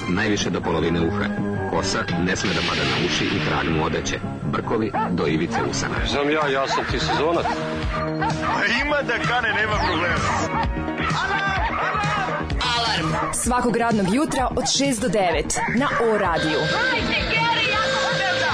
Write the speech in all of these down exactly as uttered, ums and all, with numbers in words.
najviše do polovine uha. Kosa ne sme da pada na uši i krag mu odeće. Brkovi do ivice usana. Znam ja, ja sam ti sezonac. Ima da kane, nema problema. Alarm! Alarm! Alarm! Svakog radnog jutra od šest do devet na O radiju. Hajde, Geri, jako se velda!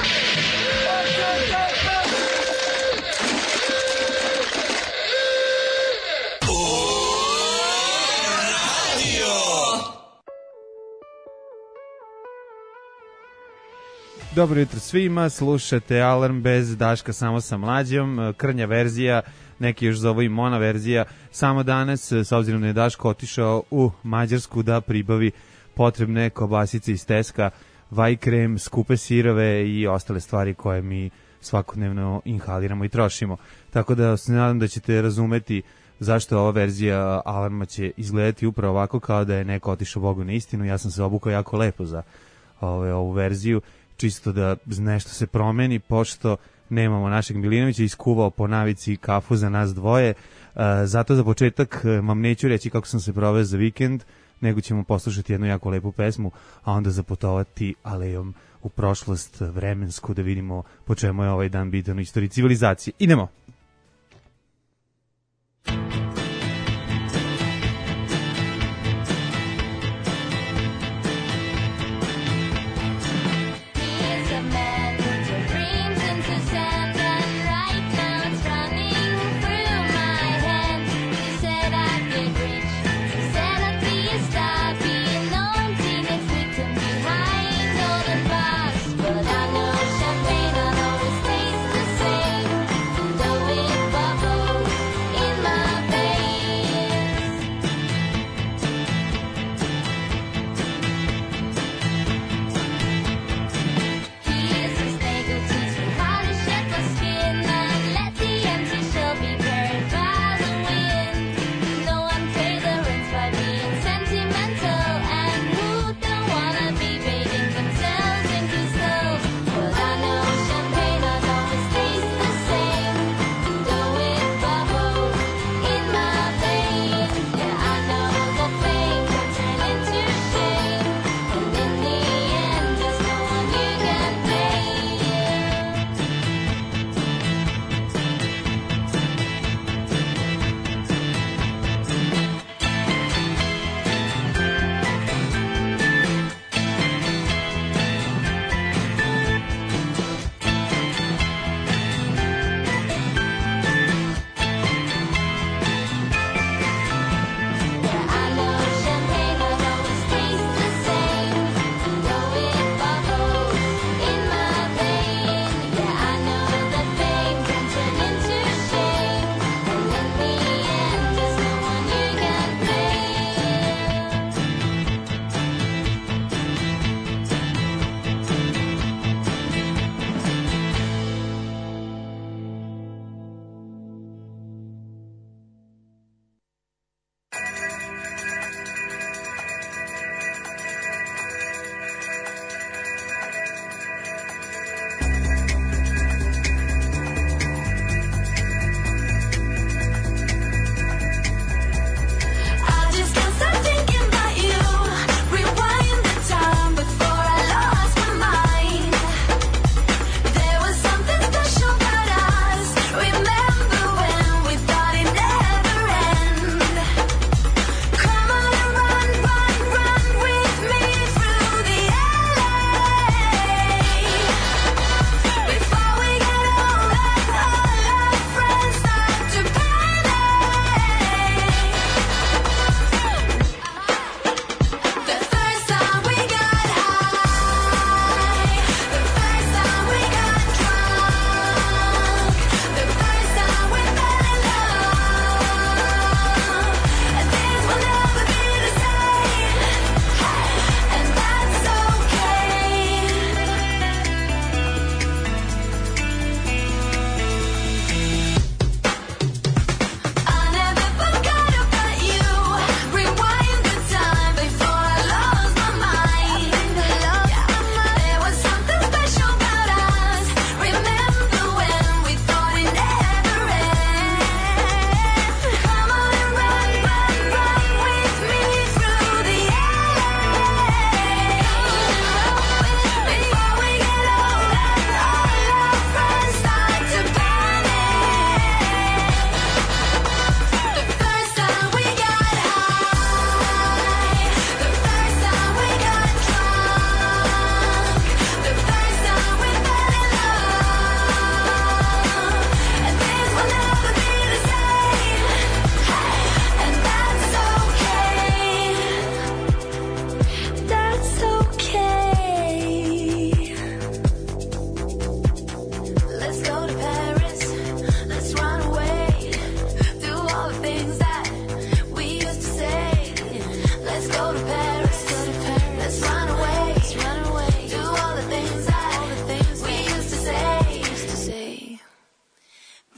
Dobro jutro svima, slušate Alarm bez Daška, samo sa Mlađom, krnja verzija, neki još zovu i mono verzija, samo danas, s obzirom da je Daško otišao u Mađarsku da pribavi potrebne kobasice iz Teska, vaj krem, skupe sirove i ostale stvari koje mi svakodnevno inhaliramo i trošimo. Tako da se nadam da ćete razumeti zašto ova verzija Alarma će izgledati upravo ovako, kao da je neko otišao Bogu na istinu. Ja sam se obukao jako lepo za ove, ovu verziju, čisto da nešto se promeni, pošto nemamo našeg Milinovića, iskuvao po navici kafu za nas dvoje. E, zato za početak vam neću reći kako sam se proveo za vikend, nego ćemo poslušati jednu jako lepu pesmu, a onda zaputovati alejom u prošlost vremensku da vidimo po čemu je ovaj dan bitan u istoriji civilizacije. Idemo! Don't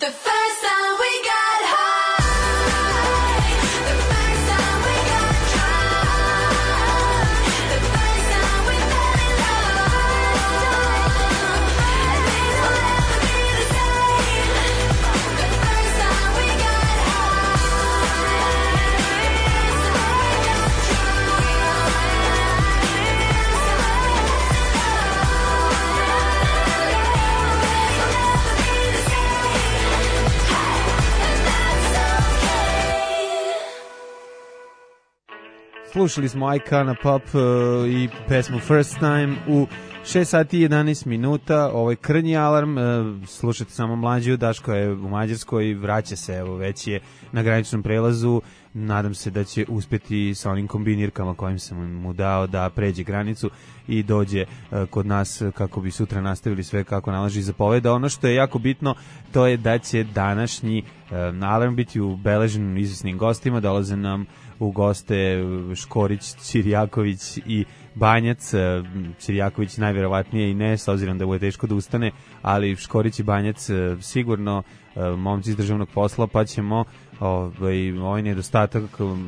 Slušali smo I Canna Pop uh, i pesmu First Time u šest sati i jedanaest minuta. Ovo je Krnji alarm, uh, slušajte samo Mlađu, Daško je u Mađarskoj, vraća se, evo već je na graničnom prelazu. Nadam se da će uspeti sa onim kombinirkama kojim sam mu dao da pređe granicu i dođe uh, kod nas kako bi sutra nastavili sve kako nalaži zapoveda. Ono što je jako bitno, to je da će današnji uh, alarm biti ubeležen izvisnim gostima. Dolaze nam u goste Škorić, Ćirjaković i Banjac. Ćirjaković najverovatnije i ne, s obzirom da mu je teško da ustane, ali Škorić i Banjac sigurno momci iz državnog posla, pa ćemo ovaj, ovaj nedostatak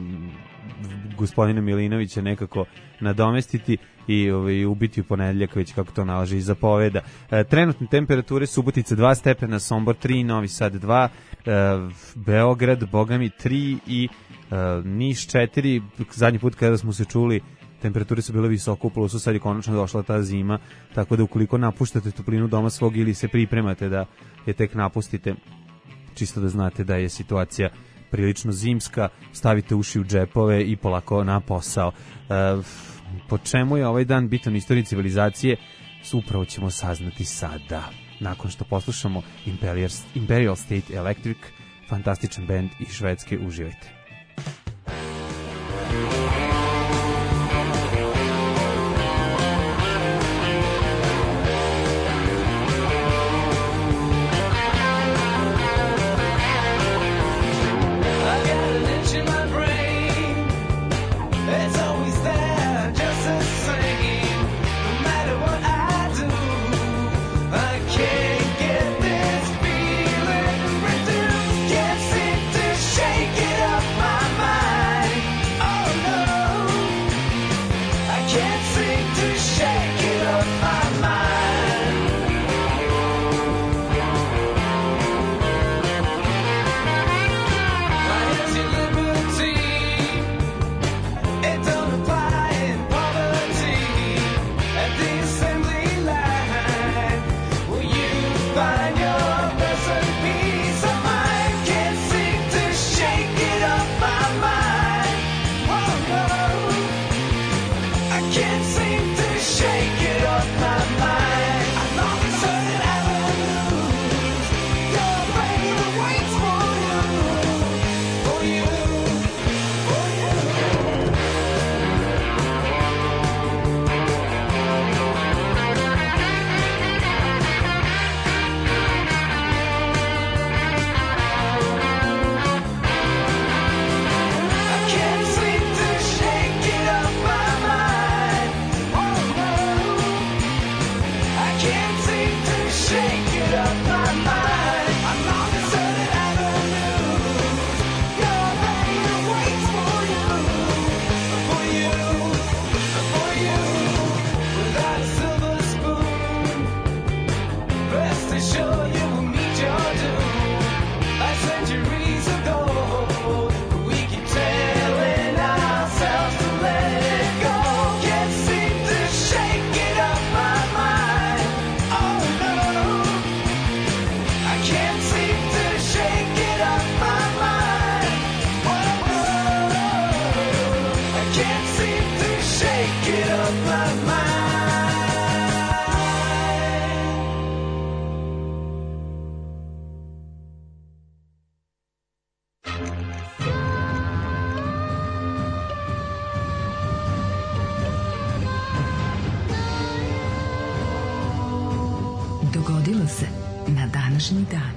gospodina Milinovića nekako nadomestiti i ovaj, ubiti u ponedeljak, već kako to nalaže i zapoveda. E, trenutne temperature: Subotica dva stepena, Sombor tri, Novi Sad dva, e, Beograd, bogami tri i Uh, Niš četiri. Zadnji put kada smo se čuli temperature su bile visoko u plusu, sad je konačno došla ta zima, tako da ukoliko napuštate toplinu doma svog ili se pripremate da je tek napustite, čisto da znate da je situacija prilično zimska, stavite uši u džepove i polako na posao. Uh, po čemu je ovaj dan bitan u istoriji civilizacije, upravo ćemo saznati sada, nakon što poslušamo Imperial, Imperial State Electric, fantastičan bend iz Švedske. Uživajte. Dogodilo se na današnji dan.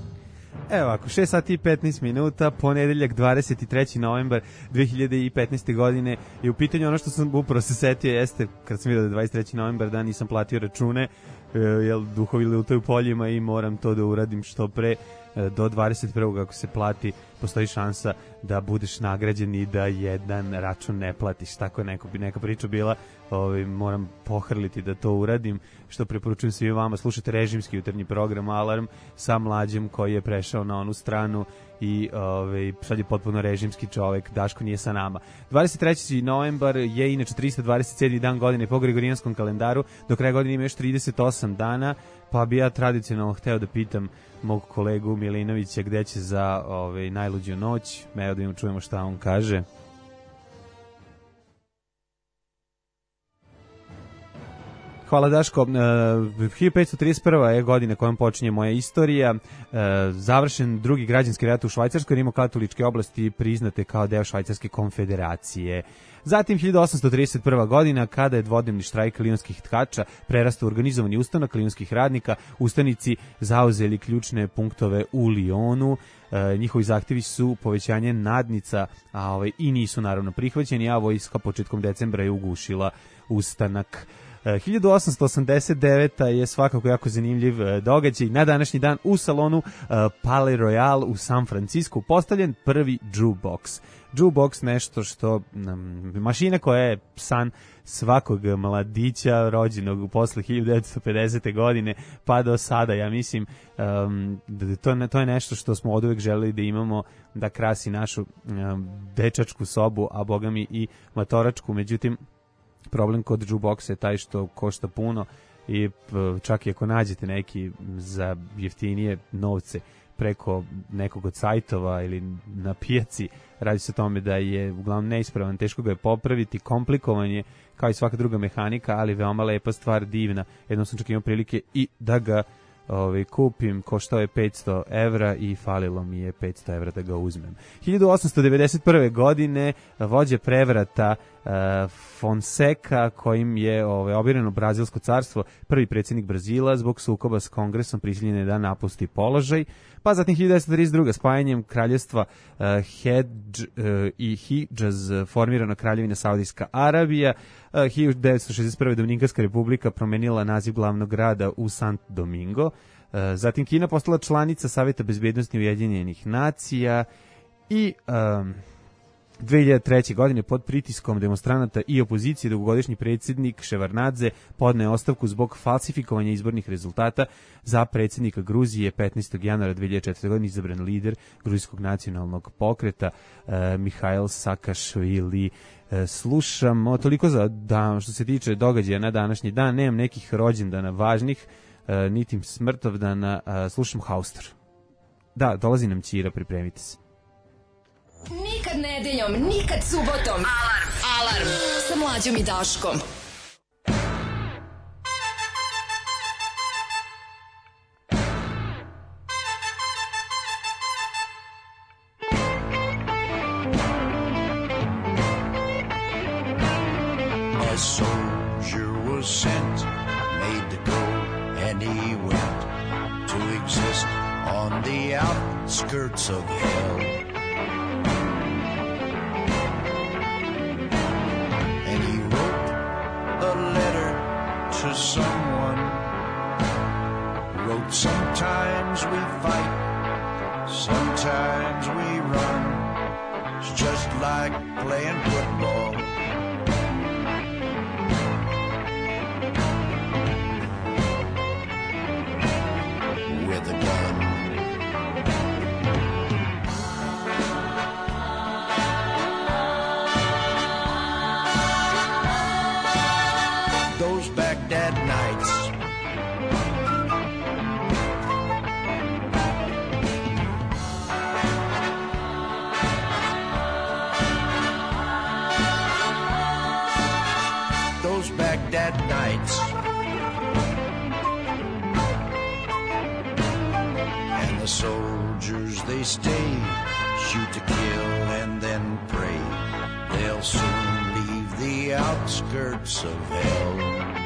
Evo ovako, šest sati i petnaest minuta, ponedeljak dvadeset treći novembar dve hiljade petnaeste. godine i u pitanju ono što sam upravo se setio jeste, kad sam vidio da je dvadeset treći novembar dan, nisam platio račune, jel, duhovi lutaju poljima i moram to da uradim što pre. Do dvadeset prvog ako se plati, postoji šansa da budeš nagrađen i da jedan račun ne platiš. Tako je neko, neka priča bila. Ovaj, moram pohrliti da to uradim, što preporučujem svima vama. Slušajte režimski jutarnji program Alarm sa Mlađem koji je prešao na onu stranu i ovaj, sad je potpuno režimski čovek. Daško nije sa nama. dvadeset treći novembar je inače trista dvadeset sedmi dan godine po Gregorijanskom kalendaru. Do kraja godine ima još trideset osam dana, pa bi ja tradicionalno hteo da pitam mog kolegu Milinovića gde će za ovaj, najluđu noć. Evo da im čujemo šta on kaže. Hvala Daško. Uh, hiljadu petsto trideset prva je godina kojom počinje moja istorija. Uh, završen drugi građanski rat u Švajcarskoj, rimokatoličke oblasti priznate kao deo Švajcarske konfederacije. Zatim hiljadu osamsto trideset prva godina, kada je dvodnevni štrajk lionskih tkača prerastao u organizovani ustanak lionskih radnika, ustanici zauzeli ključne punktove u Lionu. E, njihovi zahtevi su povećanje nadnica, a ovaj, i nisu naravno prihvaćeni, a vojska početkom decembra je ugušila ustanak. hiljadu osamsto osamdeset deveta je svakako jako zanimljiv događaj. Na današnji dan u salonu Palais Royal u San Francisku postavljen prvi jukebox. Jukebox nešto što mašina koja je san svakog mladića rođenog posle hiljadu devetsto pedesete godine pa do sada, ja mislim um, da to, to je nešto što smo oduvek želeli da imamo, da krasi našu um, dečačku sobu, a bogami i matoračku. Međutim, problem kod jukeboxa je taj što košta puno i čak i ako nađete neki za jeftinije novce preko nekog od sajtova ili na pijaci, radi se o tome da je uglavnom neispravan, teško ga je popraviti, komplikovan je kao i svaka druga mehanika, ali veoma lepa stvar, divna. Jednom sam čak imao prilike i da ga ovaj, kupim, koštao je petsto evra i falilo mi je petsto evra da ga uzmem. hiljadu osamsto devedeset prve godine vođa prevrata uh, Fonseca, kojim je ovaj, obireno Brazilsko carstvo, prvi predsjednik Brazila, zbog sukoba s kongresom prisiljen je da napusti položaj. Pa zatim hiljadu devetsto trideset druga spajanjem kraljevstva uh, Hedž uh, i Hidžaz formirana kraljevina Saudijska Arabija. Uh, hiljadu devetsto šezdeset prve Dominikanska republika promenila naziv glavnog grada u Sant Domingo. Uh, zatim Kina postala članica Saveta bezbednosti Ujedinjenih nacija i um, dve hiljade treće. godine pod pritiskom demonstranata i opozicije dugogodišnji predsjednik Ševarnadze podneo ostavku zbog falsifikovanja izbornih rezultata. Za predsjednika Gruzije petnaestog januara dve hiljade četvrte. godine izabran lider gruzijskog nacionalnog pokreta eh, Mihail Sakašvili. Eh, slušamo toliko za dan što se tiče događaja na današnji dan. Nemam nekih rođendana važnih, eh, niti smrtovdana. Eh, slušam Haustor. Da, dolazi nam Ćira, pripremite se. Nikad nedeljom, nikad subotom. Alarm, alarm, sa Mlađom i Daškom. A soldier was sent, made to go, and he went to exist on the outskirts of hell. To someone, wrote, sometimes we fight, sometimes we run. It's just like playing football. With a gun. Those Baghdad nights, those Baghdad nights, and the soldiers they stay, shoot to kill and then pray. They'll soon leave the outskirts of hell.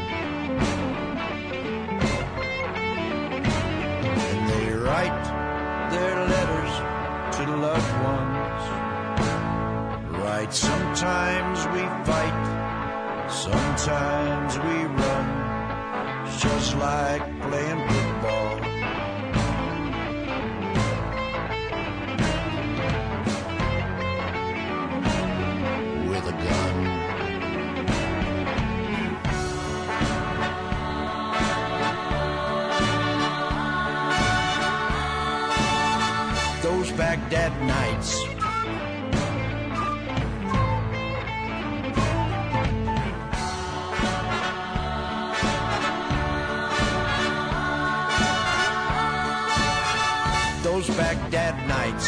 And they write their letters to loved ones. Right, sometimes we fight, sometimes we run. It's just like playing football. With a gun. Those Baghdad nights. Those Baghdad nights.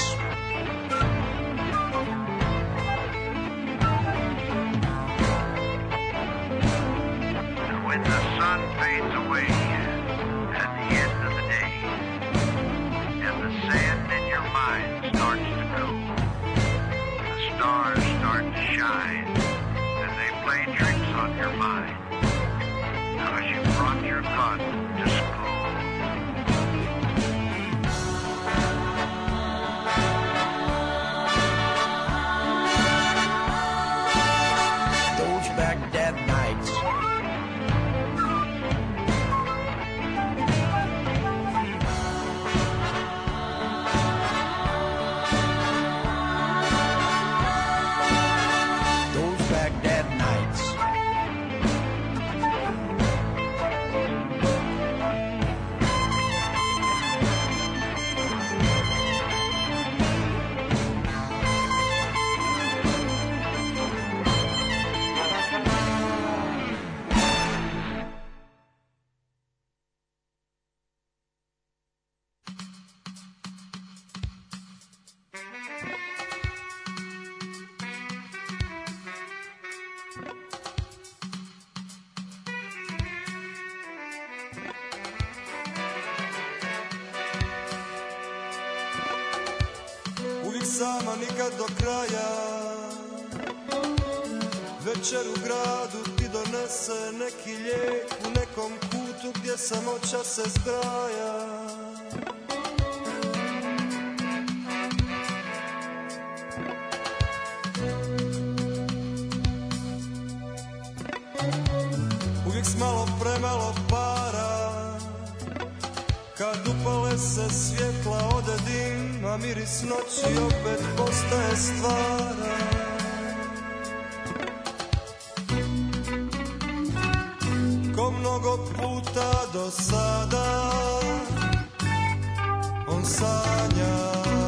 When the sun fades away at the end of the day, and the sand in your mind starts to go, the stars start to shine, and they play tricks on your mind, because you brought your gun to school. Baghdad nights. Those Baghdad nights. Sama nikad do kraja. Večer u gradu ti donese neki lijek u nekom kutu gdje samoća se zbraja. Uvijek s malo premalo para. Kad upale se svjetla ode dim, a miris noći opet postaje stvara. Ko mnogo puta do sada on sanja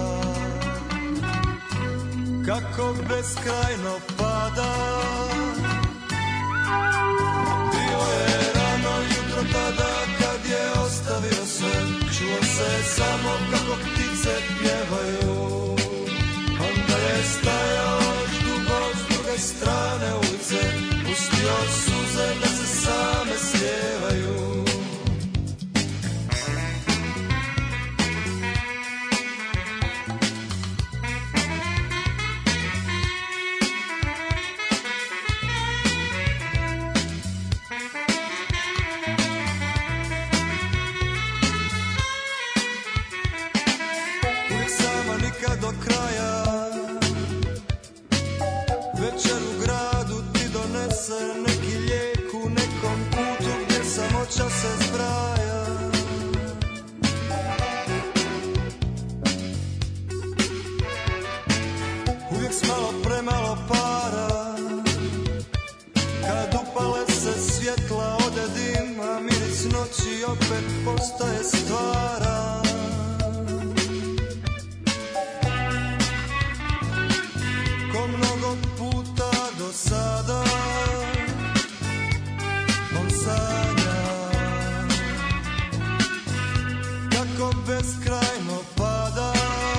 kako beskrajno pada. Bilo je rano jutro tada kad je ostavio sve, čuo se samo kako ptice pjevaju. Onda je stajao još dugo s druge strane ulice, pustio suze da se same slijevaju. Do kraja. Večer u gradu ti donese neki lijek u nekom kutu gdje samoća se zbraja. Uvijek s malo premalo para. Kad upale se svjetla ode dim, a miris noći opet postaje stvara. Mnogo puta do sada on sanja kako beskrajno pada.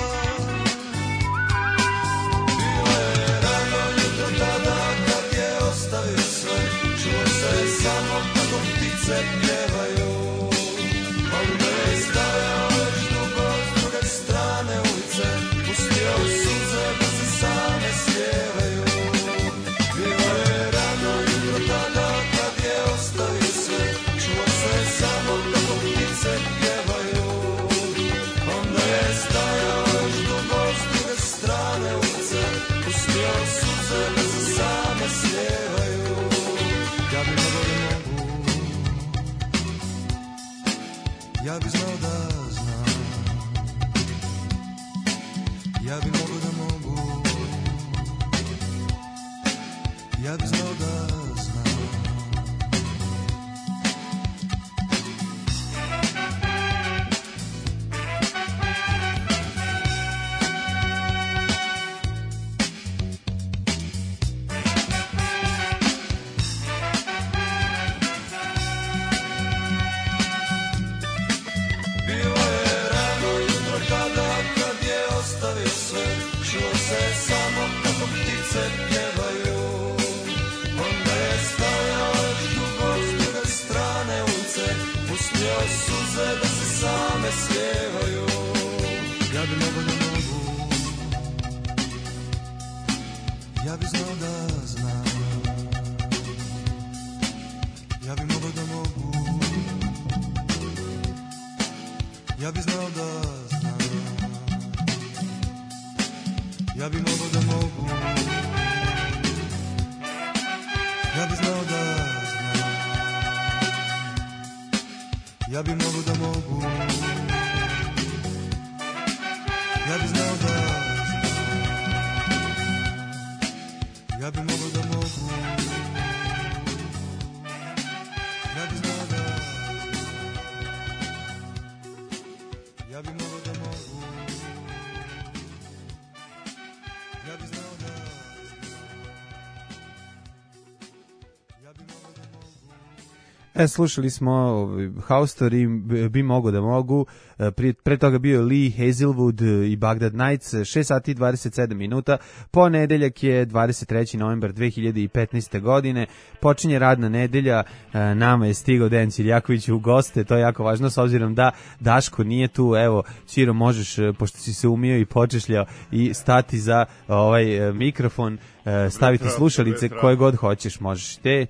Bilo je rano jutro tada kad je ostavio sve, čuo se samo kako ptice pjevaju. Onda je stajao još dugo s druge strane ulice, pustio suze da se same slijevaju. Bilo je rano jutro tada kad je ostavio sve, čuo se samo kako ptice pjevaju. Onda je stajao još dugo s druge strane ulice, pustio suze da se same slijevaju. Ja bi mogo li mogu Ja bi mogu da mogu, ja bi znao da znam. Bilo je rano jutro tada kad je ostavio sve, čuo se samo kako ptice pjevaju. Onda je stajao još dugo s druge strane ulice, pustio suze da se same slijevaju. Ja bi mogo da mogu, ja bi znao da znam. Ja bi mogo da mogu, ja bi znao da znam. Ja bi mogo da mogu, ja bi znao da znam. Ja bi mogo da mogu, ja bi znao da znam. Ja bi mogo da mogu, ja bi znao da ja bi mogo da mogu, ja bi znao da ja bi mogo da mogu. E, slušali smo Haustor i Bi mogo da mogu, pre, pre toga bio Lee Hazelwood i Bagdad Nights, šest sati i dvadeset sedam minuta, ponedeljak je dvadeset treći novembar dve hiljade petnaeste. godine, počinje radna nedelja, nama je stigao Dejan Ciljaković u goste, to je jako važno s obzirom da Daško nije tu, evo, Ćiro, možeš, pošto si se umio i počešljao, i stati za ovaj mikrofon, staviti slušalice koje god hoćeš, možeš te,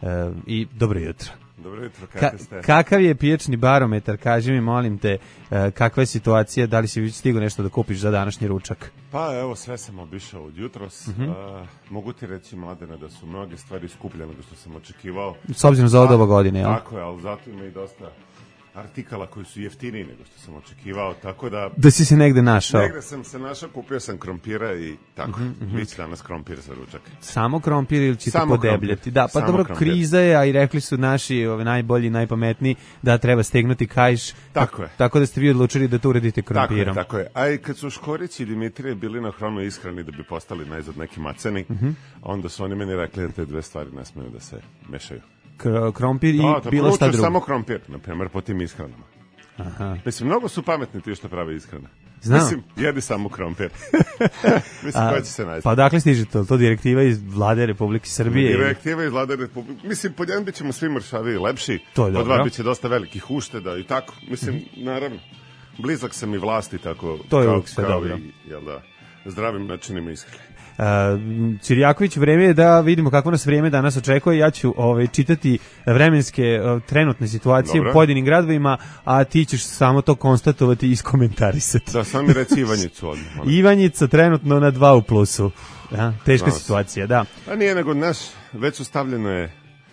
i dobro jutro. Dobro jutro, Ka- kako ste? kakav je pijačni barometar, kaži mi, molim te, uh, kakva je situacija, da li si već stigao nešto da kupiš za današnji ručak? Pa evo, sve sam obišao od jutros. Mhm. Uh, mogu ti reći, Mladene, da su mnoge stvari skuplje nego što sam očekivao. S obzirom za ovo doba godine, jel? Tako je, ali zato ima i dosta artikala koji su jeftiniji nego što sam očekivao, tako da... Da si se negde našao. Negde sam se našao, kupio sam krompira i tako. Mhm, mhm. Biće danas krompir za ručak. Samo krompir ili ćete Samo podebljati? krompir. Da, pa Samo dobro, krompir. kriza je, a i rekli su naši ove, najbolji, najpametniji, da treba stegnuti kaiš. Tako je. Tako da ste vi odlučili da to uradite krompirom. Tako je, tako je. A i kad su Škorić i Dimitrije bili na hronu ishrani da bi postali najzad neki maceni, Mhm. onda su oni meni rekli da te dve stvari ne smeju da se mešaju. Kr- krompir i Da, tako bilo šta uču drugo. samo krompir, na primjer, po tim ishranama. Aha. Mislim, mnogo su pametni ti što prave ishrane. Znam. Mislim, jedi samo krompir. Mislim, A, ko će se naći. Pa dakle stiže to? To direktiva iz vlade Republike Srbije? ili- Direktiva iz vlade Republike. Mislim, po jedan bit ćemo svi mršavi i lepši. To je po dobro. dva bit će dosta velikih ušteda i tako. Mislim, naravno, blizak sam i vlasti, tako To je kao, uvijek sve kao dobro. i, jel da, zdravim načinima ishrane. Uh, Cirjaković, vreme je da vidimo kako nas vrijeme danas očekuje. Ja ću ovaj, čitati vremenske uh, trenutne situacije Dobro. u pojedinim gradovima, a ti ćeš samo to konstatovati i iskomentarisati. Da, sam mi reci Ivanjicu odmah. molim. Ivanjica trenutno na dva u plusu. Ja, teška Znao sam. situacija, da. A nije nego, znaš, već su stavljene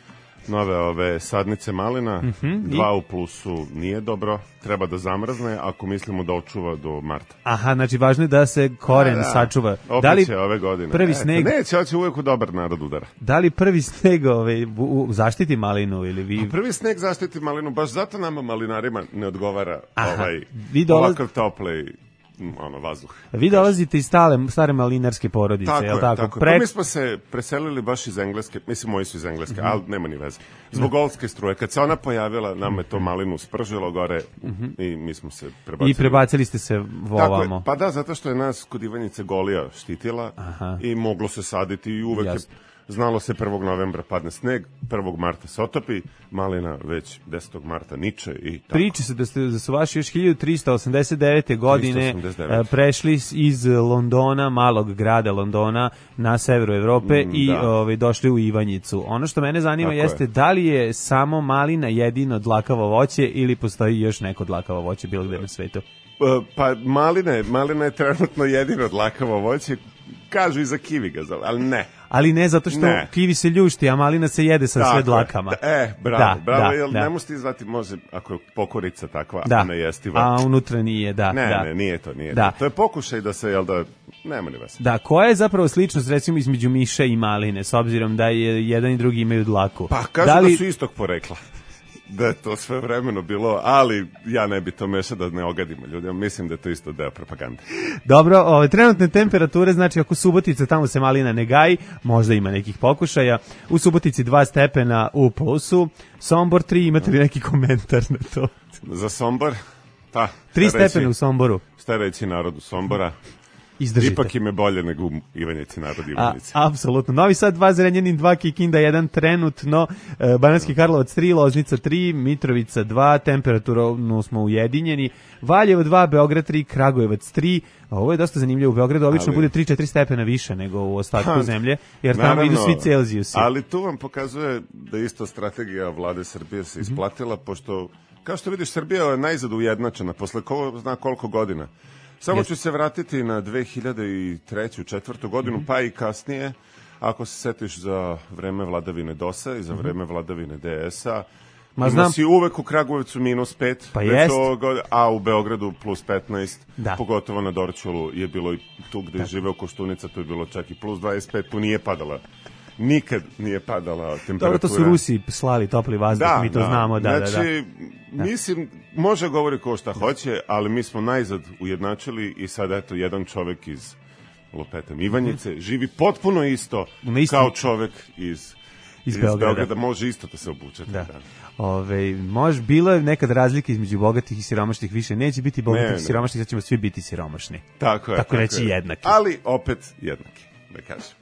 nove ove sadnice malina, Mhm, dva u plusu nije dobro, treba da zamrzne ako mislimo da očuva do marta. Aha, znači važno je da se koren Da, da. sačuva. Opet Da li će ove godine. prvi Eto, sneg, Neće, hoće uvijek u dobar narod udara. da li prvi sneg ovaj, u, u, zaštiti malinu ili vi... A prvi sneg zaštiti malinu, baš zato nama malinarima ne odgovara Aha, ovaj vi dolaz- ovakav topli m, ono, vazduh. Vi dolazite iz stale, stare malinarske porodice, Tako jel je, tako? tako je. Pre- Pa mi smo se preselili baš iz Engleske, mislim moji su iz Engleske, ali nema ni veze. Zbog olske struje, kad se ona pojavila, nam je to malinu spržilo gore i mi smo se prebacili. I prebacili ste se Tako je, ovamo. pa da, zato što je nas kod Ivanjice Golija štitila Aha. i moglo se saditi i uvek je, Jasno. znalo se prvog novembra padne sneg, prvog marta se otopi, malina već desetog marta niče i tako. Priči se da, ste, da su vaši još hiljadu trista osamdeset devete. godine trista osamdeset devete. e, prešli s- iz Londona, malog grada Londona, na severu Evrope Mm, i da. ovaj, došli u Ivanjicu. Ono što mene zanima Tako jeste je. da li je samo malina jedino dlakavo voće ili postoji još neko dlakavo voće bilo gde na svetu? E, Pa maline, malina je trenutno jedino dlakavo voće kažu i za kivi ga zove, ali ne. Ali ne zato što ne. kivi se ljušti, a malina se jede sa Tako sve dlakama. Da, e, bravo, da, bravo, da, jel da. ne možeš ti zvati, može, ako je pokorica takva, da. a ne jestiva. A unutra nije, da. Ne, da. ne, nije to, nije da. to. To je pokušaj da se, jel da, nema ni vas. Da, koja je zapravo sličnost recimo između miša i maline, s obzirom da je jedan i drugi imaju dlaku? Pa kažu da, li... da su istog porekla. Da je to sve vremeno bilo, ali ja ne bi to mešao da ne ogadimo ljudima. Mislim da je to isto deo propagande. Dobro, ove, trenutne temperature, znači ako Subotica, tamo se malina ne gaji, možda ima nekih pokušaja. U Subotici dva stepena u plusu, Sombor tri, imate li neki komentar na to? Za Sombor? Pa, tri stepena u Somboru. Šta reći narodu Sombora? Izdržite. Ipak im je bolje nego u Ivanjici, narod Ivanjici. A, apsolutno. Novi Sad dva, Zrenjanin dva, Kikinda jedan trenutno, e, Banatski Karlovac tri, Loznica tri, Mitrovica dva, temperaturno smo ujedinjeni, Valjevo dva, Beograd tri, Kragujevac tri. Ovo je dosta zanimljivo. U Beogradu obično ali, bude tri četiri stepena više nego u ostatku ha, zemlje, jer tamo naravno, idu svi Celzijusi. Ali tu vam pokazuje da isto strategija vlade Srbije se isplatila, mm-hmm. pošto, kao što vidiš, Srbija je najzad ujednačena, posle ko zna koliko godina. Samo yes. ću se vratiti na dve hiljade treću, četvrtu godinu, mm-hmm. pa i kasnije, ako se setiš za vreme vladavine DOS-a i za vreme mm-hmm. vladavine D S-a, Ma znam. Si uvek u Kragujevcu minus pet, pa jest. A u Beogradu plus petnaest, da. Pogotovo na Dorćolu je bilo i tu gde je živeo Koštunica, tu je bilo čak i plus dvadeset pet, tu nije padala. Nikad nije padala temperatura. Dobro, to su Rusi slali topli vazduh, da, mi to da. znamo. Da, znači, da, da. mislim, može govori ko šta hoće, ali mi smo najzad ujednačili i sad eto, jedan čovek iz lupetam Ivanjice mm-hmm. živi potpuno isto kao čovek iz, iz, iz Beograda. Beograda. Može isto da se obučete. Da. Da. Ove, može, bilo je nekad razlike između bogatih i siromašnih, više neće biti bogatih i siromašnih, sad ćemo svi biti siromašni. Tako je. Tako, tako reći je. jednaki. Ali opet jednaki, da kažem.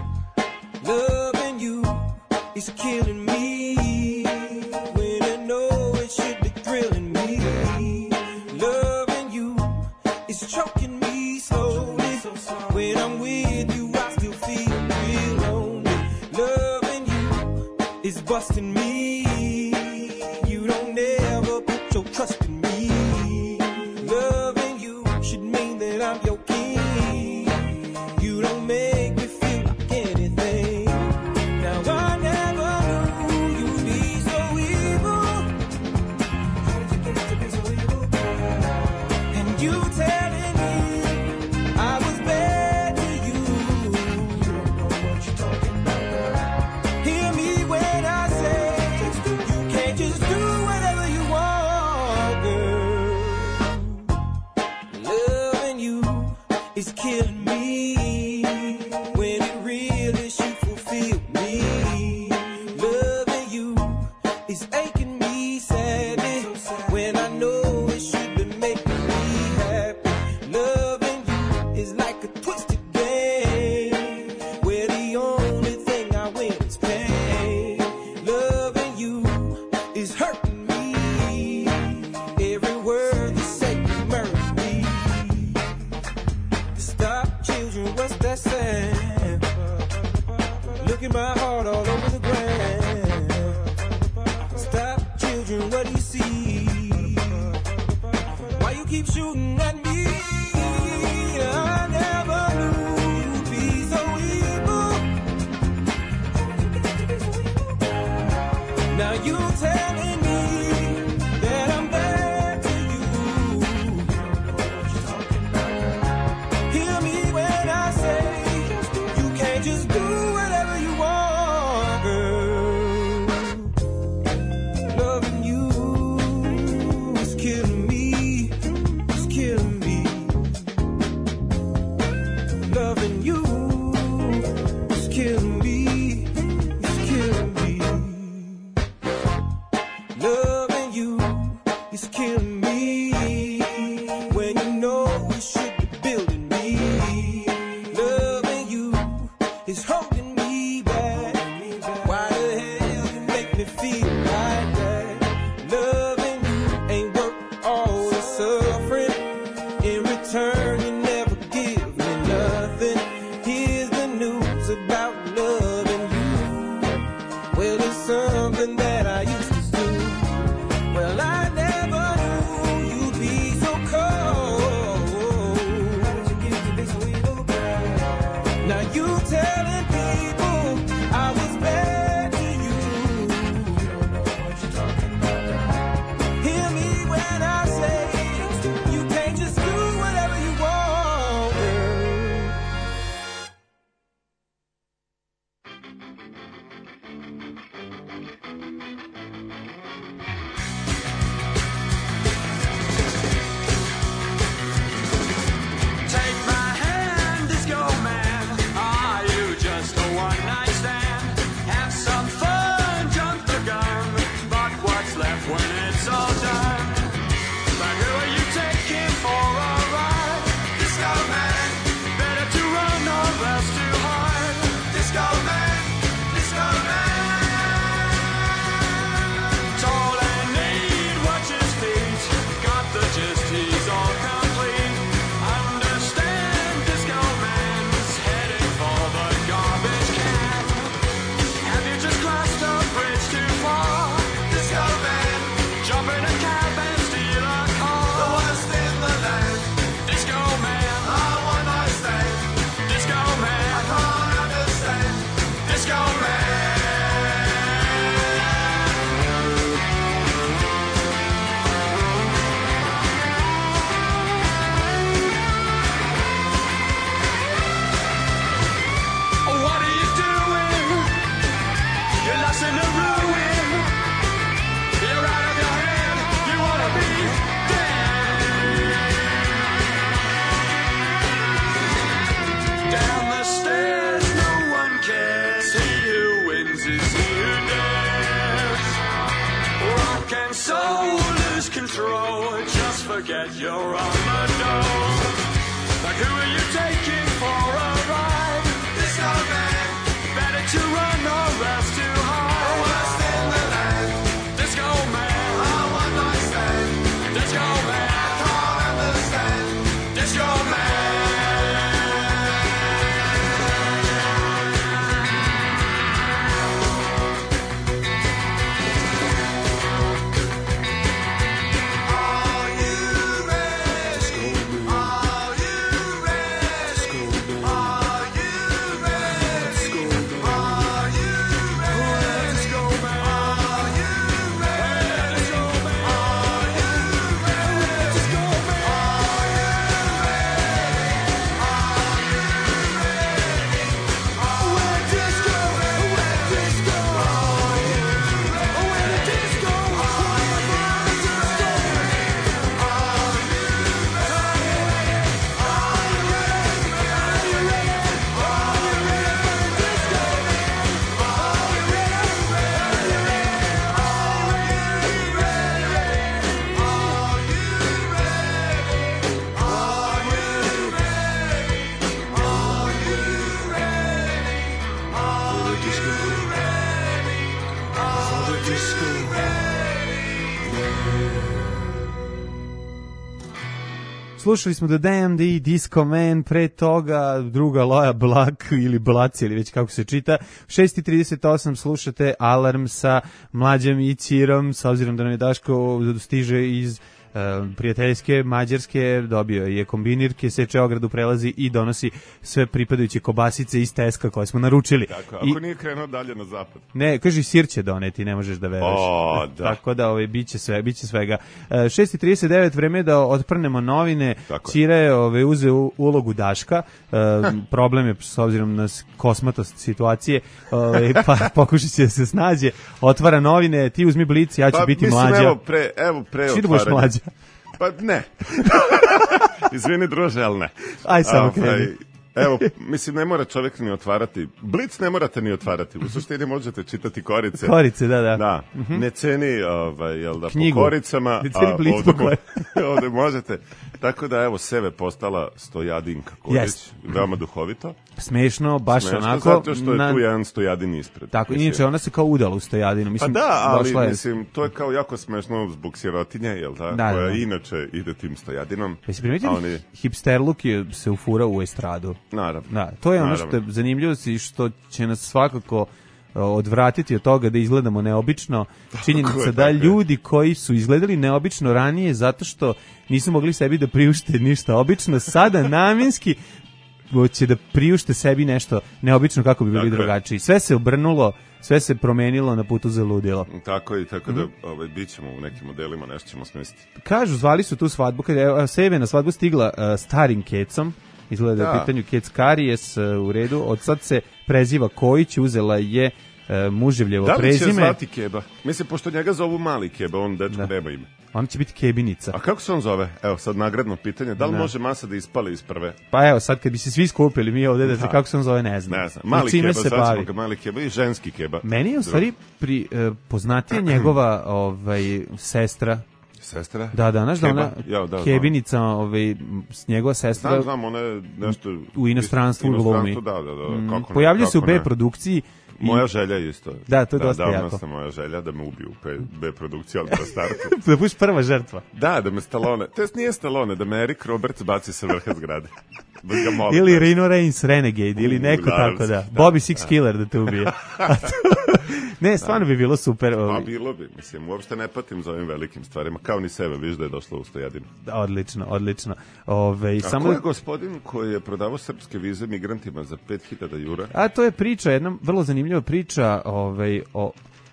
Loving you is killing me when I know it should be thrilling me. Loving you is choking me slowly. When I'm with you, I still feel real lonely. Loving you is busting me. You don't ever put your trust in me. Loving you should mean that I'm your king. You don't make me feel like anything. Now I never knew you'd be so evil. How did you get to be so evil? And you telling me I was bad to you. You don't know what you're talking about, girl. Hear me when I say you can't just do whatever you want, girl. Loving you is killing me. When it really should fulfill me. Loving you is aching me sadly. When I know it should be making me happy. Loving you is like a twisted game where the only thing I win is pain. Loving you is hurting me. Every word you say murders me. Stop children, what's that saying? Look at my heart all over the ground. Stop children, what do you see? Why you keep shooting at me? I never knew you'd be so evil. Now you telling me that I'm bad to you. You don't know what you're talking about. Hear me when I say you can't just do whatever you want, girl. Loving you is killing me, it's killing me. You're on the dome. Like who are you taking for a ride? Disco man. Better to run or else to hide. Oh, worst in the land. Disco man. Oh, one night stand. Disco man. I can't understand. Disco man. Slušali smo The Damned i Disco Man, pre toga druga Loja Blak ili Blac ili već kako se čita. šest i trideset osam slušate Alarm sa Mlađom i Cirom, s obzirom da nam je Daško stiže iz uh, prijateljske Mađarske, dobio je kombinirke, seče ogradu, prelazi i donosi sve pripadajuće kobasice iz Teska koje smo naručili. Tako, ako I, nije krenuo dalje na zapad. Ne, kaži sir će doneti, ne možeš da veruješ. O, da. Tako da ovaj, biće, sve, biće svega. Uh, šest i trideset devet, vreme da otprnemo novine. Cira je ovaj, uzeo ulogu Daška. Uh, problem je s obzirom na kosmatost situacije, ovaj, pa pokušat će da se snađe. Otvara novine, ti uzmi Blic, ja ću pa, biti mislim, mlađa. Evo pre, evo pre Ti da budeš mlađa. Pa ne. Izvini druže, ali ne. Aj samo kreni. Evo, mislim, ne mora čovjek ni otvarati. Blic ne morate ni otvarati. U suštini možete čitati korice. Korice, da, da. Da. Mm-hmm. Ne ceni, ovaj, jel da, knjigu. Po koricama. Ne ceni Blic po koricama. Ovde možete. Tako da, evo, Seve postala Stojadinka Korić. Yes. Veoma duhovito. Smešno, baš Smešno, onako. Zato što je na... tu jedan Stojadin ispred. Tako, inače ona se kao udala u Stojadinu. Mislim, pa da, ali je... mislim, to je kao jako smešno zbog sirotinje, jel da? Da, koja da. inače ide tim Stojadinom. Jesi primetili, oni... hipsterluk je se ufura u estradu. Naravno. Da, to je ono Naravno. što je zanimljivo i što će nas svakako odvratiti od toga da izgledamo neobično. Činjenica je, da je. ljudi koji su izgledali neobično ranije zato što nisu mogli sebi da priušte ništa obično, sada namjenski će da priušte sebi nešto neobično kako bi bili Dakle. drugačiji. Sve se obrnulo, sve se promenilo na putu za ludilo. Tako i tako da mm-hmm. ovaj, bit ćemo u nekim modelima, nešto ćemo smisliti. Kažu, zvali su tu svadbu, kada je Seve na svadbu stigla uh, starim kecom, izgleda da je u pitanju kec Karijes, uh, u redu, od sad se preziva Kojić, uzela je uh, muževljevo prezime. Da li će zvati Keba? Mislim, pošto njega zovu mali Keba, on dečko nema ime. On će biti Kebinica. A kako se on zove? Evo, sad nagradno pitanje. Da li da. može masa da ispali iz prve? Pa evo, sad kad bi se svi skupili mi ovde, da se kako se on zove, ne znam. Ne znam. Mali Keba, se sad bavi. ćemo ga Mali Keba i ženski Keba. Meni je u stvari pri, uh, poznatija njegova ovaj, sestra. Sestra? Da, da, znaš da ona ja, da, Kebinica, ovaj, njegova sestra. Znam, znam, ona je nešto... U inostranstvu glumi. Da, da, da. Mm, kako pojavljuje se u ne. B produkciji. Moja želja isto. Da, to je da, dosta davno jako. sam moja želja da me ubiju u B produkciji od starta. Da budeš prva žrtva. Da, da me Stallone, to jest nije Stallone, da me Eric Roberts baci sa vrha zgrade. Da ga molim. Ili Rino Reigns Renegade, ili neko tako da. Bobby Six Killer da te ubije. Ne, stvarno bi bilo super. A bilo bi, mislim, uopšte ne patim za ovim velikim stvarima, kao ni sebe, viš da je došlo u Stojadinu. Odlično, odlično. Ove, A samo... ko je gospodin koji je prodavao srpske vize migrantima za pet hiljada jura? A to je priča, jedna vrlo zanimljiva priča ovaj, o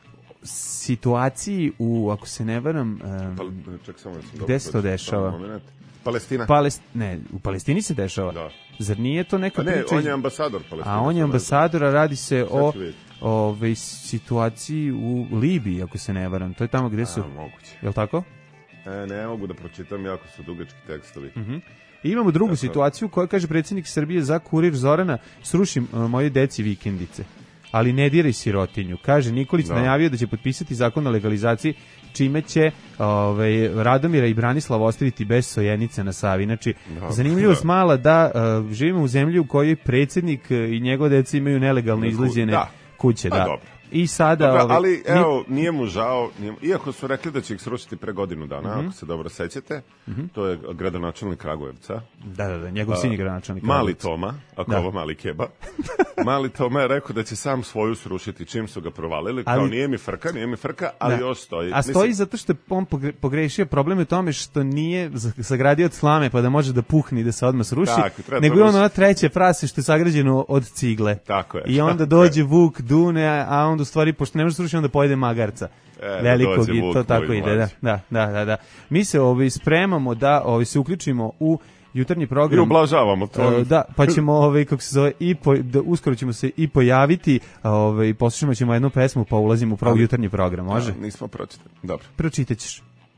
situaciji u, ako se ne varam, um, pa, ček, samo, gde se to dešava? Palestina? Palest, ne, u Palestini se dešava. Da. Zar nije to neka ne, priča? on je ambasador Palestine. A on je ambasador, a radi se o ove, situaciji u Libiji, ako se ne varam. To je tamo gde su... A, moguće. Je li tako? E, ne mogu da pročitam, jako su dugački tekstovi. Mhm. I imamo drugu Tako. situaciju koja kaže predsjednik Srbije za Kurir Zorana, srušim uh, moje deci vikendice. ali ne diraj sirotinju. Kaže, Nikolić Da. najavio da će potpisati zakon o legalizaciji, čime će ovaj, Radomira i Branislava ostaviti bez Sojenice na Savi. Znači, Da. zanimljivost Da. mala da uh, živimo u zemlji u kojoj predsjednik i njegove deca imaju nelegalno izgrađene Da. kuće. Pa Da. dobro. I sada... Dobro, ovaj, ali ni- evo, nije mu žao, nije mu- iako su rekli da će ih srušiti pre godinu dana, Mhm. ako se dobro sećate, to je gradonačelnik Kragujevca. Da, da, da, njegov sin je gradonačelnik Mali Kragujevca. Toma, ako Da. ovo mali keba. Mali Toma je rekao da će sam svoju srušiti čim su ga provalili, kao Ali- nije mi frka, nije mi frka, ali Da. još stoji. A stoji zato što je on pogre- pogrešio, problem je u tome što nije z- sagradio od slame pa da može da puhne i da se odmah sruši, Tako, treba nego to je ono rušiti. ona treće prase što je sagrađeno od cigle. Tako je. I onda dođe Vuk, Dune, a onda u stvari, pošto ne može srušiti, onda pojede magarca. E, da Velikog dođe i Vuk to tako moj ide, da, mlađi. da, da, da, da. Mi se ovaj, spremamo da ovaj, se uključimo u jutarnji I program. ublažavamo to. E, da, pa ćemo ovaj kako se zove i po, da, uskoro ćemo se i pojaviti, ovaj poslušamo ćemo jednu pesmu pa ulazimo u prvi Ali- jutarnji program, može? Da, nismo pročitali. Dobro. Pročitaćeš.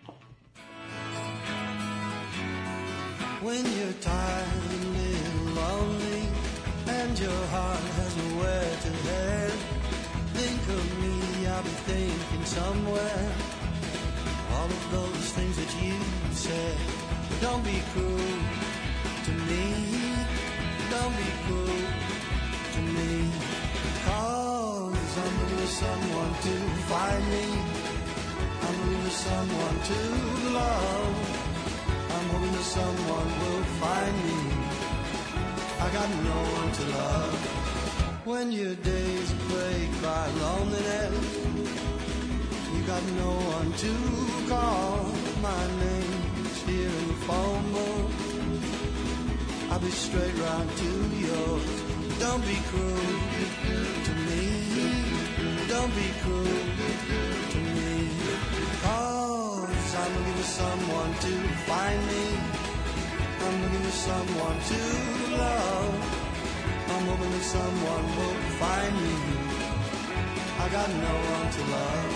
When you're tired and little lonely and your heart has nowhere to head, think of me, I'll be thinking somewhere all of those things that you said. Don't be cruel to me, don't be cruel to me, 'cause I'm looking for someone to find me, I'm looking for someone to love, I'm hoping that someone will find me, I got no one to love. When your days are plagued by loneliness, you got no one to call, my name's here in the phone book, I'll be straight round to yours. Don't be cruel to me, don't be cruel to me, 'cause I'm looking for someone to find me, I'm looking for someone to love, I'm hoping that someone will find me, I got no one to love,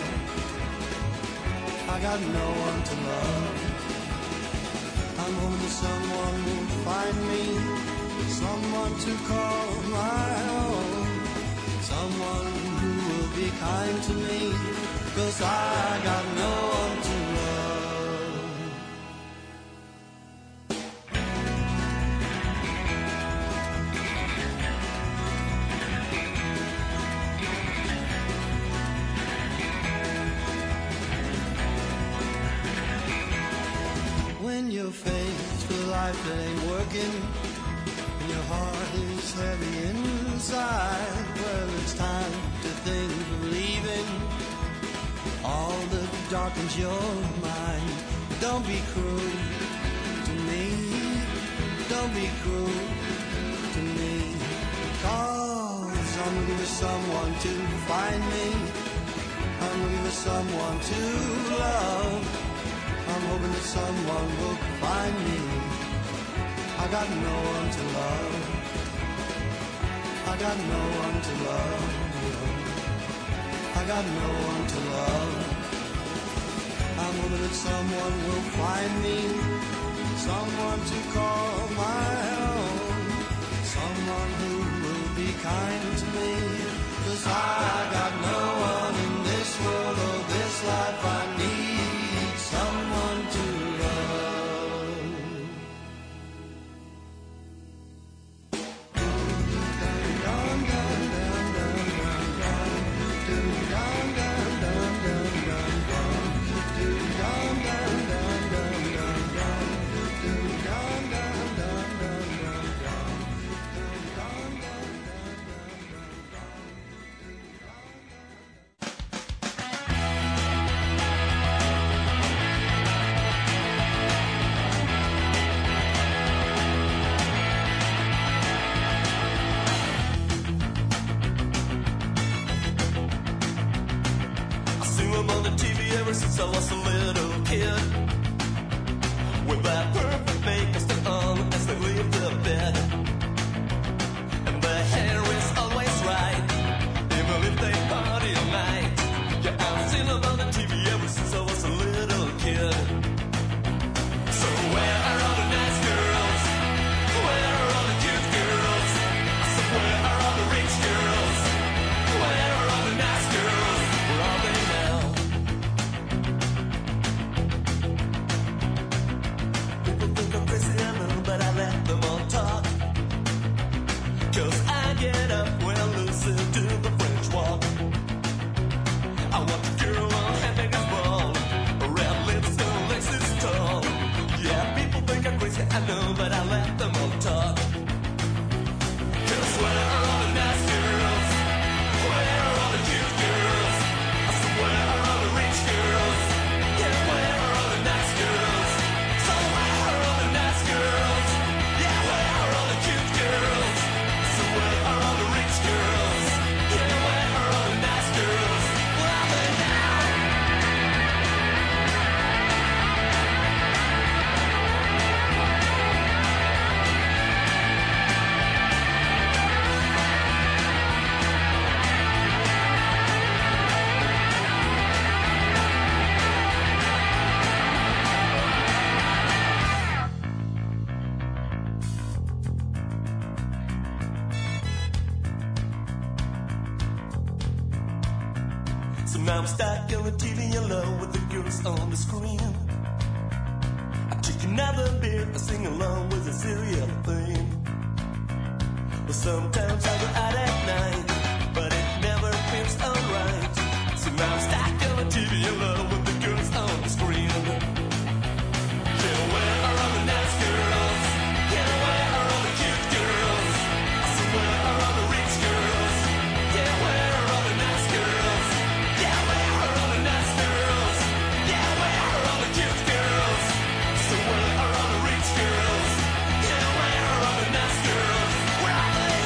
I got no one to love, I'm hoping that someone will find me, someone to call my own, someone who will be kind to me, 'cause I got no one to love. When you're faced with life that ain't working, and your heart is heavy inside, well, it's time to think of leaving all that darkens your mind. Don't be cruel to me, don't be cruel to me, 'cause I'm looking for someone to find me, I'm looking for someone to love, I'm hoping that someone will find me, I got no one to love, I got no one to love, I got no one to love, I'm hoping that someone will find me, someone to call my own, someone who will be kind to me, 'cause I got no one in this world or this life, I need someone to love. I seen them on the T V ever since I was a little kid. With that perfect makeup still on as they leave the bed. And their hair is always right, even if they party all night. Yeah, I've seen them on the T V ever since I was a little kid. So where are all the nice girls? Where are all the cute girls? I said, where are all the rich girls? Where let them all talk. Can I swear all the nice girls? Where are all the cute girls? I said, where are all the rich girls? Yeah, where are all the nice girls? So where are all the nice girls? Yeah, where are all the cute girls? So where are all the rich girls? Yeah, where are all the nice girls? Where are they now? So now I'm stuck on the T V alone with the girls on the screen. I take another beer, I sing along with the serial theme. But sometimes I go out at night, but it never feels alright. So now I'm stuck on the T V alone with the girls on the screen. Yeah, where are all the nice girls? Yeah, where are all the cute girls? I said, where are all the rich girls? Yeah, where are all the nice girls? Yeah, where are all the nice girls? Yeah, where are all the cute girls? So where are all the rich girls? Yeah, where are all the nice girls? Where are they?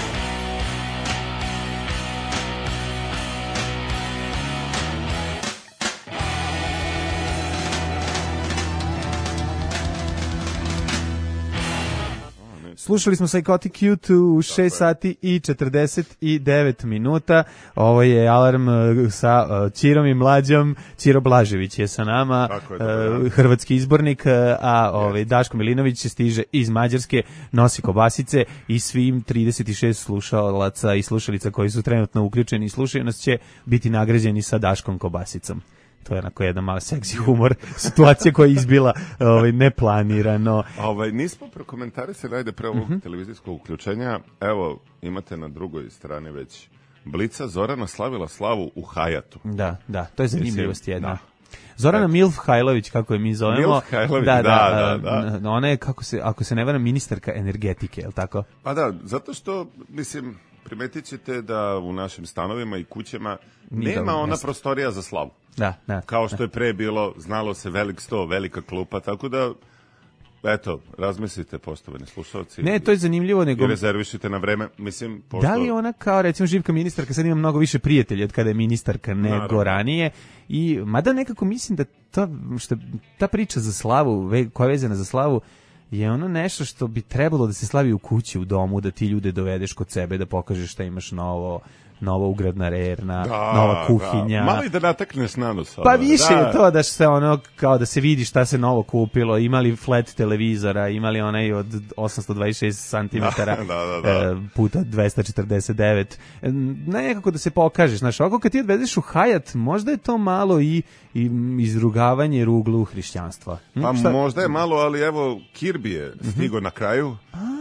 Slušali smo Psychotic Youth u šest sati i četrdeset devet minuta. Ovo je Alarm uh, sa uh, Ćirom i Mlađom. Ćiro Blažević je sa nama, je, uh, hrvatski izbornik, uh, a ovaj, Daško Milinović stiže iz Mađarske, nosi kobasice i svim trideset šest slušalaca i slušalica koji su trenutno uključeni i slušaju nas će biti nagrađeni sa Daškom kobasicom. To je onako jedan malo seksi humor, situacija koja je izbila ovaj, neplanirano. Ovaj, nismo prokomentarisali, ajde pre ovog mm-hmm. televizijskog uključenja, evo, imate na drugoj strani već Blica, Zorana slavila slavu u Hajatu. Da, da, to je zanimljivost jedna. Da. Zorana Milf Hajlović, kako je mi zovemo. Milf Hajlović, da, da, da, da. Ona je, kako se, ako se ne varam, ministarka energetike, je li tako? Pa da, zato što, mislim, primetit ćete da u našim stanovima i kućama Nije nema ona mjesto. prostorija za slavu. Da, da. Kao što je pre bilo, znalo se velik sto, velika klupa, tako da, eto, razmislite, poštovani slušalci. Ne, to je zanimljivo, nego... I rezervišite na vreme, mislim, pošto... Da li ona kao, recimo, Živka ministarka, sad ima mnogo više prijatelja od kada je ministarka nego Naravno. ranije, i mada nekako mislim da ta, što, ta priča za slavu, ve, koja je vezana za slavu, je ono nešto što bi trebalo da se slavi u kući, u domu, da ti ljude dovedeš kod sebe, da pokažeš šta imaš novo, nova ugradna rerna, da, nova kuhinja. Da. Malo i da natakneš na nos. Pa više da. je to da se ono, kao da se vidi šta se novo kupilo, imali flat televizora, imali onaj od osamsto dvadeset šest centimetara da, da, da, da. puta dvesta četrdeset devet. Nekako da se pokažeš, znaš, ovako kad ti odvedeš u Hajat, možda je to malo i, i izrugavanje ruglu hrišćanstva. Hm? Pa šta? možda je malo, ali evo, Kirby je stigo mm-hmm. na kraju.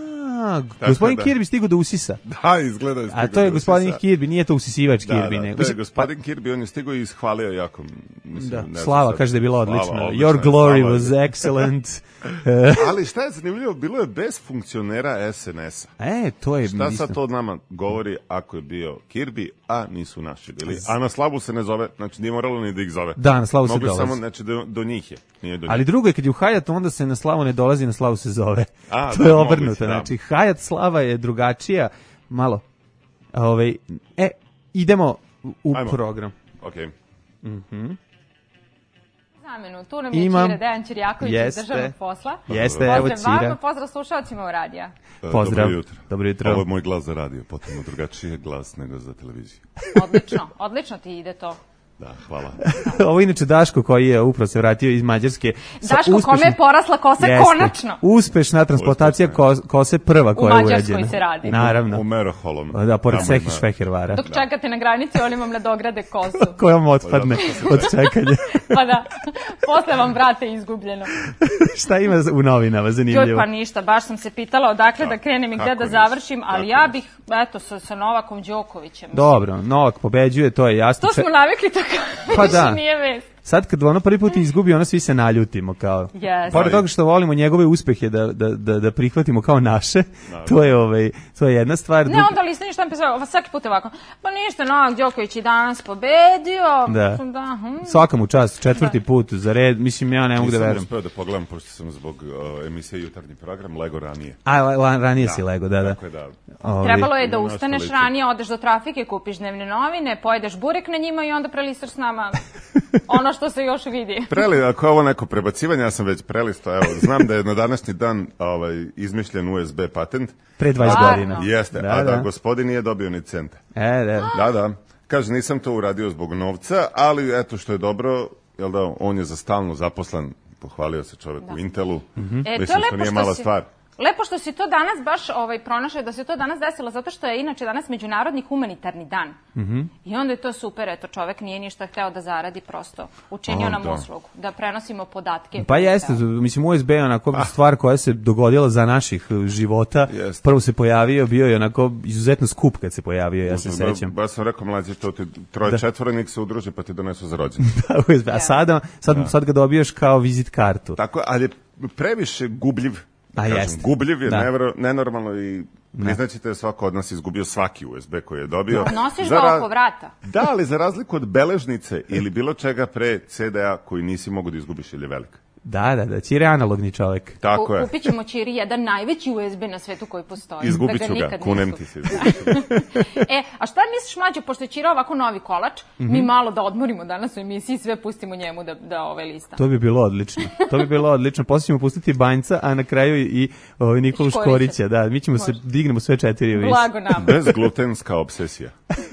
A, gospodin da. Kirby stigo do usisa. Da, izgleda je A to je gospodin Kirby, nije to usisivač da, Kirby. Da, nego. to je gospodin pa... Kirby, on je stigo i ishvalio jako. Mislim, da. ne Slava sad, kaže da je bila odlična. Slava, Your glory Slava, was excellent. Ali šta je zanimljivo, bilo je bez funkcionera es en es a. E, to je... Šta mislim... sad to od nama govori ako je bio Kirby, a nisu naši bili. A na slavu se ne zove, znači nije moralo ni da ih zove. Da, na slavu se Mogli dolazi. samo, znači do, do njih je. Nije do Ali njih. drugo je kad je u Hajat, onda se na slavu ne dolazi, na slavu se zove. A, to da, je obrnuto. moguće, da. Znači, Hajat slava je drugačija. Malo. Ove, e, idemo u Ajmo. program. Okej. Okay. Mhm. Zamenu, tu nam je Imam. Ćire Dejan Ćirjaković iz državnog posla. Jeste, evo Pozdrav Ćira. vama, pozdrav slušalcima u radija. Pozdrav. Dobro jutro. Dobro jutro. Ovo je moj glas za radio, potpuno drugačiji glas nego za televiziju. Odlično, odlično ti ide to. Da, hvala. Ovo je inače Daško koji je upravo se vratio iz Mađarske. Daško, uspešno... kome je porasla kosa Jeste. konačno. Uspešna transplantacija ko, kose prva koja je urađena. U Mađarskoj se radi. Naravno. U Meroholom. Da, pored Sehi Švehervara. Dok čekate na granici, oni vam ne dograde kosu. Koja vam otpadne od čekanja. Pa da, posle vam vrate izgubljeno. Šta ima u novinama, zanimljivo? Joj, pa ništa, baš sam se pitala odakle da krenem i gde da završim, ali ja bih, eto, sa, sa Novakom Đokovićem. Dobro, Novak pobeđuje, to je jasno. To smo navikli tako, pa da. nije vest. sad kad ono prvi put izgubi, ono svi se naljutimo kao. Yes. Pored toga što volimo njegove uspehe da, da, da, da prihvatimo kao naše, to je, ovaj, to je jedna stvar. Ne, onda listanje šta mi pisao, svaki put ovako, pa ništa, Novak Đoković i danas pobedio. Da. da hm. Svaka mu čast, četvrti da. put za red, mislim, ja ne mogu da verujem. Nisam uspeo da pogledam, pošto sam zbog uh, emisije Jutarnji program, lego ranije. A, la, la, ranije da. si lego, da, da. Tako je da. Ovi. Trebalo je da ustaneš ranije, odeš do trafike, kupiš dnevne novine, pojedeš burek na njima i onda prelistaš s nama ono što se još vidi. Preli, ako je ovo neko prebacivanje, ja sam već prelistao, evo, znam da je na današnji dan ovaj, izmišljen U S B patent. Pre dvadeset godina. Jeste, da, a da, da gospodin nije dobio ni centa. E, da. Da, da. Kaže, nisam to uradio zbog novca, ali eto što je dobro, jel da, on je za stalno zaposlen, pohvalio se čovjek da. u Intelu, mm-hmm. e, mislim što nije mala si... stvar. Lepo što si to danas baš ovaj, pronašao, da se to danas desilo, zato što je inače danas Međunarodni humanitarni dan. Mm-hmm. I onda je to super, eto, čovek nije ništa hteo da zaradi, prosto učinio nam uslugu, da prenosimo podatke. Pa jeste, mislim, U S B je onako ah. stvar koja se dogodila za naših života. Jest. Prvo se pojavio, bio je onako izuzetno skup kad se pojavio, ja se ba, sećam. Ba sam rekao, mlađe, to ti troje četvorenik se udruže pa ti donesu za rođenje. da, U S B, a sada, sad, da. sad ga dobiješ kao vizit kartu. Tako, ali je previše gubljiv. A kažem, jeste. gubljiv je da. nevro, nenormalno i priznaćete da svako od nas izgubio svaki U S B koji je dobio. Nosiš ga oko vrata. Da, ali za razliku od beležnice ili bilo čega pre C D A koji nisi mogu da izgubiš ili je velika. Da, da, da, Ćire je analogni čovjek. Tako je. Kupit ćemo Ćiri jedan najveći U S B na svetu koji postoji. Izgubit ću ga, ga kunem ti se. E, a šta misliš, Mlađo, pošto je Ćira ovako novi kolač, mm-hmm. mi malo da odmorimo danas u emisiji, sve pustimo njemu da, da ove lista. To bi bilo odlično. To bi bilo odlično. Poslije ćemo pustiti Banjca, a na kraju i ovaj, Nikolu Škorića. Škorića. Da, mi ćemo Može. se, dignemo sve četiri. Blago nam. Bezglutenska obsesija.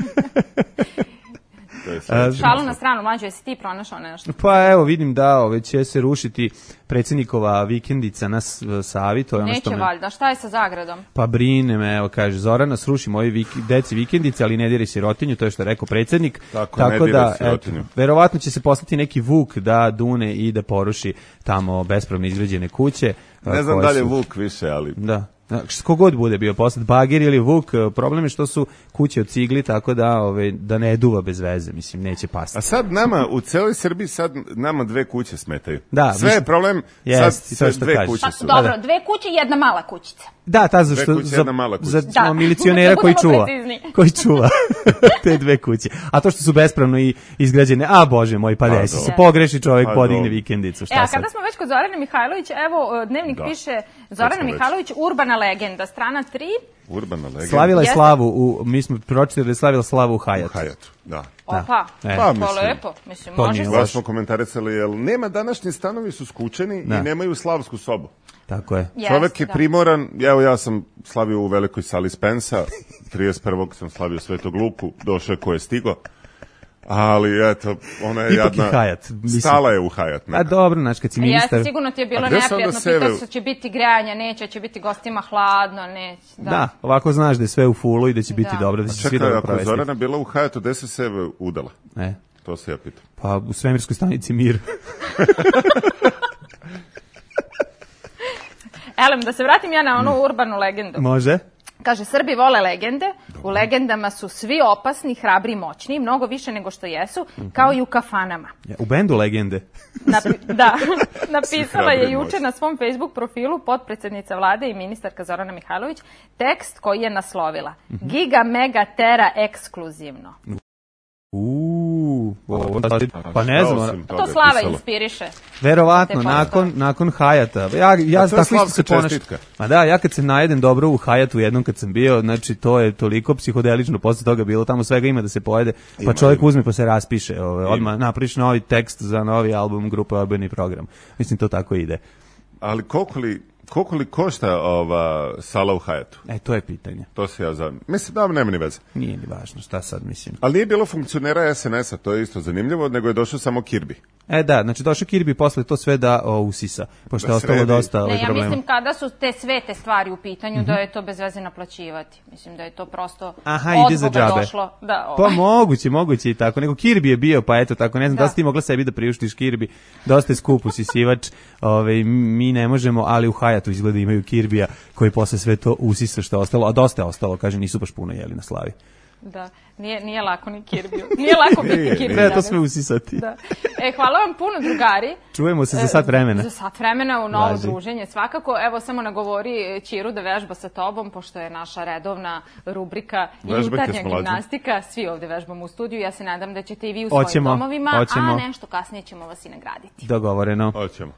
Šalu na stranu, Mlađo, jesi ti pronašao nešto? Pa evo, vidim da ove, će se rušiti predsjednikova vikendica na Savi. To je ono Neće što me... valjda, šta je sa Zagradom? Pa brine me, evo kaže, Zorana, sruši moji vik... deci vikendice, ali ne diri sirotinju, to je što je rekao predsjednik. Tako, Tako ne da, sirotinju. Eto, verovatno će se poslati neki Vuk da dune i da poruši tamo bespravno izgrađene kuće. Ne znam da li je Vuk više, ali... Da. Kogod bude bio poslat, Bagir ili Vuk, problem je što su kuće od cigli, tako da ove, da ne duva bez veze, mislim, neće pasti. A sad nama, u celoj Srbiji, sad nama dve kuće smetaju. Da, sve je problem, jest, sad sve dve kažeš. kuće su. Pa, dobro, dve kuće i jedna mala kućica. Da, ta za što, kuće, za, za da. milicionera koji čuva, koji čuva te dve kuće. A to što su bespravno i izgrađene, a bože moj, pa desi se, pogreši čovjek, pa podigne vikendicu, šta e, a sad? kada smo već kod Zorana Mihajlović, evo, Dnevnik da. piše Zorana Mihajlović, urbana legenda, strana tri. Urbana legenda. Slavila je slavu, u, mi smo pročitali da je slavila slavu u Hajatu. U Hajatu, da. Opa, e. pa, pa lepo, mislim, može se. Baš smo komentarisali, jer nema, današnji stanovi su skučeni da. i nemaju slavsku sobu. Tako je. Yes, čovjek je da. primoran, evo ja sam slavio u velikoj sali Spensa, trideset prvog sam slavio Svetog Luku, došao je ko je stigo. Ali, eto, ona je Ipak jadna, i Hajat, mislim. stala je u Hajat. Neka. A dobro, znači, kad si ministar... Jeste, sigurno ti je bilo neprijatno, pitao se će biti grejanja, neće, će biti gostima hladno, neće. Da. da, ovako znaš da je sve u fulu i da će biti da. dobro, da će čekaj, svi dobro ako provesti. Zorana bila u Hajatu, gde se se udala? E. To se ja pitam. Pa u svemirskoj stanici Mir. Elem, da se vratim ja na onu urbanu legendu. Može. Kaže, Srbi vole legende, u legendama su svi opasni, hrabri i moćni, mnogo više nego što jesu, mm-hmm. kao i u kafanama. Ja, u bendu legende. Napi- da, napisala je juče na svom Facebook profilu potpredsjednica vlade i ministarka Zorana Mihajlović tekst koji je naslovila. Mm-hmm. Giga, mega, tera, ekskluzivno. Uuu, pa ne znam. To Slava inspiriše. Verovatno, nakon, nakon Hajata. Ja, ja tako isto se ponašam. Ma da, ja kad se najedem dobro u Hajatu jednom kad sam bio, znači to je toliko psihodelično posle toga bilo, tamo svega ima da se pojede, pa ima, čovjek ima. uzme pa se raspiše. Ove, odmah napriš novi tekst za novi album grupe Odbojni program. Mislim, to tako ide. Ali koliko li... Koliko li košta ova sala u Hajatu? E, to je pitanje. To se ja znam. Mislim, da nema ni veze. Nije ni važno, šta sad mislim. Ali nije bilo funkcionera S N S-a, to je isto zanimljivo, nego je došao samo Kirby. E da, znači došao Kirby posle to sve da o, usisa, pošto da je ostalo dosta ovaj problema. Ne, ja mislim kada su te sve te stvari u pitanju, mm-hmm. da je to bez veze naplaćivati. Mislim da je to prosto Aha, ide za džabe. Došlo. Da, ovaj. Pa moguće, moguće i tako. Nego Kirby je bio, pa eto tako, ne znam da, da si ti mogla sebi da priuštiš Kirby. Dosta je skup usisivač, ovaj, mi ne možemo, ali u Hajatu izgleda imaju Kirbija koji posle sve to usisa što je ostalo, a dosta je ostalo, kaže, nisu baš puno jeli na slavi. Da, nije, nije lako ni Kirbiju. Nije lako biti Nije, Kirbi. treba to sve usisati. Da. E, hvala vam puno, drugari. Čujemo se za sat vremena. Za sat vremena u novo Važi. druženje. Svakako, evo samo nagovori Ćiru da vežba sa tobom, pošto je naša redovna rubrika i Vežbajte jutarnja s Mlađom. gimnastika. Svi ovde vežbamo u studiju. Ja se nadam da ćete i vi u svojim Hoćemo, domovima, hoćemo. a nešto kasnije ćemo vas i nagraditi. Dogovoreno. Hoćemo.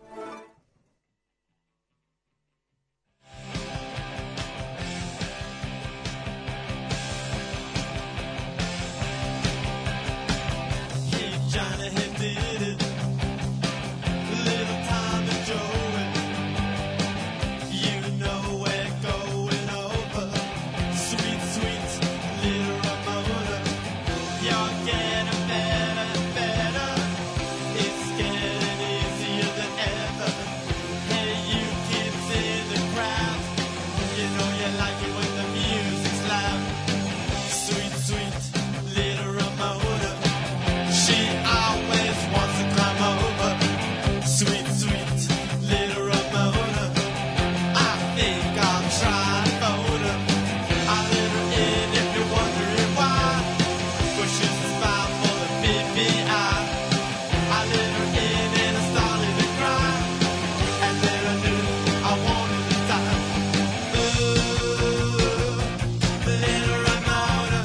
Johnny had did it. Little time to enjoy it. You know we're going over. Sweet, sweet little Ramona. You're getting better and better. It's getting easier than ever. Hey, you kids in the crowd. You know you like it when the music's loud. Sweet, sweet little Ramona. She always wants to come over. Sweet, sweet little Ramona. I think I'll try and phone her. I let her in if you're wondering why. But she's a spy for the B B I. I let her in and I started to cry. And then I knew I wanted to die. Ooh, little Ramona.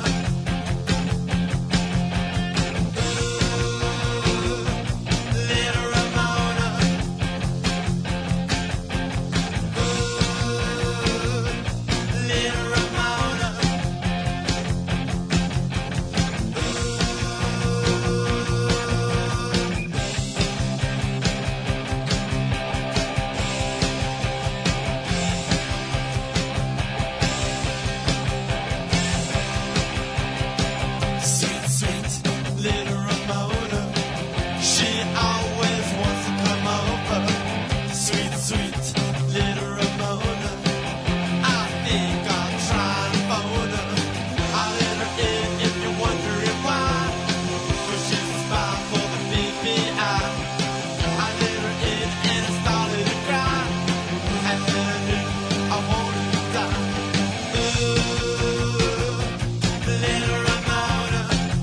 Little Ramona. Little Ramona. Sweet, sweet little Ramona. She always wants to come over. Sweet, sweet little Ramona. I think I'll try and phone her. I let her in if you're wondering why. But she's a spy for the B B I. I let her in and I started to cry. And then I knew I wanted to die. Ooh, little Ramona.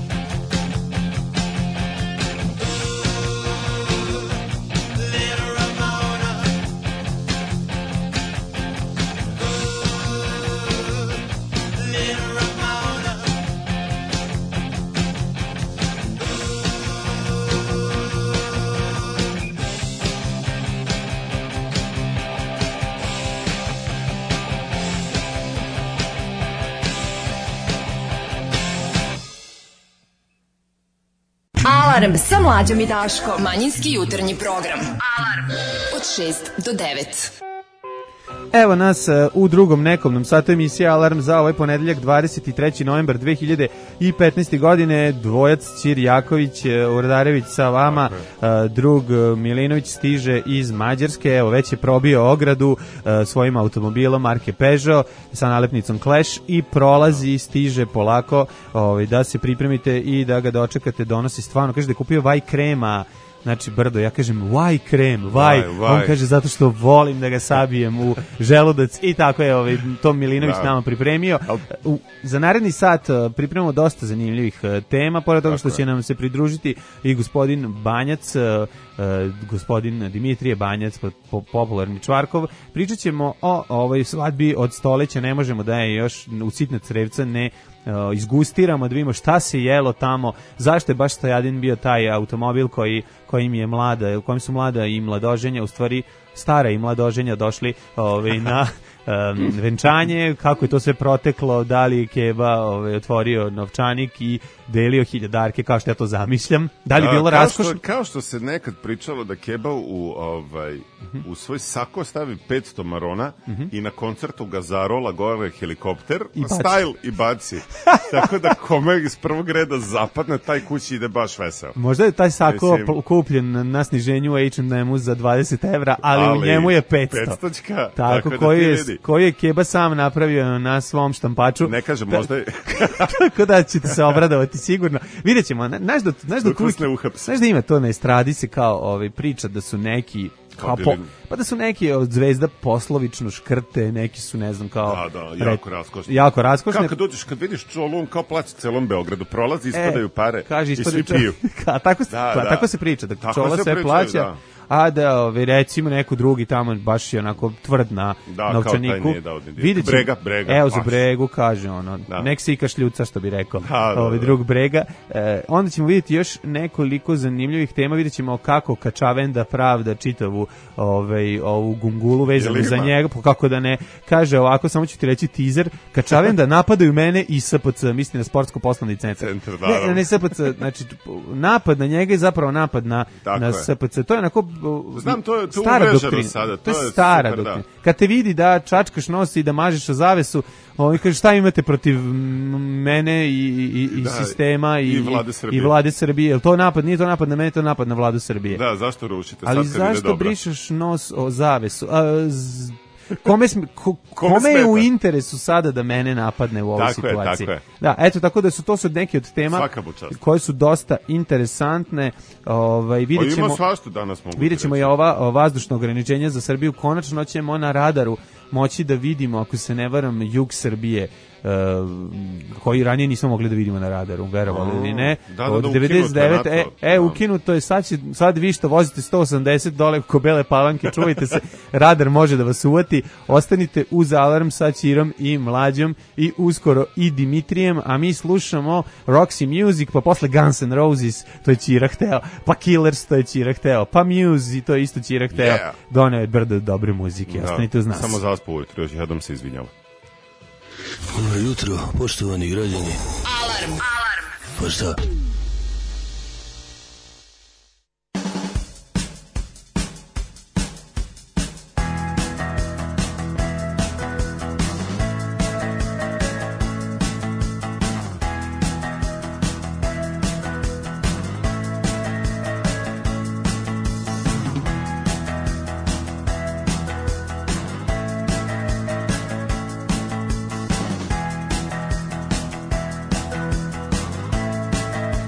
Little Ramona. Little Ramona. Alarm sa Mlađom i Daškom. Manjinski jutarnji program. Alarm od šest do devet. Evo nas uh, u drugom nekomnom satu emisije Alarm za ovaj ponedeljak dvadeset treći novembar dve hiljade petnaeste. godine. Dvojac Ćir Jaković, uh, Urdarević sa vama, uh, drug uh, Milinović stiže iz Mađarske, evo već je probio ogradu uh, svojim automobilom marke Peugeot sa nalepnicom Clash i prolazi, stiže polako, ovaj, da se pripremite i da ga dočekate, donosi stvarno, kaže da je kupio vaj krema. Znači, brdo, ja kažem, why krem, why? Why, why? On kaže, zato što volim da ga sabijem u želudac i tako je ovaj, Tom Milinović Da. nama pripremio. U, za naredni sat uh, pripremamo dosta zanimljivih uh, tema, pored toga što Tako će je. nam se pridružiti i gospodin Banjac, uh, uh, gospodin Dimitrije Banjac, po, po, popularni Čvarkov. Pričat ćemo o ovoj svadbi od stoleća, ne možemo da je još u sitna crevca ne uh, izgustiramo, da vidimo šta se jelo tamo, zašto je baš Stojadin bio taj automobil koji kojim je mlada, u kojem su mlada i mladoženja, u stvari stara i mladoženja došli ovaj, na um, venčanje, kako je to sve proteklo, da li je Keba ovaj, otvorio novčanik i delio hiljadarke, kao što ja to zamišljam, da li je bilo kao raskošno? što, kao što se nekad pričalo da Keba u, ovaj, u svoj sako stavi petsto marona i na koncertu ga zarola gore helikopter, I baci. style i baci. Tako da kome iz prvog reda zapadne, taj kući ide baš veseo. Možda je taj sako Mislim- pl- kupljen na sniženju u H and M-u za dvadeset evra, ali, u Ali njemu je petsto. petstoćka, Tako, tako da koji, ti je, vidi. koji je Keba sam napravio na svom štampaču. Ne kažem, možda je... Tako da ćete se obradovati sigurno. Vidjet ćemo, na- znaš da, znaš da, Dok uvijek- vas ne uhapse. znaš da ima to na estradi se kao ovaj, priča da su neki Kao Pa, po, bili- pa da su neki od zvezda poslovično škrte, neki su, ne znam, kao... Da, da, jako raskošne. Jako raskošne. Kako kad dođeš, kad vidiš čolu, on kao plaća celom Beogradu, prolazi, ispadaju pare kaže, i svi ispadaju piju. Ka, tako, se, Da, pa, da. tako se priča, da Tako čola se sve pričaju, plaća, da. a da ove, recimo neko drugi tamo baš je onako tvrd na Da, kao novčaniku. taj nije dao ni dinara. Vidjet ćemo- Brega, Brega, Evo za baš. Bregu kaže ono, Da. nek se ika šljuca što bi rekao, Da, da, ovaj, da. drug Brega. E, onda ćemo vidjeti još nekoliko zanimljivih tema, vidjet ćemo kako Kačavenda pravda čitavu ovaj, ovu gungulu vezanu Jel za ima? njega, pa kako da ne, kaže ovako, samo ću ti reći teaser, Kačavenda napadaju mene i S P C, misli na sportsko poslovni centar. Centar, da, ne, da. ne S P C, znači napad na njega je zapravo napad na, Tako na je. S P C. To je onako Znam, to je- to stara uveženo doktrina. sada, To je to je stara super, da. doktrina. Kad te vidi da čačkaš nos i da mažeš o zavesu, on kaže šta imate protiv m, mene i, i, i Da, sistema i, i Vlade Srbije. i Vlade Srbije. Jel to napad? Nije to napad na mene, to je napad na Vladu Srbije. Da, zašto rušite? Ali Sad kad ide zašto dobro. brišeš nos o zavesu? A, z, kome, sm, ko, Kome kome je u smeta? interesu sada da mene napadne u ovoj Tako je, situaciji? tako je. Da, eto, tako da su to su neke od tema Svaka mu čast. koje su dosta interesantne. Ovaj, Pa vidjet ima ćemo, svašta danas mogu vidjet ti ćemo reći. i ova o, vazdušno ograničenje za Srbiju. Konačno ćemo na radaru moći da vidimo, ako se ne varam, jug Srbije, e, koji ranije nismo mogli da vidimo na radaru, verovali ili ne. Da, da, Od da, devedeset devete ukinuto je e, na to. e Da. ukinuto je, sad, će, sad vi što vozite sto osamdeset dole ko Bele Palanke, čuvajte se, radar može da vas uvati, ostanite uz Alarm sa Ćirom i Mlađom i uskoro i Dimitrijem, a mi slušamo Roxy Music, pa posle Guns N' Roses, to je Ćira hteo, pa Killers, to je Ćira hteo, pa Muse, to je isto Ćira hteo, Yeah. doneo je brdo dobre muzike, Da, ostanite uz nas. Samo zaspo ujutro, još jednom se izvinjava. Dobro jutro, poštovani građani. Alarm. Alarm. Pa šta? Thank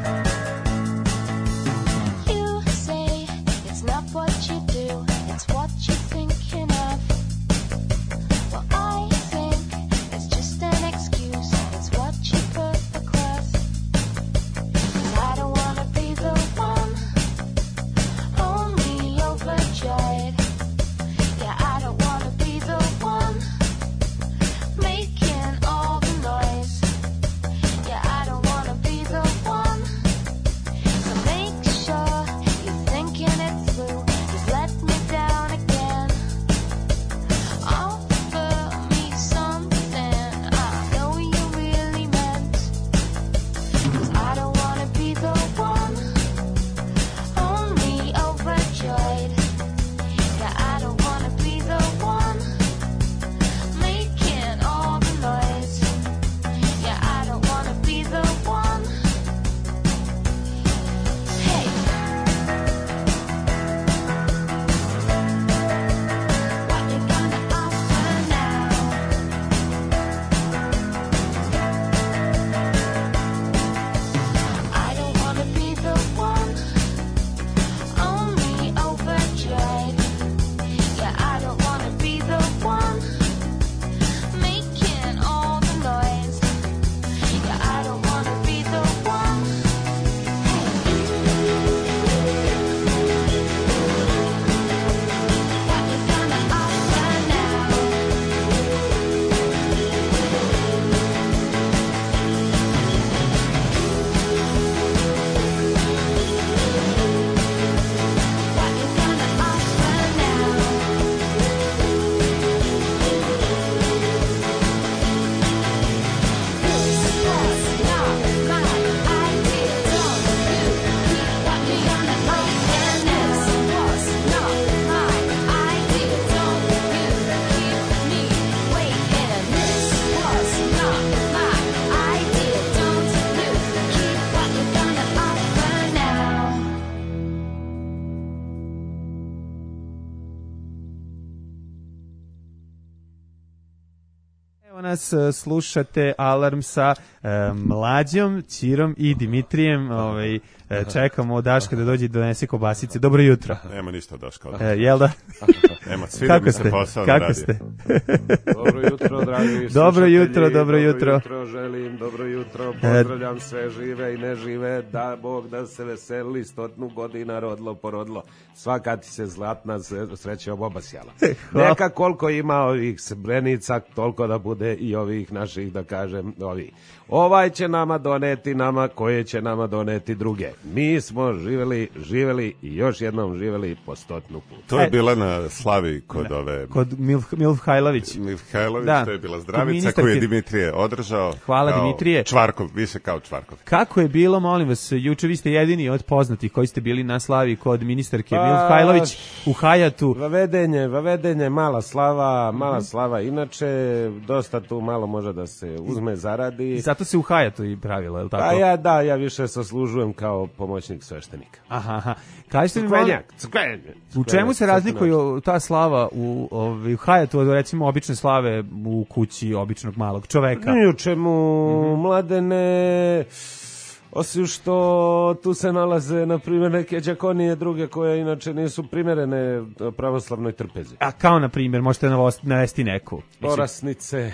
Evo nas, uh, slušate Alarm sa uh, Mlađom, Ćirom i Dimitrijem. Ovaj, uh, čekamo Daška da dođe i donese kobasice. Dobro jutro. Nema ništa Daška. Uh, jel da? Nema, sviđa mi se posao na Kako radiju. ste? Dobro jutro, dragi Dobro jutro, slušatelji. dobro jutro. jutro želim, dobro jutro, pozdravljam sve žive i nežive, da Bog da se veseli, stotnu godina rodilo porodilo, svaka ti se zlatna srećom obasjala. Neka koliko ima ovih srebrenica, toliko da bude i ovih naših, da kažem, ovi. Ovaj će nama doneti nama, koje će nama doneti druge. Mi smo živeli, živeli i još jednom živeli po stotnu put. To je bila na slavi kod ove... Kod Milf, Milfhajlović. Milfhajlović, Da. to je bila Kod zdravica ministarke. koju je Dimitrije održao. Hvala, kao Dimitrije. Čvarkov, više kao Čvarkov. Kako je bilo, molim vas, juče vi ste jedini od poznatih koji ste bili na slavi kod ministarke Pa, Milfhajlović u Hajatu. Vavedenje, vavedenje, mala slava, mala slava inače, dosta tu malo može da se uzme, zaradi. I zato se u Hajatu i pravilo, je li tako? A ja, da, ja više saslužujem kao pomoćnik sveštenika. Aha, aha. Kažete mi, molim, Crkvenjak, crkvenjak. u čemu se Crkvenjak, razlikuju ta slava u, ovaj, u Hajatu od recimo obične slave u kući običnog malog čoveka? Ni u čemu, mladene, osim što tu se nalaze, na primjer, neke đakonije druge koje inače nisu primerene pravoslavnoj trpezi. A kao, na primjer, možete navost- navesti neku? Mislim, Porasnice,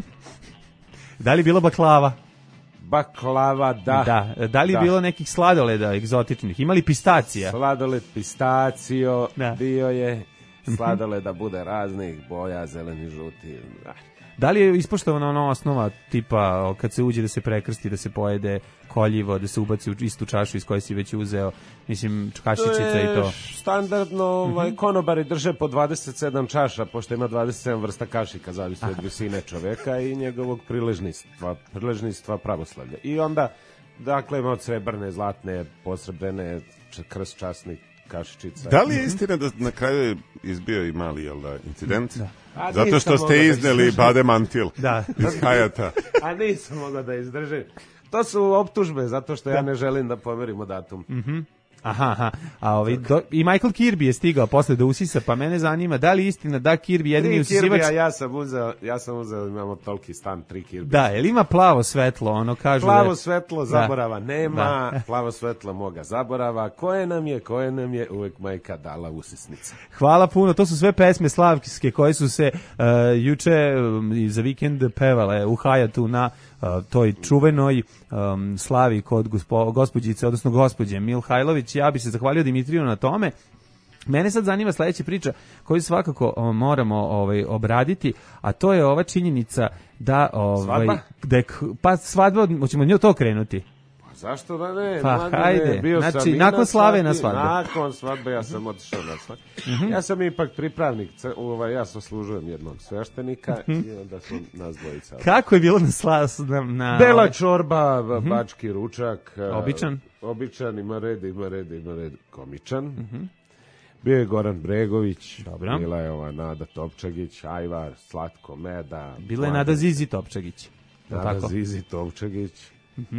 da li je bilo baklava? baklava, da. Da. Da li je Da. bilo nekih sladoleda egzotičnih? Imali pistacija? Sladoled, pistacio, Da. bio je sladoled da bude raznih boja, zeleni, žuti. Ah. Da li je ispoštovana ona osnova tipa kad se uđe da se prekrsti, da se pojede koljivo, da se ubaci u istu čašu iz koje si već uzeo, mislim, kašičica i to? Standardno, ovaj, konobari drže po dvadeset sedam čaša, pošto ima dvadeset sedam vrsta kašika, zavisi od visine čoveka i njegovog priležništva, priležništva pravoslavlja. I onda, dakle, ima od srebrne, zlatne, posrebrene, č- krst časnih kašičica. Da li je istina da na kraju je izbio i mali, jel da, incident? Da. A Zato nisam što mogao ste da izneli izdržim. Bade Mantil Da. iz Hajata. A nisam mogao da izdržim. To su optužbe, zato što ja ne želim da pomerimo datum. Aha, aha. A ovaj, do, i Michael Kirby je stigao posle da usisa, pa mene zanima da li je istina da Kirby jedini Tri usisivač... Kirbija, ja sam uzeo, ja sam uzeo, imamo toliki stan, tri Kirbija. Da, jel ima plavo svetlo, ono kažu da... Plavo je- svetlo Da. zaborava nema, Da. plavo svetlo moga zaborava. Koje nam je, koje nam je uvek majka dala usisnica. Hvala puno, to su sve pesme slavske koje su se uh, juče um, i za vikend pevale u Hajatu na uh, toj čuvenoj um, slavi kod gospo, gospođice, odnosno gospođe Milhajlović. Ja bi se zahvalio Dimitriju na tome. Mene sad zanima sledeća priča koju svakako o, moramo ovaj obraditi, a to je ova činjenica da ovaj Svadba? da je k- pa svadba, hoćemo od nje to krenuti. Zašto da ne? Pa, Mladene, hajde. bio Znači, sam i nakon na slave na svadbi, svadbu. Nakon svadbe ja sam otišao na svadbu. Ja sam ipak pripravnik, c- ovaj, ja saslužujem jednog sveštenika i onda smo nas dvojica. Kako je bilo na sla, na, na Bela ovaj- čorba, bački ručak. a, Običan? Običan, ima red, ima red, ima red, komičan. Bio je Goran Bregović, Dobro. bila je ova Nada Topčagić, Ajvar, Slatko Meda. bila je Mladen- Nada Zizi Topčagić. Jel Nada tako? Zizi Topčagić,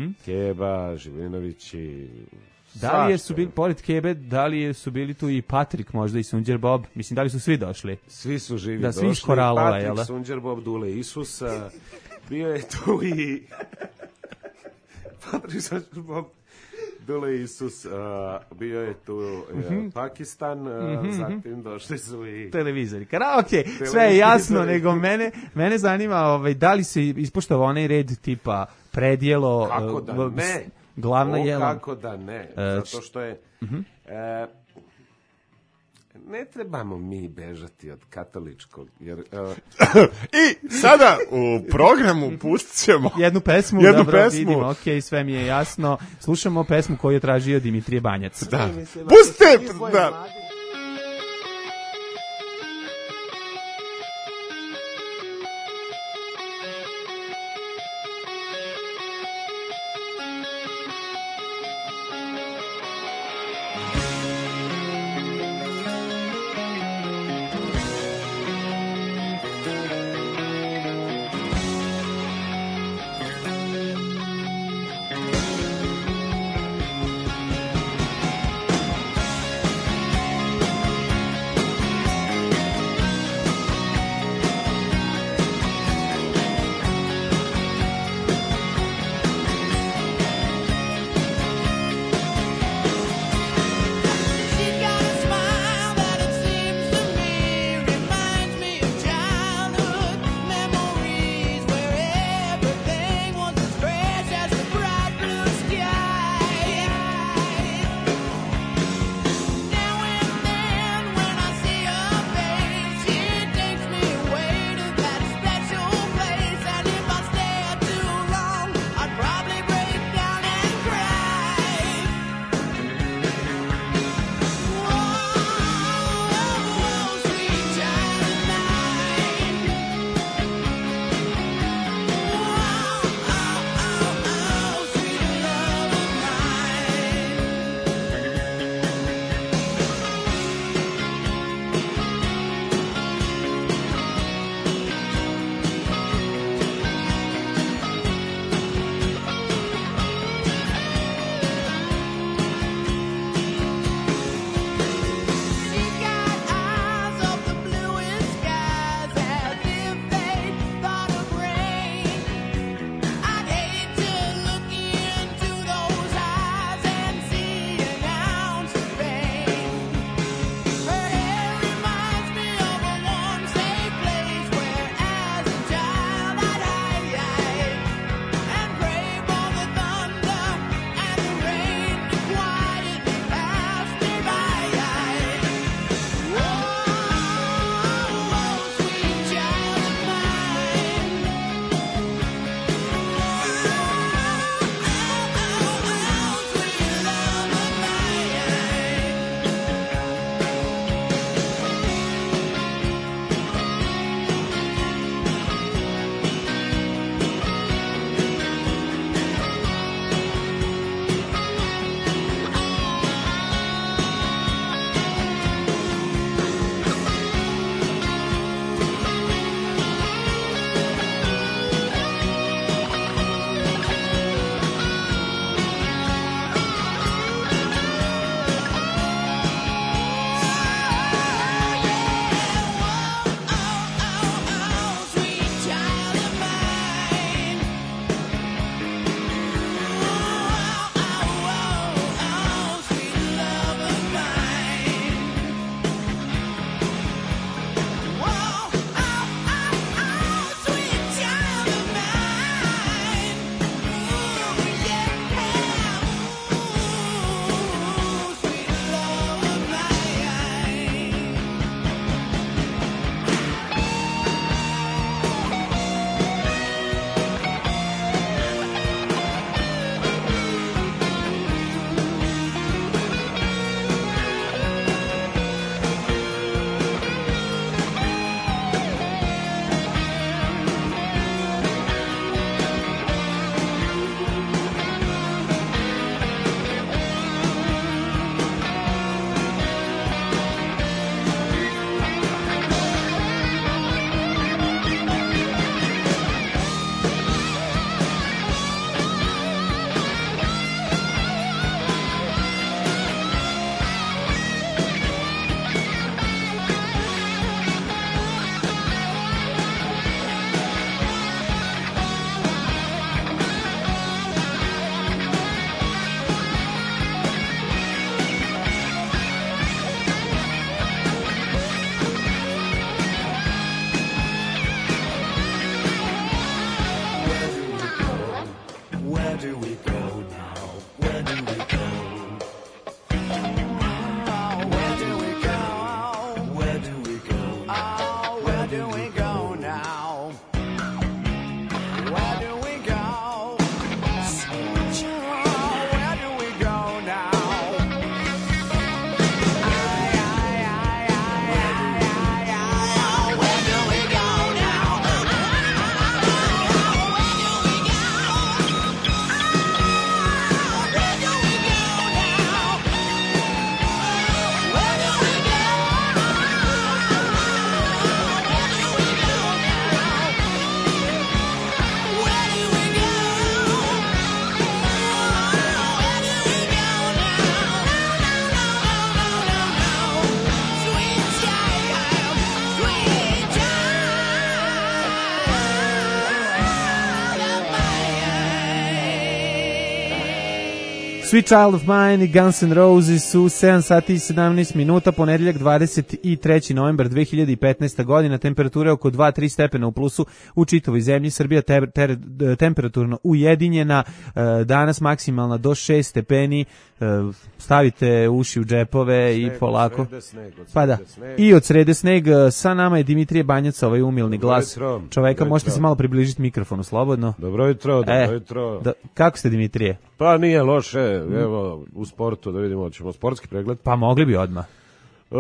Keba, Živinović i... Da li je svašta. su bili, pored Kebe, da li je su bili tu i Patrik, možda i Sunđer Bob? Mislim, da li su svi došli? Svi su živi Da, došli. svi iz Koralova, Patrik, jel da? Sunđer, Bob, Dule, Isusa. Bio je tu i... Patrik, Sunđer, Bob, Dule, Isus. Uh, bio je tu uh, Pakistan. Uh, Zatim došli su i... Televizori. Karaoke, sve je jasno, nego mene, mene zanima ovaj, da li se ispoštava onaj red tipa predjelo, Kako eh, da v- ne? s- glavna O, jela. kako da ne? E, Zato što je... e, ne trebamo mi bežati od katoličkog, jer... e, I sada u programu pustit ćemo Jednu pesmu, Jednu dobro, pesmu. vidimo, ok, sve mi je jasno. Slušamo pesmu koju je tražio Dimitrije Banjac. Da. Pustite! Da. Thank Sweet Child of Mine i Guns N' Roses su sedam sati i sedamnaest minuta, ponedeljak dvadeset treći novembar dve hiljade petnaeste. godina, temperatura oko dva do tri stepena u plusu u čitavoj zemlji. Srbija ter, ter, temperaturno ujedinjena, danas maksimalna do šest stepeni. Stavite uši u džepove sneg, i polako. Od sneg, od pa da. Sneg. I od srede sneg. Sa nama je Dimitrije Banjac, ovaj umilni dobro glas jutro, čoveka. Možete jutro. Se malo približiti mikrofonu slobodno. Dobro jutro, dobro e, jutro. Da, kako ste, Dimitrije? Pa nije loše, evo u sportu da vidimo, ćemo sportski pregled. Pa mogli bi odmah. Uh,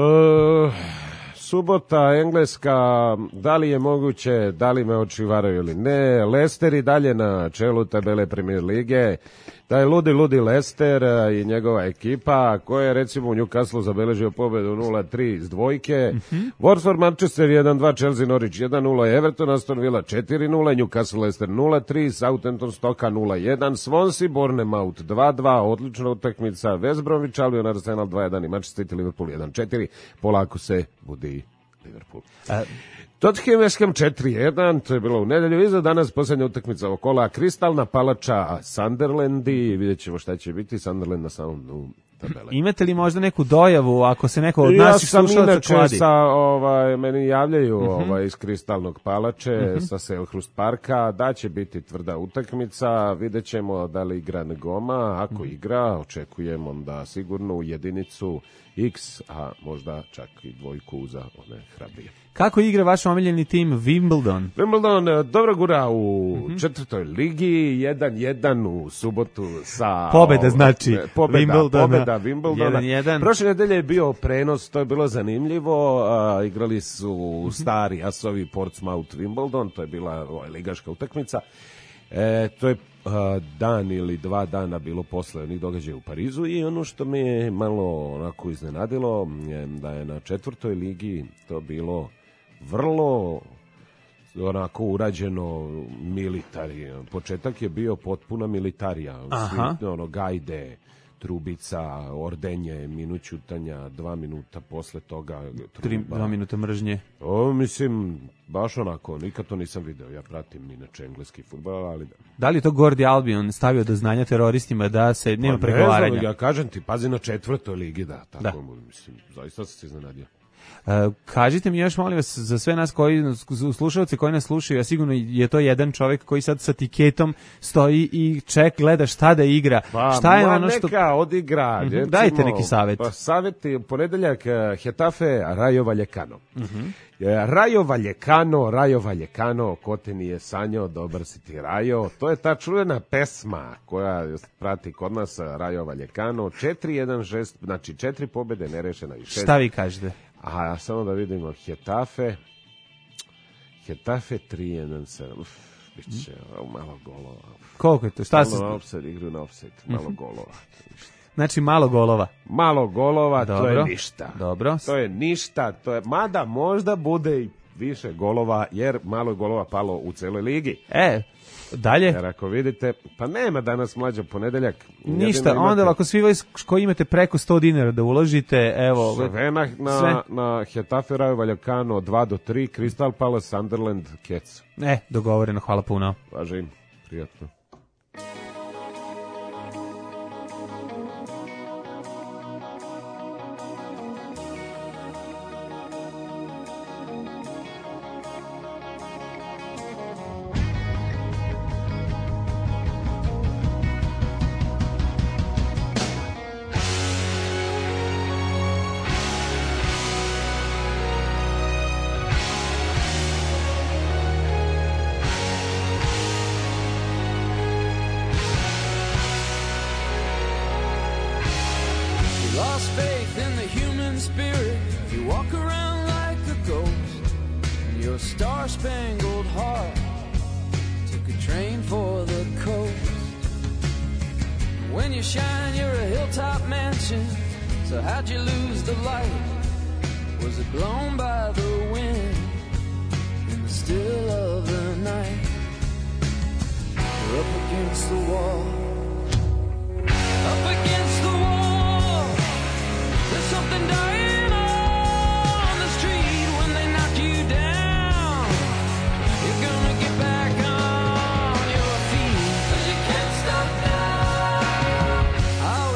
subota, Engleska, da li je moguće, da li me oči varaju ili ne. Leicester i dalje na čelu tabele Premier lige. Da je ludi, ludi Leicester i njegova ekipa, koja je recimo u Newcastle zabeležio pobedu nula tri s dvojke. Mm-hmm. Watford, Manchester jedan dva, Chelsea, Norwich jedan nula, Everton, Aston Villa četiri nula, Newcastle, Leicester nula tri, Southampton, Stoka nula jedan, Swansea, Bournemouth dva dva, odlična utakmica, West Bromwich Albion, Arsenal dva jedan i Manchester City, Liverpool jedan četiri. Polako se budi Liverpool. A... Tottenham West Ham četiri jedan, to je bilo u nedelju. Iza danas posljednja utakmica ovog kola, Kristalna Palača, Sunderland i vidjet ćemo šta će biti. Sunderland na samom dnu tabele. Imate li možda neku dojavu ako se neko od naših slušalaca kladi? Ja sam inače sa, ovaj, meni javljaju uh-huh. ovaj, iz Kristalnog Palače, uh-huh. sa Selhurst Parka, da će biti tvrda utakmica, vidjet ćemo da li igra Ngoma, ako uh-huh. igra, očekujemo da sigurno u jedinicu X, a možda čak i dvojku za one hrabrije. Kako igra vaš omiljeni tim Wimbledon? Wimbledon dobro gura u mm-hmm. četvrtoj ligi, jedan jedan u subotu sa... Pobeda znači pobeda, Wimbledona. Pobeda Wimbledona. jedan jedan. Prošle nedelje je bio prenos, to je bilo zanimljivo. A, igrali su mm-hmm. stari asovi Portsmouth Wimbledon, to je bila ovaj, ligaška utakmica. E, to je a, dan ili dva dana bilo posle onih događaja u Parizu i ono što me je malo onako iznenadilo je da je na četvrtoj ligi to bilo vrlo onako urađeno militari. Početak je bio potpuna militarija. Svi, ono, gajde, trubica, ordenje, minut ćutanja, dva minuta posle toga truba. Tri, dva minuta mržnje. O, mislim, baš onako, nikad to nisam video. Ja pratim inače engleski fudbal, ali da. Da li je to Gordi Albion stavio do znanja teroristima da se nema pa pregovaranja? Ne znam, ja kažem ti, pazi na četvrtoj ligi, da. Tako, da. Mislim, zaista sam se iznenadio. Uh, kažite mi još, molim vas, za sve nas koji, slušalci koji nas slušaju, a sigurno je to jedan čovjek koji sad sa tiketom stoji i ček, gleda šta da igra. Pa, šta je ono što... neka odigra. Mm-hmm. Recimo, dajte neki savjet. Pa, savjeti, ponedeljak, Getafe, Rayo Vallecano. Mm-hmm. Rayo Vallecano, Rayo Vallecano, ko te nije sanjao, dobar si ti Rayo. To je ta čuvena pesma koja prati kod nas Rayo Vallecano. četiri jedan šest, znači četiri pobjede, nerešena i šest. Šta vi kažete? A samo da vidimo, Getafe, Getafe tri jedan sedam, uf, bit će malo golova. Koliko je to? Šta se... Malo na offset, igru na offset, malo golova. Znači malo golova. Malo golova, dobro, to je ništa. Dobro. To je ništa, to je, mada možda bude i više golova, jer malo je golova palo u celoj ligi. E, dalje? Jer ako vidite, pa nema danas mlađa ponedeljak. Ništa, imate... onda ako svi vas koji imate preko sto dinara da uložite, evo... Sve na, na, sve. na Getafe, Rayo Vallecano dva do tri, Crystal Palace, Sunderland, Cats. E, dogovoreno, hvala puno. Važim, prijatno. I'll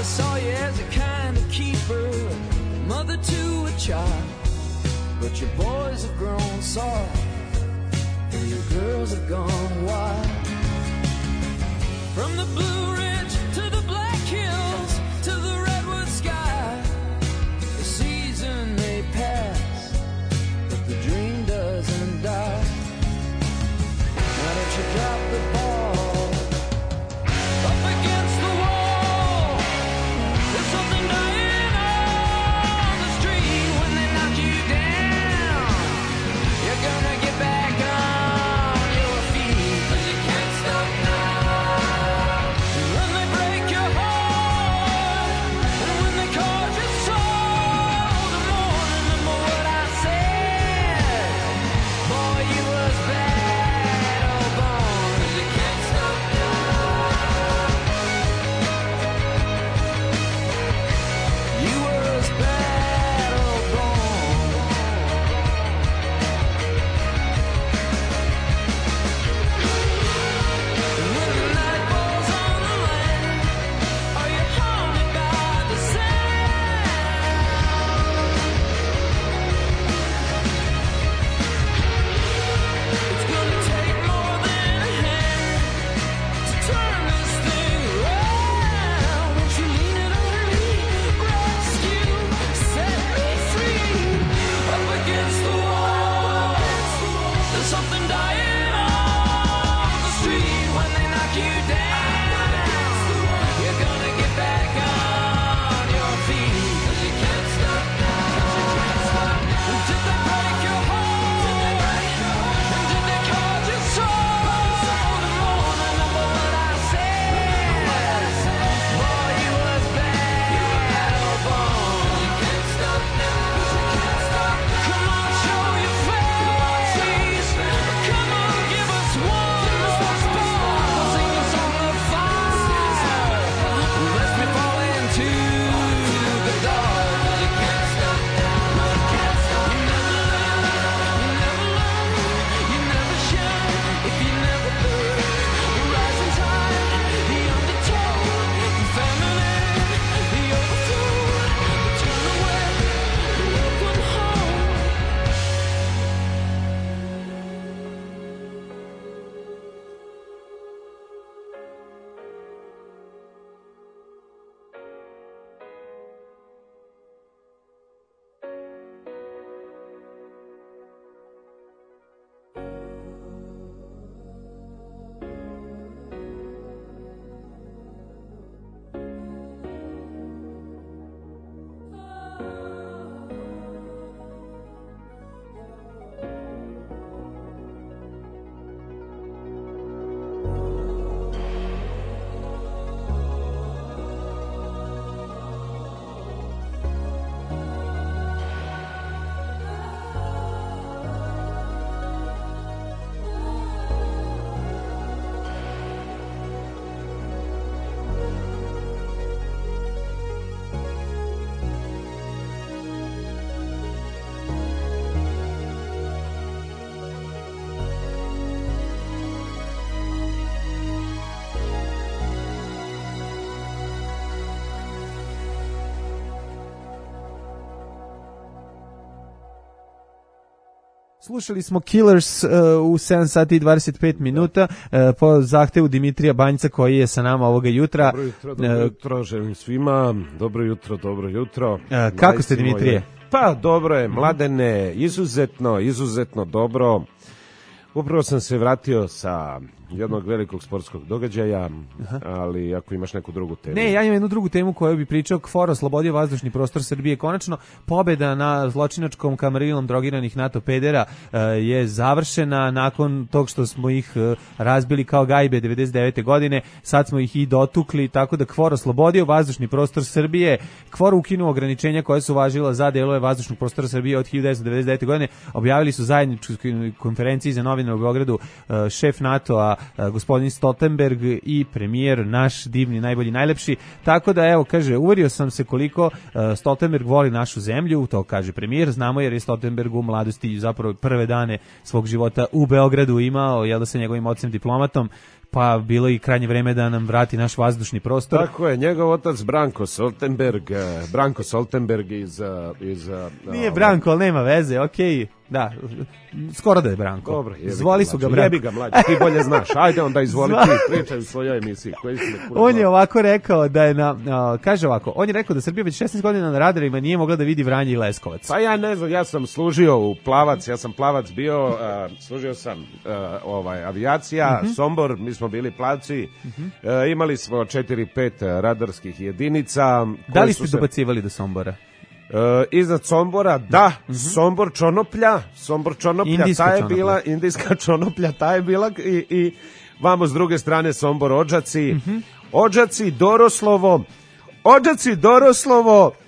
slušali smo Killers uh, u sedam sati i dvadeset pet minuta uh, po zahtevu Dimitrija Banjca koji je sa nama ovoga jutra. Dobro jutro, dobro uh, jutro, želim svima. Dobro jutro, dobro jutro. Uh, kako ste, Dimitrije? Je. Pa dobro je, Mladene, izuzetno, izuzetno dobro. Upravo sam se vratio sa jednog velikog sportskog događaja, aha, ali ako imaš neku drugu temu. Ne, ja imam jednu drugu temu koju bi pričao. K F O R oslobodio vazdušni prostor Srbije. Konačno, pobeda na zločinačkom kamarilom drogiranih NATO pedera uh, je završena nakon tog što smo ih uh, razbili kao gajbe devedeset devete godine. Sad smo ih i dotukli, tako da K F O R oslobodio vazdušni prostor Srbije. K F O R ukinuo ograničenja koje su važila za delove vazdušnog prostora Srbije od hiljadu devetsto devedeset devete godine. Objavili su zajedničkoj konferenciji za novine u Beogradu uh, šef NATO-a gospodin Stoltenberg i premijer, naš divni, najbolji, najlepši. Tako da, evo, kaže, uverio sam se koliko uh, Stoltenberg voli našu zemlju, to kaže premijer. Znamo jer je Stoltenberg u mladosti zapravo prve dane svog života u Beogradu imao, jel da sa njegovim ocem diplomatom, pa bilo i krajnje vreme da nam vrati naš vazdušni prostor. Tako je, njegov otac Branko Stoltenberg, Branko Stoltenberg iz... iz Nije Branko, ali nema veze, okej. Okay. Da, skoro da je Branko. Dobro, zvoli su ga Branko. Jebi ga mlađi, ti bolje znaš. Ajde onda izvoli ti, pričaj u svojoj emisiji. On je ovako rekao da je na, uh, kaže ovako, on je rekao da Srbija već šesnaest godina na radarima nije mogla da vidi Vranje i Leskovac. Pa ja ne znam, ja sam služio u plavac, ja sam plavac bio, uh, služio sam uh, ovaj, avijacija, uh-huh. Sombor, mi smo bili plavci, uh-huh. uh, imali smo četiri pet radarskih jedinica. Da li ste se... dobacivali do Sombora? Uh, iznad Sombora, da, uh-huh. Sombor Čonoplja, Sombor Čonoplja, indijska ta je čonoplja. bila, indijska Čonoplja, ta je bila i, i vamo s druge strane Sombor Odžaci, uh-huh. Odžaci, Doroslovo, Odžaci, Doroslovo, uh,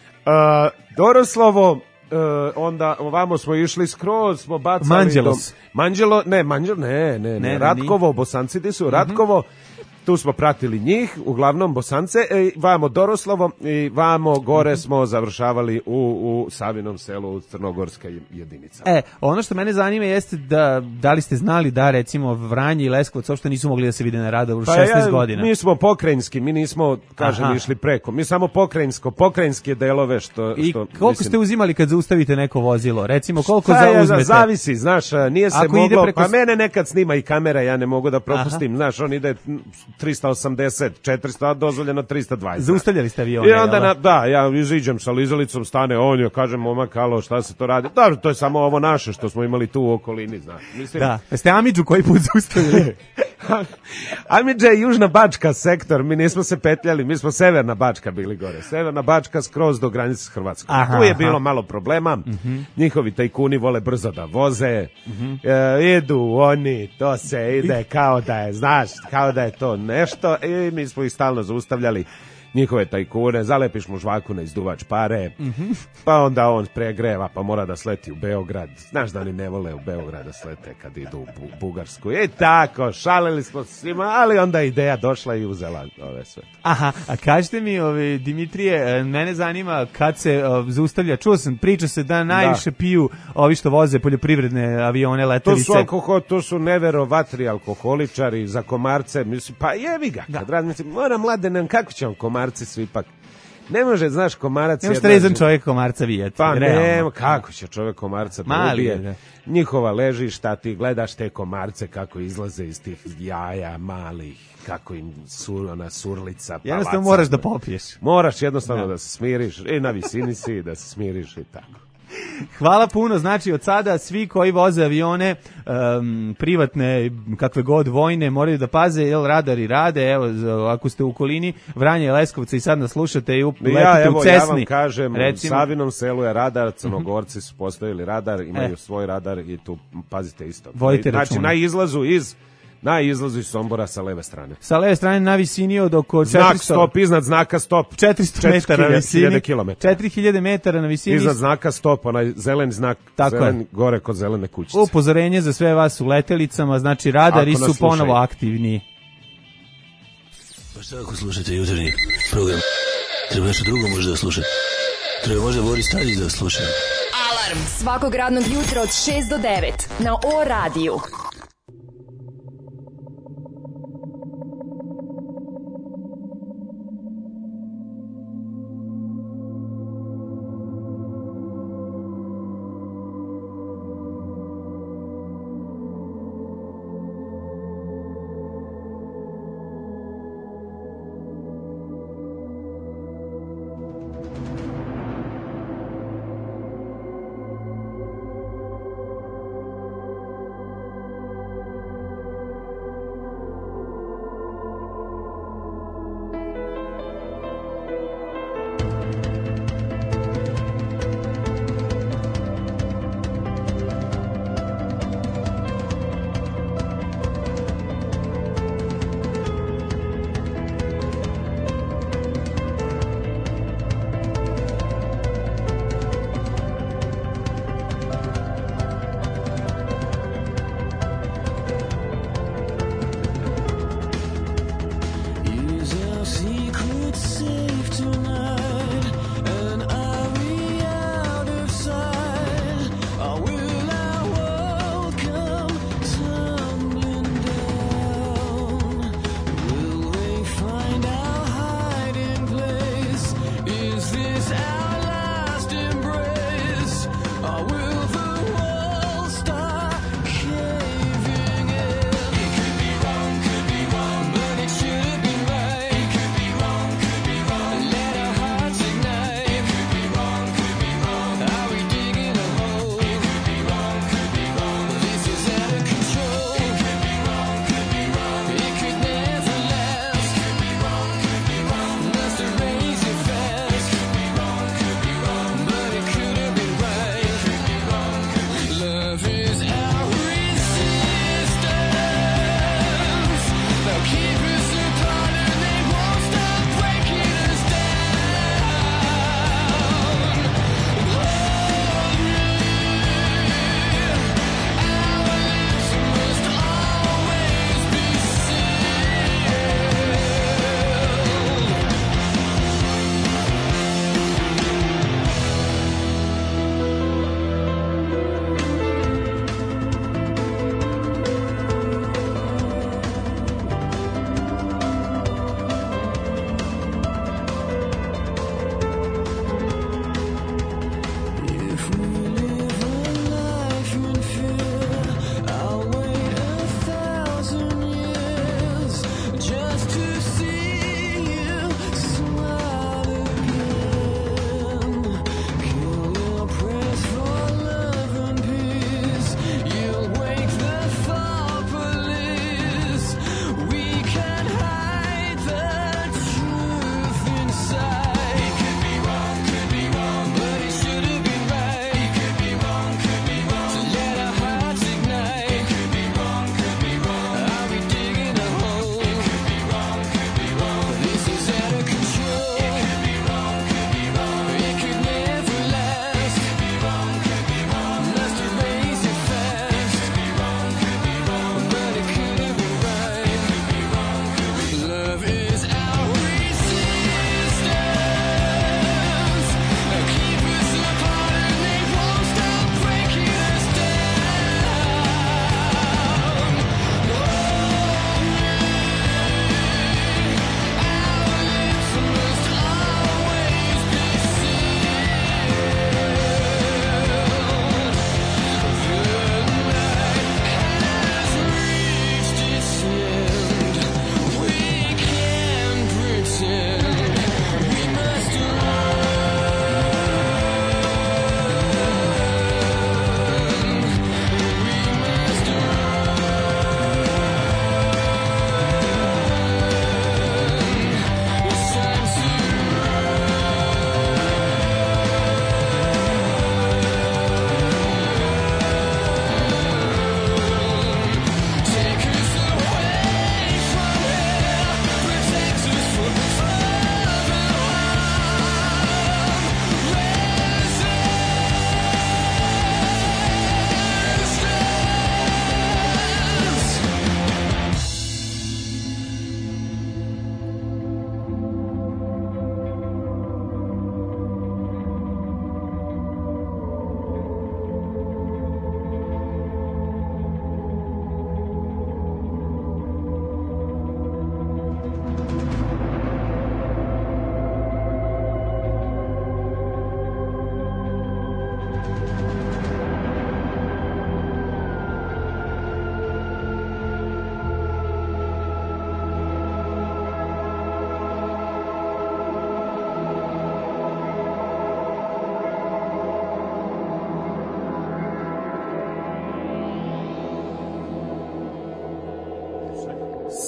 Doroslovo, uh, onda ovamo smo išli skroz, smo bacali... Manđelos. Do, Manđelo, ne, Manđelo, ne, ne, ne, ne Ratkovo, ni... Bosanci, gde su, uh-huh. Ratkovo, tu smo pratili njih, uglavnom Bosance, e, vamo Doroslovo i vamo gore smo završavali u, u Savinom selu, Crnogorska jedinica. E, ono što mene zanima jeste da, da li ste znali da recimo Vranje i Leskovac uopšte nisu mogli da se vide na radaru pa šesnaest ja, godina. Mi smo pokrajinski, mi nismo, kažem, aha. išli preko. Mi samo pokrajinsko, pokrajinske delove što... I što, koliko mislim, ste uzimali kad zaustavite neko vozilo? Recimo, koliko ja, zauzmete? Zavisi, znaš, nije se ako moglo... Preko... Pa mene nekad snima i kamera, ja ne mogu da propustim, aha. Znaš, on ide... trista osamdeset, četiristo, a dozvoljeno trista dvadeset. Zaustavljali ste avione, I onda, na, da, ja iziđem sa lizalicom, stane on, ja kažem, momak, alo, šta se to radi? Dobro, to je samo ovo naše što smo imali tu u okolini, znaš. Mislim, da, ste Amidžu koji put zaustavili? Amidža je Južna Bačka sektor, mi nismo se petljali, mi smo Severna Bačka bili gore. Severna Bačka skroz do granice s Hrvatskom. Aha, tu je bilo aha. malo problema, uh-huh. njihovi tajkuni vole brzo da voze, uh-huh. e, idu oni, to se ide kao da je, znaš, kao da je to nešto i mi smo ih stalno zaustavljali. Njihove tajkune, zalepiš mu žvaku na izduvač pare, mm-hmm. pa onda on pregreva, pa mora da sleti u Beograd. Znaš da oni ne vole u Beograd da slete kad idu u Bu- Bugarsku. I tako, šalili smo svima, ali onda ideja došla i uzela ove sve. Aha, a kažete mi, ove, Dimitrije, mene zanima kad se o, zaustavlja, čuo sam, priča se da najviše da. piju ovi što voze poljoprivredne avione, letelice. To su, alkohol, to su neverovatni alkoholičari za komarce, mislim, pa jevi ga, kad da. Mislim, mora mladen, kako će on komarce su ipak, ne može, znaš, komarac... Ne može trezan čovjek komarca vidjeti. Pa ne, kako će čovjek komarca da ubije? Ne. Njihova ležišta, ti gledaš te komarce kako izlaze iz tih jaja malih, kako im sur, ona surlica. Jednostavno moraš da popiješ. Moraš jednostavno da, da se smiriš, i na visini si, da se smiriš i tako. Hvala puno, znači od sada svi koji voze avione, um, privatne, kakve god vojne, moraju da paze, jel radari rade, evo, ako ste u okolini Vranja i Leskovca i sad nas slušate i letite ja, evo, u Cesni. Ja vam kažem, recimo, u Savinom selu je radar, Crnogorci su postavili radar, imaju e. svoj radar i tu pazite isto. Vojite znači, računa. na izlazu iz Na izlazu iz Sombora sa leve strane. Sa leve strane na visini od oko četiristo... Znak stop, iznad znaka stop. četiristo metara na visini. četiri hiljade metara na visini. Iznad znaka stop, onaj zeleni znak, tako zelen, je. Gore kod zelene kućice. Upozorenje za sve vas u letelicama, znači radari su ponovo aktivni. Pa šta ako slušate jutarnji program? Treba nešto drugo možda da slušate. Treba možda Boris Tadić da sluša. Alarm svakog radnog jutra od šest do devet na O radiju.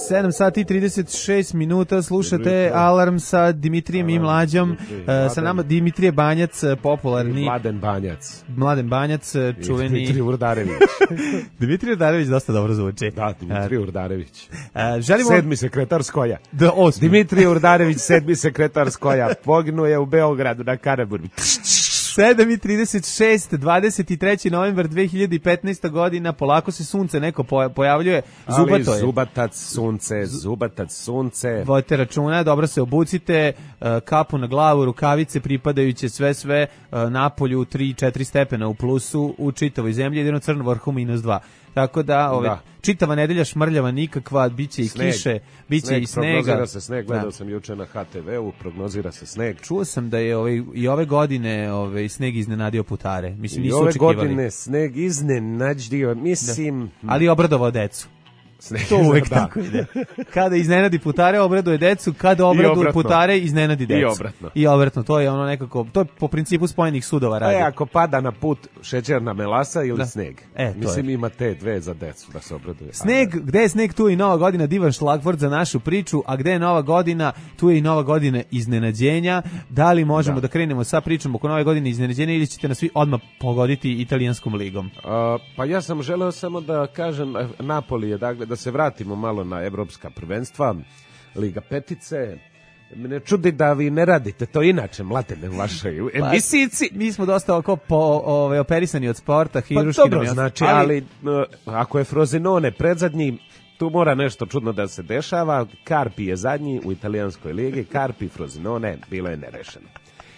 sedam sati i trideset šest minuta, slušate Alarm sa Dimitrijem i Mlađom. Uh, sa nama Dimitrije Banjac, popularni... I Mladen Banjac. Mladen Banjac, čuveni... Dimitrije Urdarević. Dimitrije Urdarević dosta dobro zvuči. Da, Dimitrije Urdarević. Uh, želimo... Sedmi sekretar Skoja. Da, osmi. Dimitrije Urdarević, sedmi sekretar Skoja. Poginuo je u Beogradu na Karaburmi. sedam i trideset šest, dvadeset treći novembar dve hiljade petnaeste. godina, polako se sunce neko pojavljuje, zubato je. Ali zubatac sunce, zubatac sunce. Vodite računa, dobro se obucite, kapu na glavu, rukavice pripadajuće, sve sve, na polju tri četiri stepena u plusu, u čitavoj zemlji, jedino crno vrhu minus dva. Tako da, ove, da. čitava nedelja šmrljava nikakva, biće i sneg. Kiše, biće sneg, i snega. Prognozira se sneg, gledao da. sam juče na ha te veu, prognozira se sneg. Čuo sam da je ovaj, i ove godine ovaj, sneg iznenadio putare. Mislim, I nisu ove očekivali. godine sneg iznenadio, mislim... Da. Ali obradovao decu. Sneg, to uvek da. tako ide. Kada iznenadi putare, obraduje decu, kada obraduje putare, iznenadi decu. I obratno. I obratno, to je ono nekako, to je po principu spojenih sudova radi. E, ako pada na put šećerna melasa ili da. sneg. E, mislim, je. ima te dve za decu da se obraduje. Sneg, Ajde. gde je sneg, tu je i Nova godina, divan šlagvort za našu priču, a gde je Nova godina, tu je i Nova godina iznenađenja. Da li možemo da, da krenemo sa pričom oko Nove godine iznenađenja ili ćete nas svi odmah pogoditi italijanskom ligom? A, pa ja sam želeo samo da kažem, Napoli je, dakle, da se vratimo malo na evropska prvenstva, Liga petice. Mene čudi da vi ne radite to inače, mlatene u vašoj emisijici. Pa, mi smo dosta oko po, ove, operisani od sporta, hiruški. Pa dobro, znači, ali, ali uh, ako je Frosinone predzadnji, tu mora nešto čudno da se dešava. Carpi je zadnji u italijanskoj ligi, Carpi, Frosinone, bilo je nerešeno.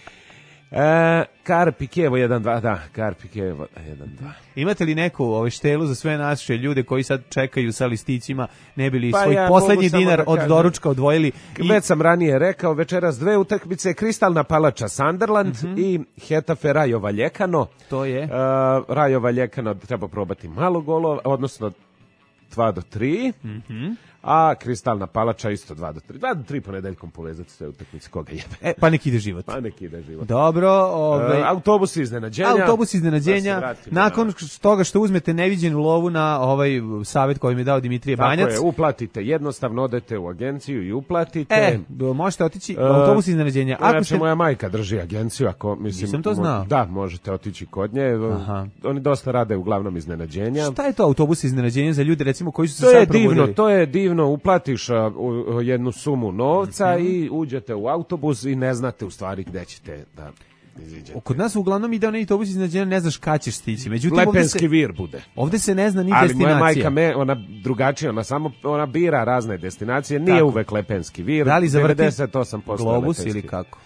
E, Carpi Kjevo jedan dva, da, Carpi Kjevo jedan dva. Imate li neku ovaj štelu za sve naše ljude koji sad čekaju sa listićima, ne bili pa svoj ja poslednji da dinar od doručka odvojili? I... Već sam ranije rekao, večeras dve utakmice, Kristalna Palača Sunderland mm -hmm. i Hetafe Rajo Valjekano. To je? Uh, Rajo Valjekano treba probati malo golova, odnosno dva do tri. Mhm. A Kristalna Palača isto dva do tri. dva do tri ponedeljkom povezati sve utakmice, koga jebe. E, pa nek ide život. Pa nek ide život. Dobro. Ove... E, autobus iznenađenja. Autobus iznenađenja. Da nakon toga što uzmete neviđenu lovu na ovaj savjet koji mi je dao Dimitrije Banjac. Tako je, uplatite. Jednostavno odete u agenciju i uplatite. E, možete otići u autobus iznenađenja. Ako znači, ste... moja majka drži agenciju. Ako, mislim, Nisam to znao. Da, možete otići kod nje. Aha. Oni dosta rade uglavnom iznenađenja. Šta je to autobus iznenađenja za ljude, recimo, koji su se to sad je divno, probudili? To je divno, uplatiš uh, u, jednu sumu novca mm-hmm. i uđete u autobus i ne znate u stvari gde ćete da iziđete. Kod nas uglavnom ide onaj autobus iznenađenja, ne znaš kad ćeš stići. Međutim, Lepenski se, vir bude. Ovde se ne zna ni ali destinacija. Ali moja majka, me, ona drugačija, ona samo ona bira razne destinacije, nije tako. Uvek Lepenski vir. Da li zavrti devedeset osam posto globus Lepenski. Ili kako?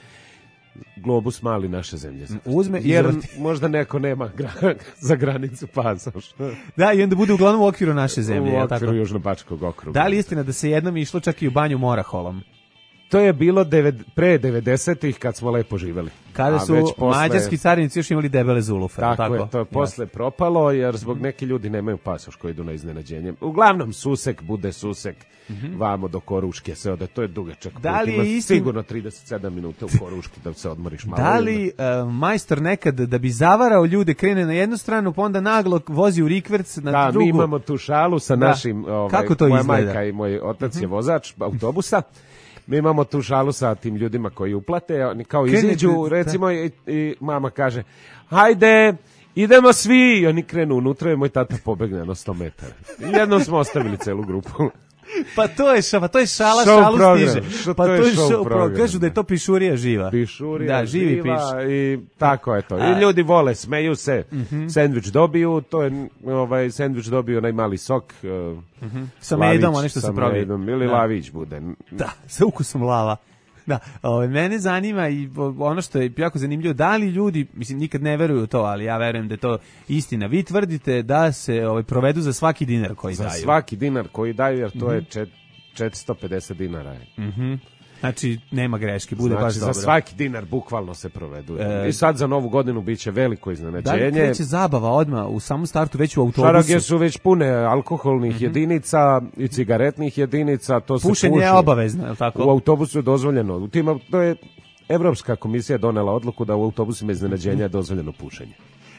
Globus mali naše zemlje. Uzme i jer zavrti. Možda neko nema gra, za granicu pasoš. Da, i onda bude uglavnom u okviru naše zemlje. U okviru Južnobačkog okruga. Da li istina da se jednom išlo čak i u banju Moraholom? To je bilo deved, pre devedesetih kad smo lepo živeli. Kada su posle... mađarski carinici još imali debele zulufe. Tako, tako je, to je posle propalo jer zbog neki ljudi nemaju pasoš koji idu na iznenađenje. Uglavnom susek bude susek, mm-hmm. vamo do Koruške se ode, to je dugačak. Da li ima istin... sigurno trideset sedam minuta u Koruški da se odmoriš malo. Da li uh, majstor nekad da bi zavarao ljude krene na jednu stranu pa onda naglo vozi u rikverc na da, drugu? Da, mi imamo tu šalu sa da. našim, ovaj, kako to moja izgleda? Majka i moj otac mm-hmm. je vozač autobusa. Mi imamo tu šalu sa tim ljudima koji uplate, oni kao iziđu, recimo, i, i mama kaže, hajde, idemo svi, i oni krenu unutra i moj tata pobegne na sto metara. I jednom smo ostavili celu grupu. Pa to je šala, to je šala, show šalu program. stiže. Šo, pa to je show, show program. Kažu da je to pišurija živa. Pišurija da, živi živa piš. I tako je to. I ljudi vole, smeju se, mm-hmm. sendvič dobiju, to je ovaj sendvič dobiju onaj mali sok. Uh, mm-hmm. Sa medom, ono što se pravi. Ili da. Lavić bude. Da, sa ukusom lava. Da, ove, mene zanima i ono što je jako zanimljivo, da li ljudi, mislim, nikad ne veruju u to, ali ja verujem da je to istina. Vi tvrdite da se ove, provedu za svaki dinar koji za daju. Za svaki dinar koji daju, jer to mm-hmm. je čet, četiristo pedeset dinara. Mhm. Znači, nema greške, bude znači, baš dobro. Za svaki dinar bukvalno se provedu. E, I sad za novu godinu biće veliko iznenađenje. Da li kreće zabava odmah u samom startu već u autobusu? Šarage su već pune alkoholnih mm-hmm. jedinica i cigaretnih jedinica. To se pušenje puši. Je obavezno, je li tako? U autobusu je dozvoljeno. U tim, to je Evropska komisija donela odluku da u autobusima iznenađenja je dozvoljeno pušenje.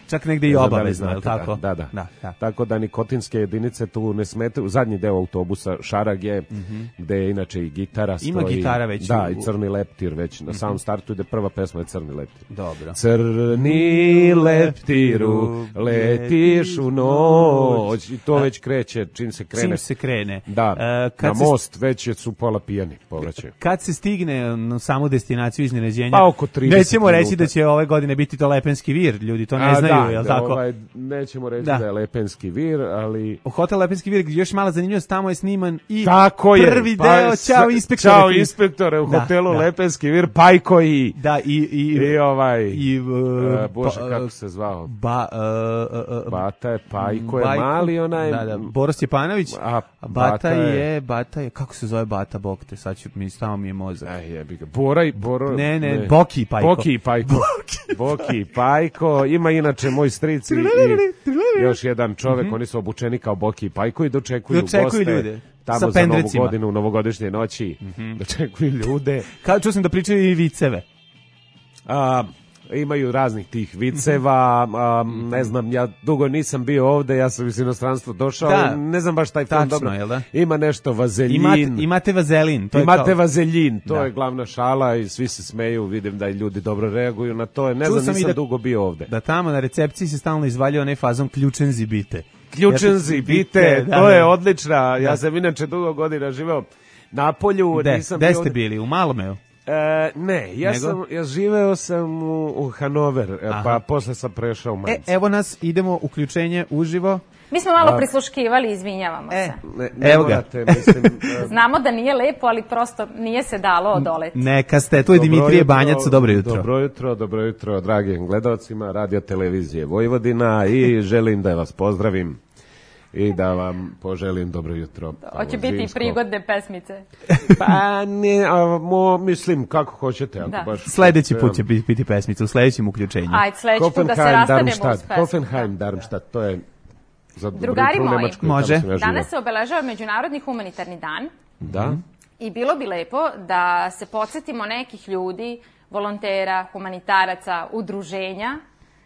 čak negde i obavezno, je li tako? Da, da. Da, da. Tako da nikotinske jedinice tu ne smetaju. Zadnji deo autobusa Šarag je, Mhm. gde je inače i gitara stoji. Ima gitara već Da, u- i Crni leptir već. Na samom startu ide prva pesma je Crni leptir. Dobro. Crni leptiru, letiš u noć. I to već kreće, čim se krene. Čim se krene. Da, E, kad na se- most već su pola pijani, povraćaju. Kad se stigne na samu destinaciju iznenađenja, Pa oko trideset nećemo reći minuta. da će ove godine biti to Lepenski vir, ljudi to ne A, znaju, da, je li da, tako? Ovaj, nećemo reći Da. da. je Lepenski vir, ali... U Hotel Lepenski vir, gdje još mala zanimljivost, tamo je sniman i Tako je. prvi Pa, deo s- Ćao inspektore. Ćao inspektore u Da, hotelu da. Lepenski vir, Pajko i... Da, i... I, I ovaj... i, uh, e, Bože, pa, kako se zvao? Ba, uh, uh, uh, Bata je Pajko, je Bajko. mali onaj... Da, da, Boris Stjepanović, A, a Bata, Bata je- je, Bata je, kako se zove Bata, bog te, sad ću mi, stao mi je mozak. Aj, jebi ga. Bora i... Boro, Ne, ne, Boki i Pajko. Boki i Pajko. Boki i Pajko. Ima inače moj stric i, i još jedan čovek, oni su obučeni kao Boki i Pajko i dočekuju, Dočekuju goste. ljude. Tamo Sa za Novu pendrecima. godinu, u novogodišnje noći. Dočekuju ljude. Kao čuo sam da pričaju i viceve. A, imaju raznih tih viceva, a, ne znam, ja dugo nisam bio ovde, ja sam iz inostranstva došao, Da. ne znam baš taj film Tačno, dobro. jel da? Ima nešto vazeljin. Imate, imate vazelin. To je Imate kao- vazeljin, to Da. je glavna šala i svi se smeju, vidim da i ljudi dobro reaguju na to. Ne Čuo znam, sam i nisam da- dugo bio ovde. Da tamo na recepciji se stalno izvaljuje onaj fazon ključenzi bite. Ključenzi, Ja- bite, da, to da. je odlična. Ja Da. sam inače dugo godina živeo na polju, De, nisam gde bio ste ovde. bili? U Malomeu? E, ne, ja Nego? sam, ja živeo sam u, u Hanover, e, Aha. pa posle sam prešao u E, Mainz. evo nas, idemo uključenje uživo. Mi smo malo A- prisluškivali, izvinjavamo se. Ne, ne Evo ga. morate, mislim, e, Znamo da nije lepo, ali prosto nije se dalo odoleti. Neka ste, tu je Dobro Dimitrije jutro, Banjac, dobro jutro. Dobro jutro, dobro jutro, dragim gledalcima radio televizije Vojvodina i želim da vas pozdravim i da vam poželim dobro jutro. Hoće Ovo biti i zimsko. prigodne pesmice. Pa ne, a, mo, mislim, kako hoćete, ako Da. baš... Sledeći put će biti, biti pesmica u sledećem uključenju. Ajde, sledeći put da se Hoffenheim, rastanemo uz Darmstadt, pesmu. Hoffenheim, Darmstadt, to je za dobro Drugari jutro u moji, Nemačkoj, tamo Može. sam ja živeo. Danas se obeležava Međunarodni humanitarni dan Da? i bilo bi lepo da se podsjetimo nekih ljudi, volontera, humanitaraca, udruženja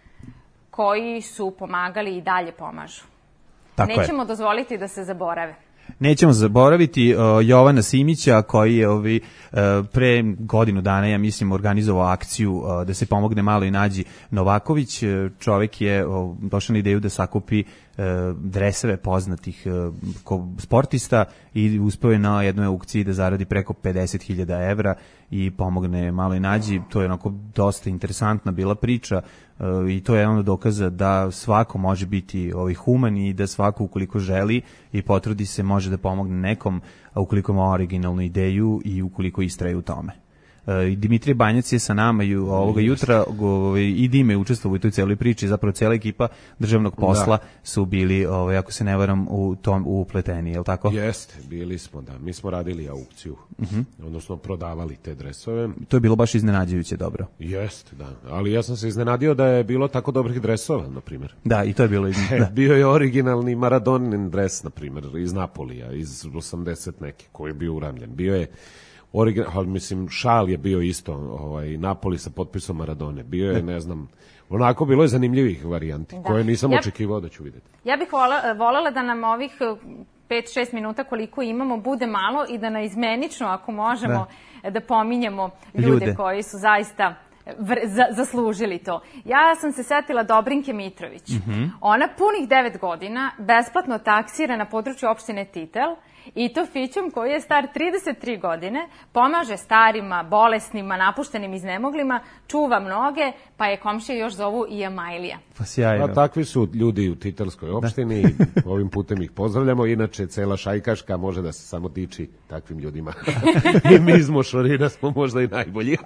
koji su pomagali i dalje pomažu. Tako je. Nećemo dozvoliti da se zaborave. Nećemo zaboraviti uh, Jovana Simića koji je ovi, uh, pre godinu dana, ja mislim, organizovao akciju uh, da se pomogne Maloj Nađi Novaković. Uh, čovek je uh, došao na ideju da sakupi uh, dreseve poznatih uh, ko- sportista i uspeo je na jednoj aukciji da zaradi preko pedeset hiljada evra i pomogne Maloj Nađi. To je onako dosta interesantna bila priča uh, i to je jedan od dokaza da svako može biti ovaj human i da svako ukoliko želi i potrudi se može da pomogne nekom, a ukoliko ima originalnu ideju i ukoliko istraje u tome. E, Dimitrije Banjac je sa nama i ovoga jutra ovaj, i Dime je učestvovao u toj celoj priči, zapravo cela ekipa državnog posla su bili, ovaj, ako se ne varam, u tom upleteni, je li tako? Jeste, bili smo, da. Mi smo radili aukciju, Mhm. odnosno prodavali te dresove. To je bilo baš iznenađujuće dobro. Jeste, da. Ali ja sam se iznenadio da je bilo tako dobrih dresova, na primjer. Da, i to je bilo... E, Da. Bio je originalni Maradonin dres, na primjer, iz Napolija, iz osamdeset neke, koji je bio uramljen. Bio je original, ali mislim, šal je bio isto, ovaj, Napoli sa potpisom Maradone. Bio je, ne znam, onako bilo je zanimljivih varijanti, Da. koje nisam Ja- očekivao da ću vidjeti. Ja bih vola- volela da nam ovih pet šest minuta koliko imamo bude malo i da naizmenično, ako možemo, da, pominjemo ljude, Ljude. koji su zaista vr- za- zaslužili to. Ja sam se setila Dobrinke Mitrović. Ona punih devet godina besplatno taksira na području opštine Titel i to fićom koji je star trideset tri godine, pomaže starima, bolesnima, napuštenim iznemoglima, čuva mnoge, pa je komšije još zovu i Amajlija. Pa sjajno. A takvi su ljudi u Titelskoj opštini, ovim putem ih pozdravljamo, inače cela Šajkaška može da se samo diči takvim ljudima. I mi iz Mošorina smo možda i najbolji.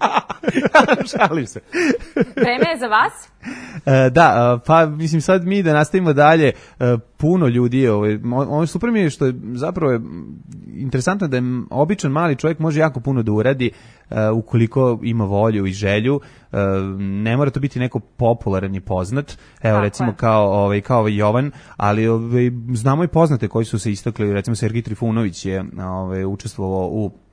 Šalim se. Vreme je za vas? E, da, e, pa mislim sad mi da nastavimo dalje, e, puno ljudi je, ovaj, mo- ono super mi je što je zapravo je m, interesantno da je m, običan mali čovjek može jako puno da uradi e, ukoliko ima volju i želju. E, ne mora to biti neko popularan i poznat, evo Tako recimo je. kao ovaj kao ovaj Jovan, ali ovaj, znamo i poznate koji su se istakli, recimo Sergij Trifunović je ovaj učestvovao u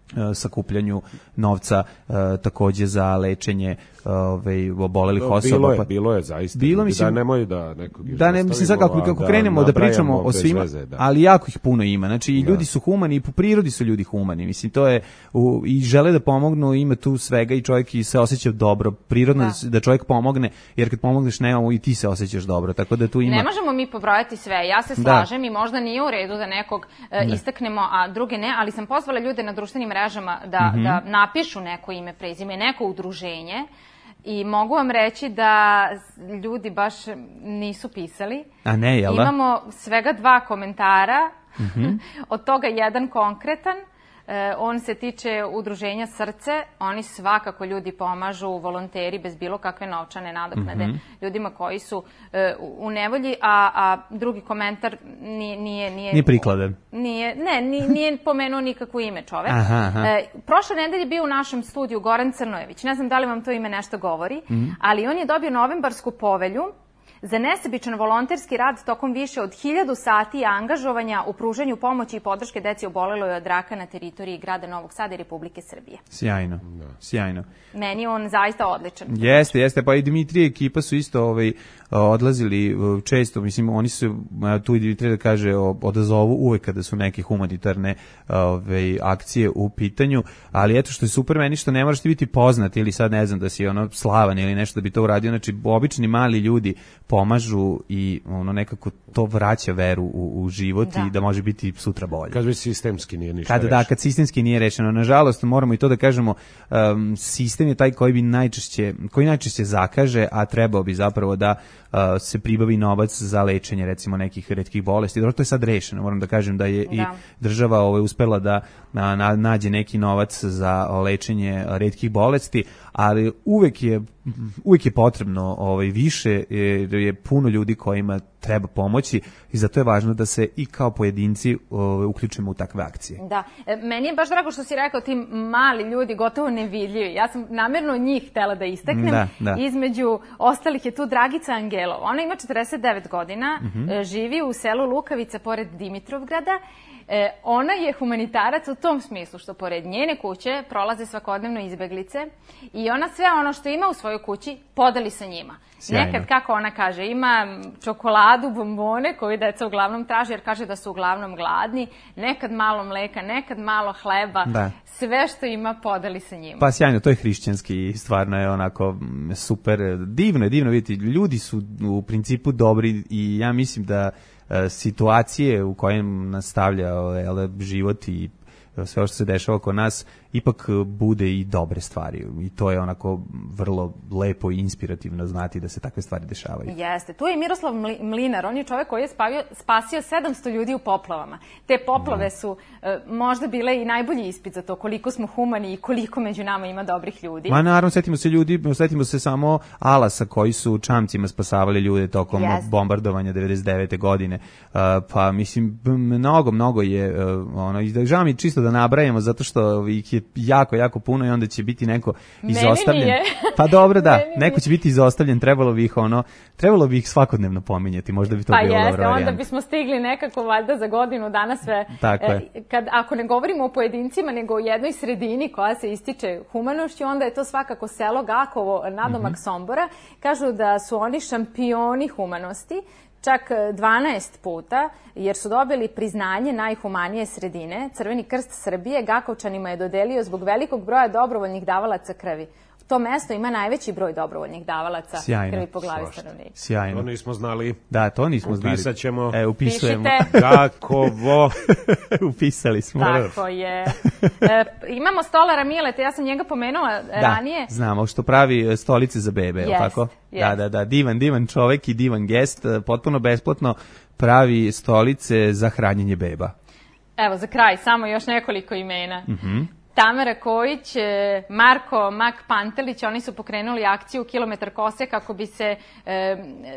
sakupljanju novca takođe za lečenje ovaj obolelih no, osoba. Bilo je, pa, bilo je zaista. Bilo mislim da nemoj da nekog da ne mislim sad kako, kako da, krenemo da pričamo o svima, veze, da. ali jako ih puno ima. Znači i da. ljudi su humani i po prirodi su ljudi humani. Mislim to je u, i žele da pomognu, ima tu svega i čovjek i se osjeća dobro. Prirodno da, da čovjek pomogne, jer kad pomogneš nemamo i ti se osjećaš dobro. Tako da tu ima. Ne možemo mi pobrojati sve. Ja se slažem da. I možda nije u redu da nekog uh, istaknemo, a druge ne, ali sam pozvala ljude na društvenim mrežama da mm-hmm. da napišu neko ime, prezime, neko udruženje. I mogu vam reći da ljudi baš nisu pisali. A ne, jel da? Imamo svega dva komentara, mm-hmm. od toga jedan konkretan. E, on se tiče udruženja Srce. Oni svakako ljudi pomažu, volonteri bez bilo kakve novčane nadoknade mm-hmm. ljudima koji su e, u nevolji, a, a drugi komentar nije... Nije, nije, nije prikladan. Nije, ne, nije, nije pomenuo nikakvo ime čovek. Aha, aha. E, prošle nedelje bio u našem studiju Goran Crnojević. Ne znam da li vam to ime nešto govori, mm-hmm. ali on je dobio novembarsku povelju za nesebičan volonterski rad tokom više od hiljadu sati angažovanja u pružanju pomoći i podrške deci oboleloj od raka na teritoriji grada Novog Sada i Republike Srbije. Sjajno, sjajno. Meni je on zaista odličan. Jeste, jeste, pa i Dimitrije ekipa su isto ovaj, odlazili često, mislim, oni su, tu i Dimitrije da kaže, odazovu uvek kada su neke humanitarne ovaj, akcije u pitanju, ali eto što je super meni što ne moraš ti biti poznat ili sad ne znam da si ono slavan ili nešto da bi to uradio, znači obični mali ljudi pomažu i ono nekako to vraća veru u, u život da. I da može biti sutra bolje. Kad već sistemski nije ništa kad, rešeno. Da, kad sistemski nije rešeno. Nažalost, moramo i to da kažemo, um, sistem je taj koji bi najčešće, koji najčešće zakaže, a trebao bi zapravo da uh, se pribavi novac za lečenje recimo nekih retkih bolesti. Dobro, to je sad rešeno. Moram da kažem da je da. i država ovaj, uspela da na, na, nađe neki novac za lečenje retkih bolesti, ali uvek je uvek je potrebno ovaj više, jer je puno ljudi kojima treba pomoći i zato je važno da se i kao pojedinci ovaj, uključimo u takve akcije. Da, e, meni je baš drago što si rekao ti mali ljudi gotovo nevidljivi. Ja sam namjerno njih htela da istaknem. Da, da. Između ostalih je tu Dragica Angelov. Ona ima četrdeset devet godina, mm-hmm. živi u selu Lukavica pored Dimitrovgrada. E, ona je humanitarac u tom smislu što pored njene kuće prolaze svakodnevno izbeglice i ona sve ono što ima u svojoj kući podeli sa njima. Sjajno. Nekad, kako ona kaže, ima čokoladu, bombone koju deca uglavnom traže jer kaže da su uglavnom gladni, nekad malo mleka, nekad malo hleba, da. Sve što ima podeli sa njima. Pa sjajno, to je hrišćanski i stvarno je onako super, divno je, divno vidjeti, ljudi su u principu dobri i ja mislim da situacije u kojem nastavlja ovaj, život i sve što se dešava oko nas ipak bude i dobre stvari i to je onako vrlo lepo i inspirativno znati da se takve stvari dešavaju. Jeste. Tu je Miroslav Mlinar, on je čovjek koji je spavio, spasio sedamsto ljudi u poplavama. Te poplave da. su e, možda bile i najbolji ispit za to koliko smo humani i koliko među nama ima dobrih ljudi. Ma naravno, setimo se ljudi, setimo se samo Alasa koji su čamcima spasavali ljude tokom yes. bombardovanja devedeset devete godine. Uh, pa mislim, mnogo, mnogo je uh, ono, i žao mi čisto da nabrajamo zato što ih je jako, jako puno i onda će biti neko izostavljen. Meni nije. Pa dobro, da, neko će biti izostavljen, trebalo bi ih ono, trebalo bi ih svakodnevno pominjati, možda bi to pa bilo jeste, dobra varijanta. Onda bismo stigli nekako valjda za godinu dana sve. Tako je. E, kad, ako ne govorimo o pojedincima, nego o jednoj sredini koja se ističe humanošću, onda je to svakako selo Gakovo, nadomak mm-hmm. Sombora. Kažu da su oni šampioni humanosti, čak dvanaest puta, jer su dobili priznanje najhumanije sredine. Crveni krst Srbije Gakovčanima je dodelio zbog velikog broja dobrovoljnih davalaca krvi. To mesto ima najveći broj dobrovoljnih davalaca sjajno. Krvi po glavi stanovnika. Sjajno. To nismo znali. Da, to nismo znali. Upisat ćemo. E, upisujemo. Pišite. Gakovo. Upisali smo. Tako je. E, imamo stolara Mileta, ja sam njega pomenula da, ranije. Da, znamo, što pravi stolice za bebe, jest, je tako? Jest. Da, da, da, divan, divan čovek i divan gest, potpuno besplatno pravi stolice za hranjenje beba. Evo, za kraj, samo još nekoliko imena. Mhm. Tamara Kojić, Marko Mak Pantelić, oni su pokrenuli akciju Kilometar kose kako bi se e,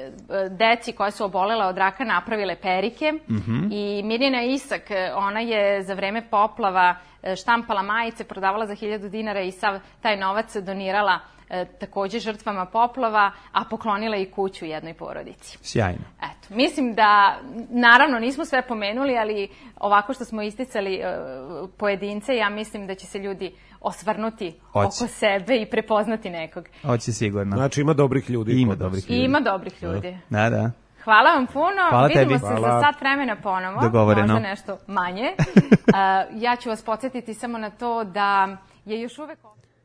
deci koja su obolela od raka napravile perike. Mm-hmm. I Mirjana Isak, ona je za vreme poplava štampala majice, prodavala za hiljadu dinara i sav taj novac donirala e, takođe žrtvama poplava, a poklonila i kuću jednoj porodici. Sjajno. Eto, mislim da, naravno, nismo sve pomenuli, ali ovako što smo isticali e, pojedince, ja mislim da će se ljudi osvrnuti Hoće. oko sebe i prepoznati nekog. Hoće sigurno. Znači ima dobrih ljudi. Ima dobrih ljudi. Ima dobrih ljudi. Da, da. Hvala vam puno. Hvala Vidimo tebi. se Hvala. za sat vremena ponovo. Dogovoreno. Možda nešto manje. Uh, ja ću vas podsjetiti samo na to da je još uvek...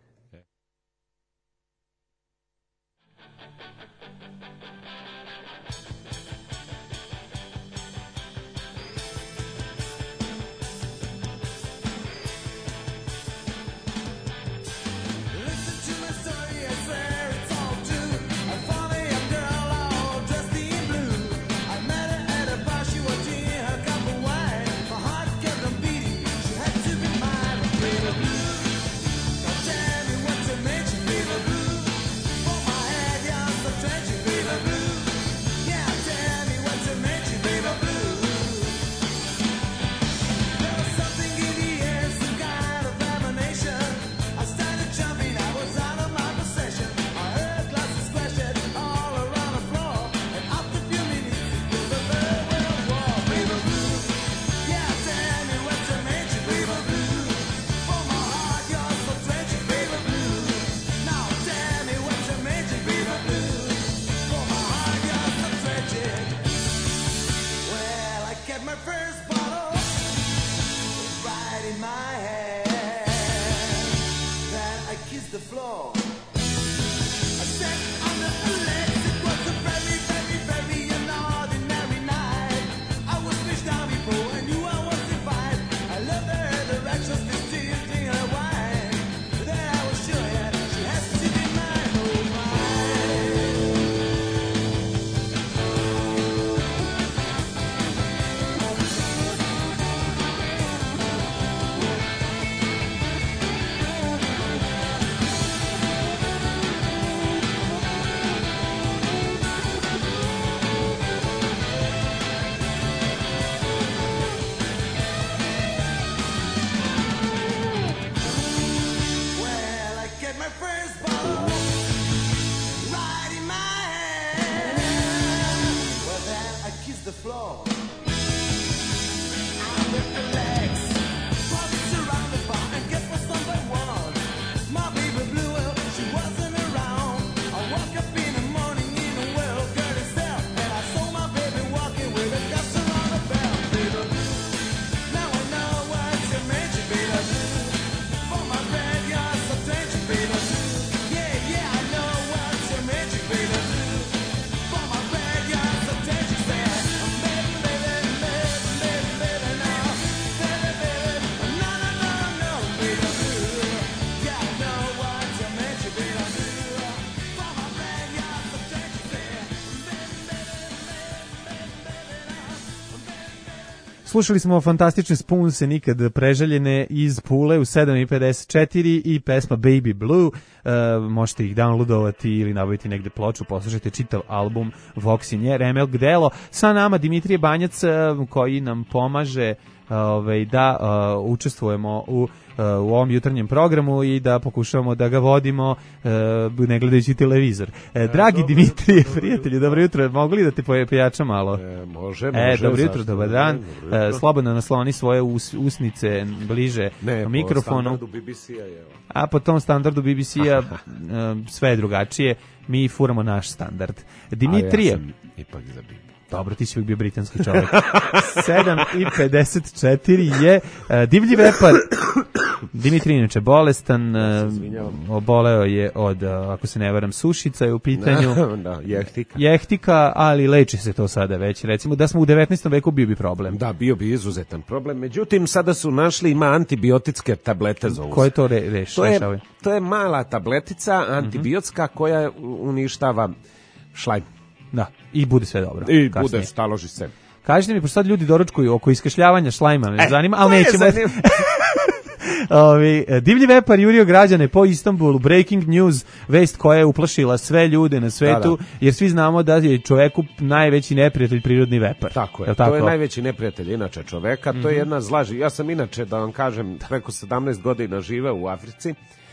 Slušali smo fantastične Spoonse, nikad preželjene, iz Pule u sedam i pedeset četiri i pesma Baby Blue. E, možete ih downloadovati ili nabaviti negde ploču, poslušajte čitav album Voksinje, Remelk Delo. Sa nama Dimitrije Banjac koji nam pomaže Ove, da uh, učestvujemo u, uh, u ovom jutarnjem programu i da pokušavamo da ga vodimo uh, ne gledajući televizor. E, dragi dobro, Dimitrije, dobro, prijatelji, dobro jutro. Mogu li da te pojača malo? E, može, može. E, dobro jutro, dobar dan. E, slobodno nasloni svoje us, usnice bliže ne, mikrofonu. Po B B C-a je. A po tom standardu B B C-a sve je drugačije. Mi furamo naš standard. Dimitrije. A ja sam ipak za B B C. Dobro, ti si uvijek bio britanski čovjek. sedam i pedeset četiri je uh, divlji vepar. Dimitri inače bolestan, uh, oboleo je od, uh, ako se ne varam, sušica je u pitanju. Da, jehtika. Jehtika, ali leči se to sada već. Recimo da smo u devetnaestom veku bio bi problem. Da, bio bi izuzetan problem. Međutim, sada su našli, ima antibiotitske tablete za uz. Koje to re, reš, to, je, rešavaju? To je mala tabletica antibiotska mm-hmm. koja uništava šlajm. Da, i bude sve dobro. I kasnije. bude, staloži se. Kažite mi, pošto sad ljudi doručkuju oko iskašljavanja šlajma, me e, zanima, ali nećemo. Ovi, divlji vepar jurio građane po Istanbulu, breaking news, vest koja je uplašila sve ljude na svetu, da, da. Jer svi znamo da je čoveku najveći neprijatelj prirodni vepar. Tako je, je to tako? je najveći neprijatelj inače čoveka, mm-hmm. to je jedna zlaži. Ja sam inače, da vam kažem, preko sedamnaest godina živeo u Africi,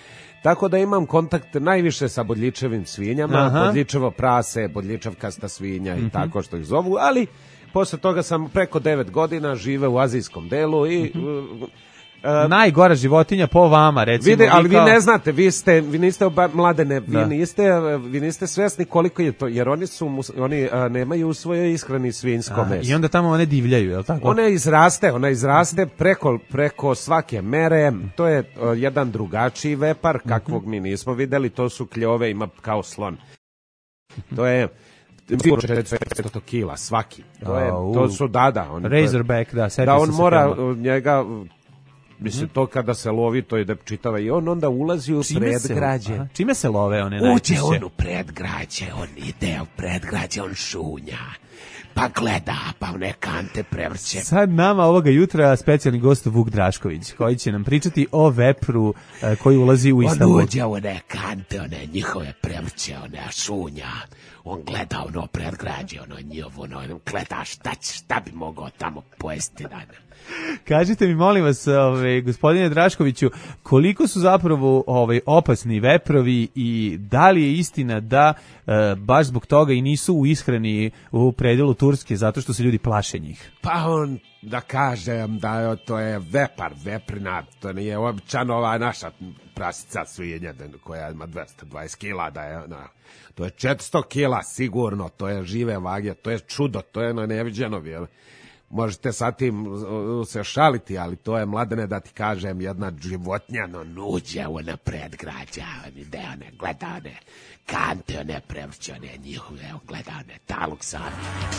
Tako da imam kontakt najviše sa bodljičevim svinjama, Aha. bodljičevo prase, bodljičevkasta svinja Mhm. i tako što ih zovu, ali posle toga sam preko devet godina žive u azijskom delu i... uh, Najgora životinja po vama, recimo. Vide, ali vi kao- ne znate, vi ste, vi niste oba, mladene, vi Da. niste, vi niste svesni koliko je to, jer oni su, mus- oni a, nemaju u svojoj ishrani svinjsko A, meso. I onda tamo one divljaju, je li tako? Ona izraste, ona izraste preko, preko svake mere, to je o, jedan drugačiji vepar, kakvog mi nismo videli, to su kljove, ima kao slon. To je četiristo kila svaki. To, je, Au. to su dada. On, Razorback, da, setio da, on sam se mora filma. uh, njega, mislim, to kada se lovi, to ide čitava i on onda ulazi u Čime se- predgrađe. aha, čime se love one Uđe najčešće? on u predgrađe, on ide u predgrađe, on šunja, pa gleda, pa one kante prevrće. Sad nama ovoga jutra specijalni gost Vuk Drašković, koji će nam pričati o vepru e, koji ulazi u Istanbul. On uđe u one kante, one njihove prevrće, one šunja. On gleda ono predgrađe, ono njihovo, ono, on gleda šta, će- šta bi mogao tamo pojesti dana. Kažite mi, molim vas, ovaj, gospodine Draškoviću, koliko su zapravo ovaj, opasni veprovi i da li je istina da e, baš zbog toga i nisu u ishrani u predelu Turske, zato što se ljudi plaše njih? Pa on, da kažem da je, to je vepar, veprina, to nije običan ova naša prasica svinja koja ima dvesta dvadeset kila, da je, na, to je četiristo kila sigurno, to je žive vage, to je čudo, to je na neviđeno, jel? Možete sa tim uh, se šaliti, ali to je, Mladene, da ti kažem, jedna životinja, no nuđe u one predgrađa, on ide, one gleda, one kante, one prevrće, one njihove, evo, gleda, one taluk sami.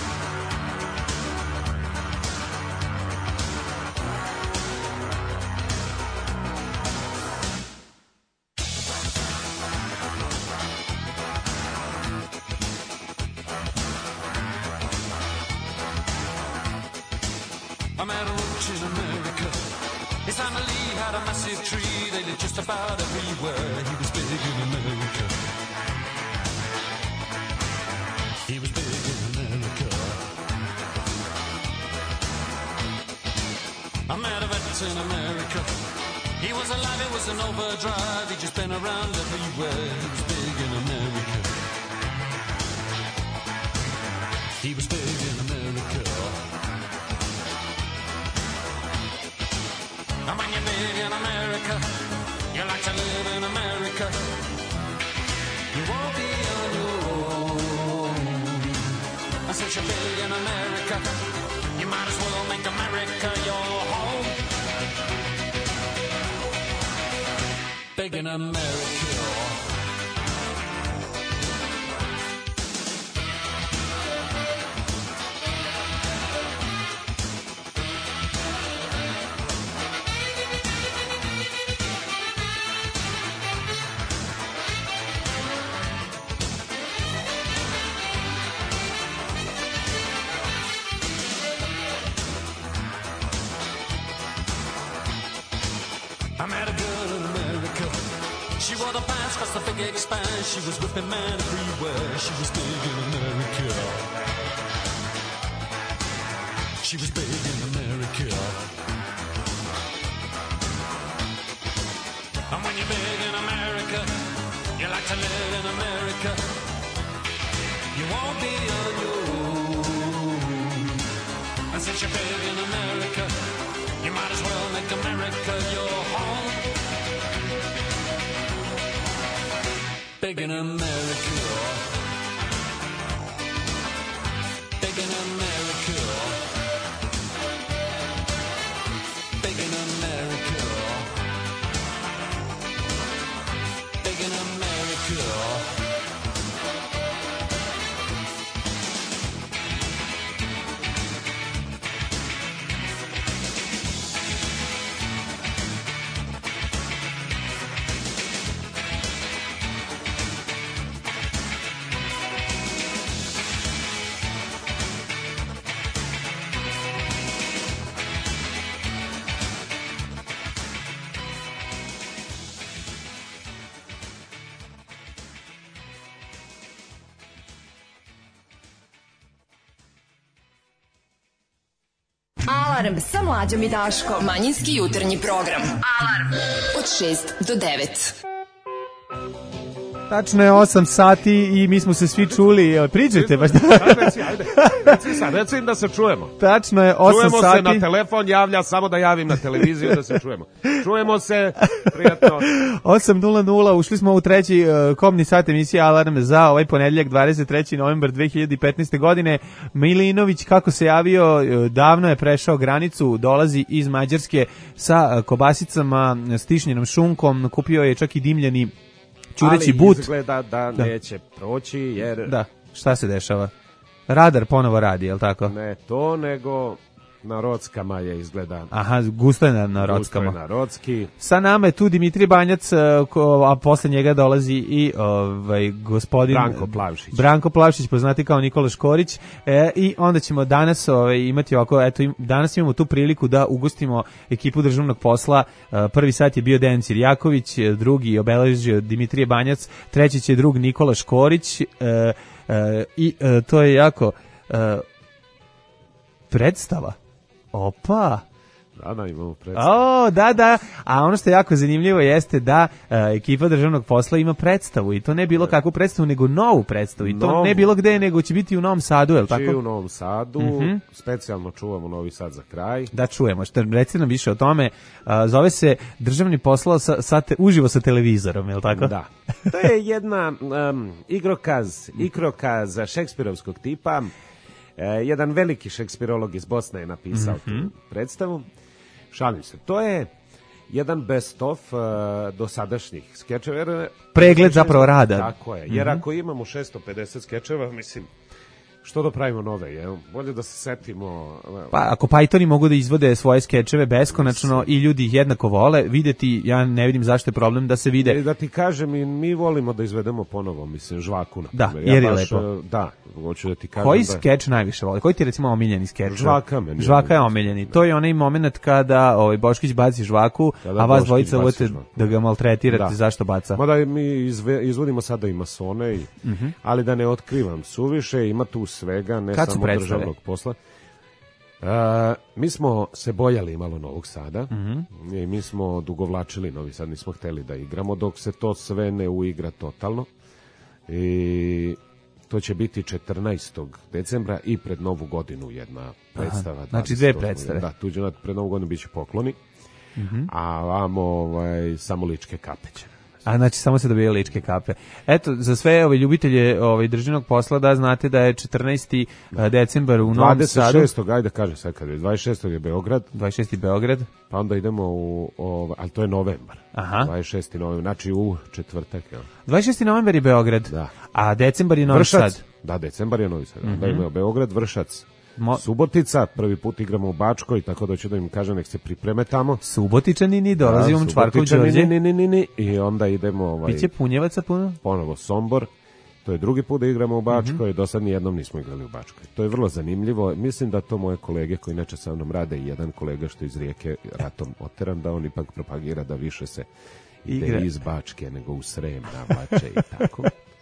I'm at a ranch in America. His family had a massive tree. They lived just about everywhere. He was big in America. He was big in America. I met a vet in America. He was alive, it was an overdrive. He'd just been around everywhere. He was big in America. He was big in America. And when you're big in America, you like to live in America. You won't be on your own. And since you're big in America, you might as well make America your home. Big in America. I met a girl in America. She wore the pants, cause the big expanse. She was whipping man everywhere. She was big in America. She was big in America. And when you're big in America, you like to live in America. You won't be on your own. And since you're big in America, you might as well make America your home. Big in America. Big in America. Big in America. Big in America. Alarm sa Mlađom i Daškom. Manjinski jutarnji program. Alarm. Od šest do devet. Tačno je osam sati i mi smo se svi čuli. Evo, pričajte baš. Reci, ajde. Reci sad, reci im da se čujemo. Tačno je osam čujemo sati. Čujemo se na telefon, javlja samo da javim na televiziju da se čujemo. Čujemo se, prijatno. osam nula nula, ušli smo u treći uh, komni sat emisije Alarm za ovaj ponedjeljak dvadeset treći novembar dve hiljade petnaeste. godine. Milinović, kako se javio, uh, davno je prešao granicu, dolazi iz Mađarske sa uh, kobasicama, stišnjenom šunkom, kupio je čak i dimljeni čureći ali but. Izgleda da, da neće proći jer... Da, šta se dešava? Radar ponovo radi, je li tako? Ne to, nego na rockama je izgleda. Aha, gusto je na, na rockama. Gusto je na rocki. Sa nama je tu Dimitri Banjac, ko, a posle njega dolazi i ovaj, gospodin... Branko Plavšić. Branko Plavšić, poznati kao Nikola Škorić. E, I onda ćemo danas ovaj, imati ovako, eto, im, danas imamo tu priliku da ugostimo ekipu državnog posla. E, prvi sat je bio Dejan Cirjaković, drugi obeležio Dimitrije Banjac, treći će drug Nikola Škorić. E, e, I e, to je jako... E, predstava. Opa. Da, da, imamo predstavu. O, da, da. A ono što je jako zanimljivo jeste da uh, ekipa državnog posla ima predstavu i to ne bilo kakvu predstavu, nego novu predstavu. I to Novu. ne bilo gde, nego će biti u Novom Sadu, je li tako? Znači u Novom Sadu, Mhm. specijalno čuvamo Novi Sad za kraj. Da čujemo. Što, reci nam više o tome. Uh, zove se državni posao sa, sa te, uživo sa televizorom, je li tako? Da. To je jedna um, igrokaz, igrokaz šekspirovskog tipa. E, jedan veliki šekspirolog iz Bosne je napisao Mhm. tu predstavu. Šalim se. To je jedan best of uh, dosadašnjih skečeva. Jer, Pregled zapravo rada. Tako je. Jer Mhm. ako imamo šesto pedeset skečeva, mislim, što da pravimo nove, jel? Bolje da se setimo... Pa ako Pythoni mogu da izvode svoje skečeve beskonačno i ljudi ih jednako vole, videti, ja ne vidim zašto je problem da se vide. E, da ti kažem, i mi volimo da izvedemo ponovo, mislim, Žvaku, na Da, primjer. jer je baš, lepo. e, Da, hoću da ti kažem Koji da... skeč najviše voli? Koji ti je recimo omiljeni skeč? Žvaka meni je Žvaka je omiljeni. omiljeni. To je onaj moment kada ovaj Boškić baci žvaku, Kada a vas Boškić dvojica baci uvete žvaku. da ga maltretirate Da. zašto baca. Mada mi izve, izvodimo sada i masone, i, Mhm. ali da ne otkrivam suviše, ima tu svega, ne Kad su samo predstave? državnog posla. E, mi smo se bojali malo Novog Sada Mhm. i mi smo odugovlačili Novi Sad, nismo hteli da igramo dok se to sve ne uigra totalno. I to će biti četrnaestog decembra i pred Novu godinu jedna predstava. Aha, znači dvadeset dve osmog predstave. Da, tuđe na- pred Novu godinu biće pokloni, Mhm. a vamo ovaj, samo ličke kape će. A znači samo se dobije ličke kape. Eto, za sve ove ljubitelje ovaj državnog posla da znate da je četrnaesti decembar u Novom dvadeset Sadu. šestog ajde kaže sad kad je, dvadeset šestog je Beograd. dvadeset šesti Beograd. Pa onda idemo u, ovaj, ali to je novembar. Aha. dvadeset šesti novembar, znači u četvrtak. Jel? dvadeset šesti novembar je Beograd. Da. A decembar je Novi Vršac. Sad. Da, decembar je Novi Sad. Mhm. Da imamo Beograd, Vršac. Mo- Subotica, prvi put igramo u Bačkoj, tako da ću da im kažem nek se pripreme tamo. Subotičani ni dolazi Da, u Čvarkov Subotičani, Đorđe. ni, ni, ni, ni, i onda idemo ovaj, Biće punjevaca puno. ponovo Sombor. To je drugi put da igramo u Bačkoj, do sad nijednom nismo igrali u Bačkoj. To je vrlo zanimljivo. Mislim da to moje kolege koji neče sa mnom rade i jedan kolega što iz Rijeke ratom oteran, da on ipak propagira da više se ide Igra. iz Bačke nego u Srem, navlače i tako.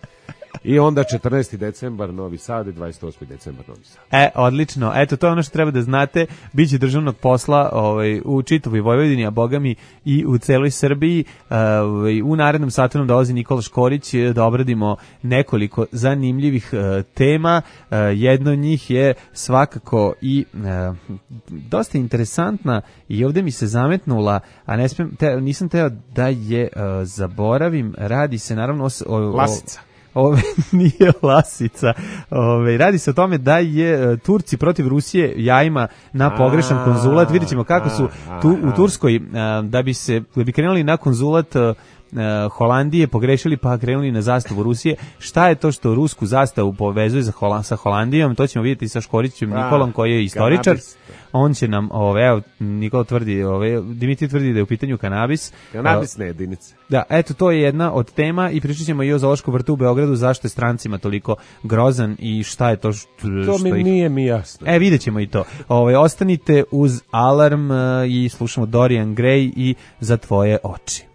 I onda četrnaesti decembar Novi Sad i dvadeset osmi decembar Novi Sad. E, odlično. Eto, to je ono što treba da znate. Biće državnog posla ovaj, u čitavoj Vojvodini, a bogami i u celoj Srbiji. Ovaj, u narednom satu nam dolazi Nikola Škorić eh, da obradimo nekoliko zanimljivih eh, tema. Eh, jedno od njih je svakako i eh, dosta interesantna i ovdje mi se zametnula, a ne smijem, te, nisam teo da je eh, zaboravim. Radi se naravno o... o- o- Lasica. Ove, nije Lasica. Ove, radi se o tome da je e, Turci protiv Rusije jajima na pogrešan A, konzulat. Vidjet ćemo kako su a, tu u a. Turskoj, e, da bi se da bi krenuli na konzulat e, Holandije, pogrešili pa krenuli na zastavu Rusije. Šta je to što rusku zastavu povezuje za Hola, sa Holandijom? To ćemo vidjeti sa Škorićem A, Nikolom koji je istoričar. kanabis. On će nam, ove, evo, Nikola tvrdi, ove, Dimitri tvrdi da je u pitanju kanabis. Kanabisne jedinice. Da, eto, to je jedna od tema i pričat ćemo i o zoološkom vrtu u Beogradu, zašto je strancima toliko grozan i šta je to što, To što mi ih... nije mi jasno. E, vidjet ćemo i to. Ove, ostanite uz Alarm e, i slušamo Dorian Gray i Za tvoje oči.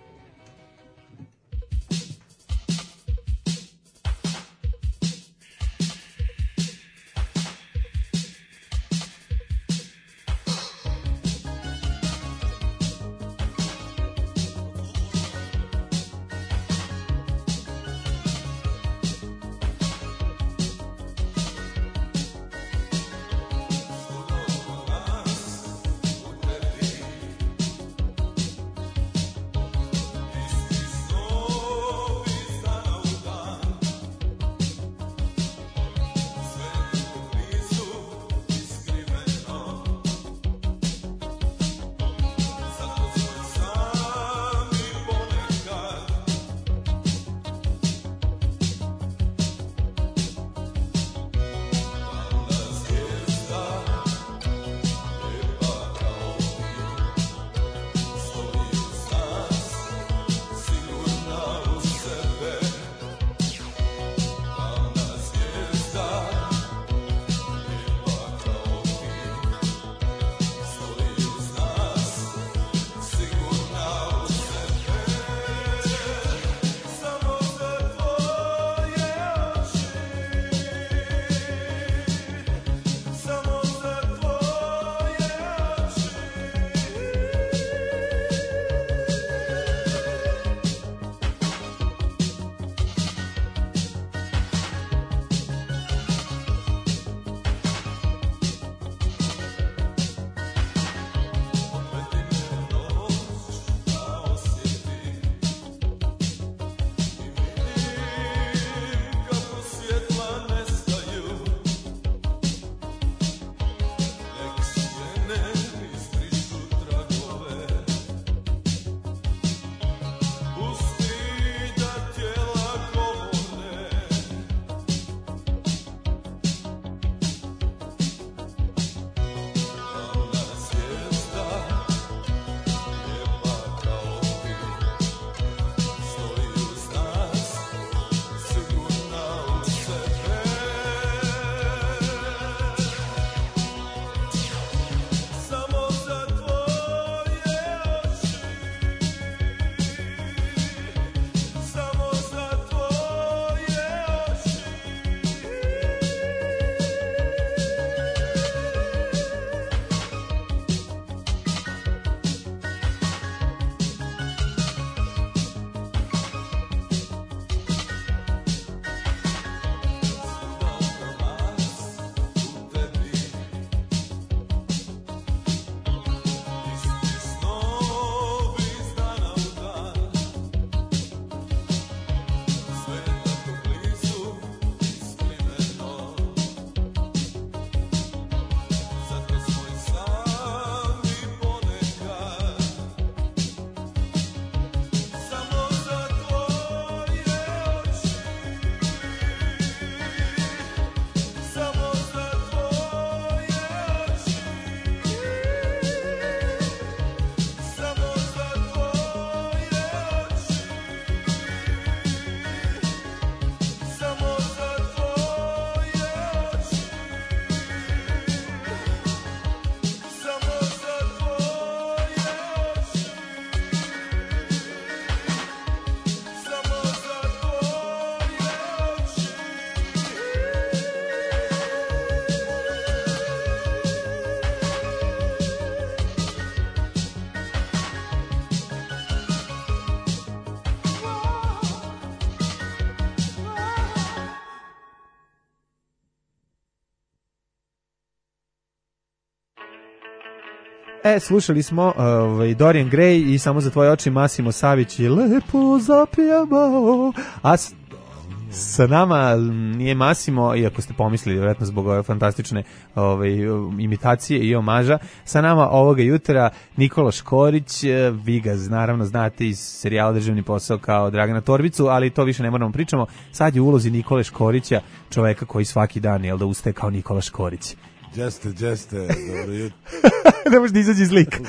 E, slušali smo ovaj, Dorian Gray i Samo za tvoje oči Massimo Savić i Lepo zapjevao. A s, sa nama nije Massimo, iako ste pomislili, vjerojatno zbog ove fantastične ovaj, imitacije i omaža, sa nama ovoga jutra Nikola Škorić, vi ga naravno znate iz serijala Državni posao kao Dragana Torbicu, ali to više ne moramo pričamo. Sad je u ulozi Nikole Škorića, čoveka koji svaki dan, jel da, ustaje kao Nikola Škorić. Jeste, jeste, dobro jutro. Ne možeš da izađi iz lika.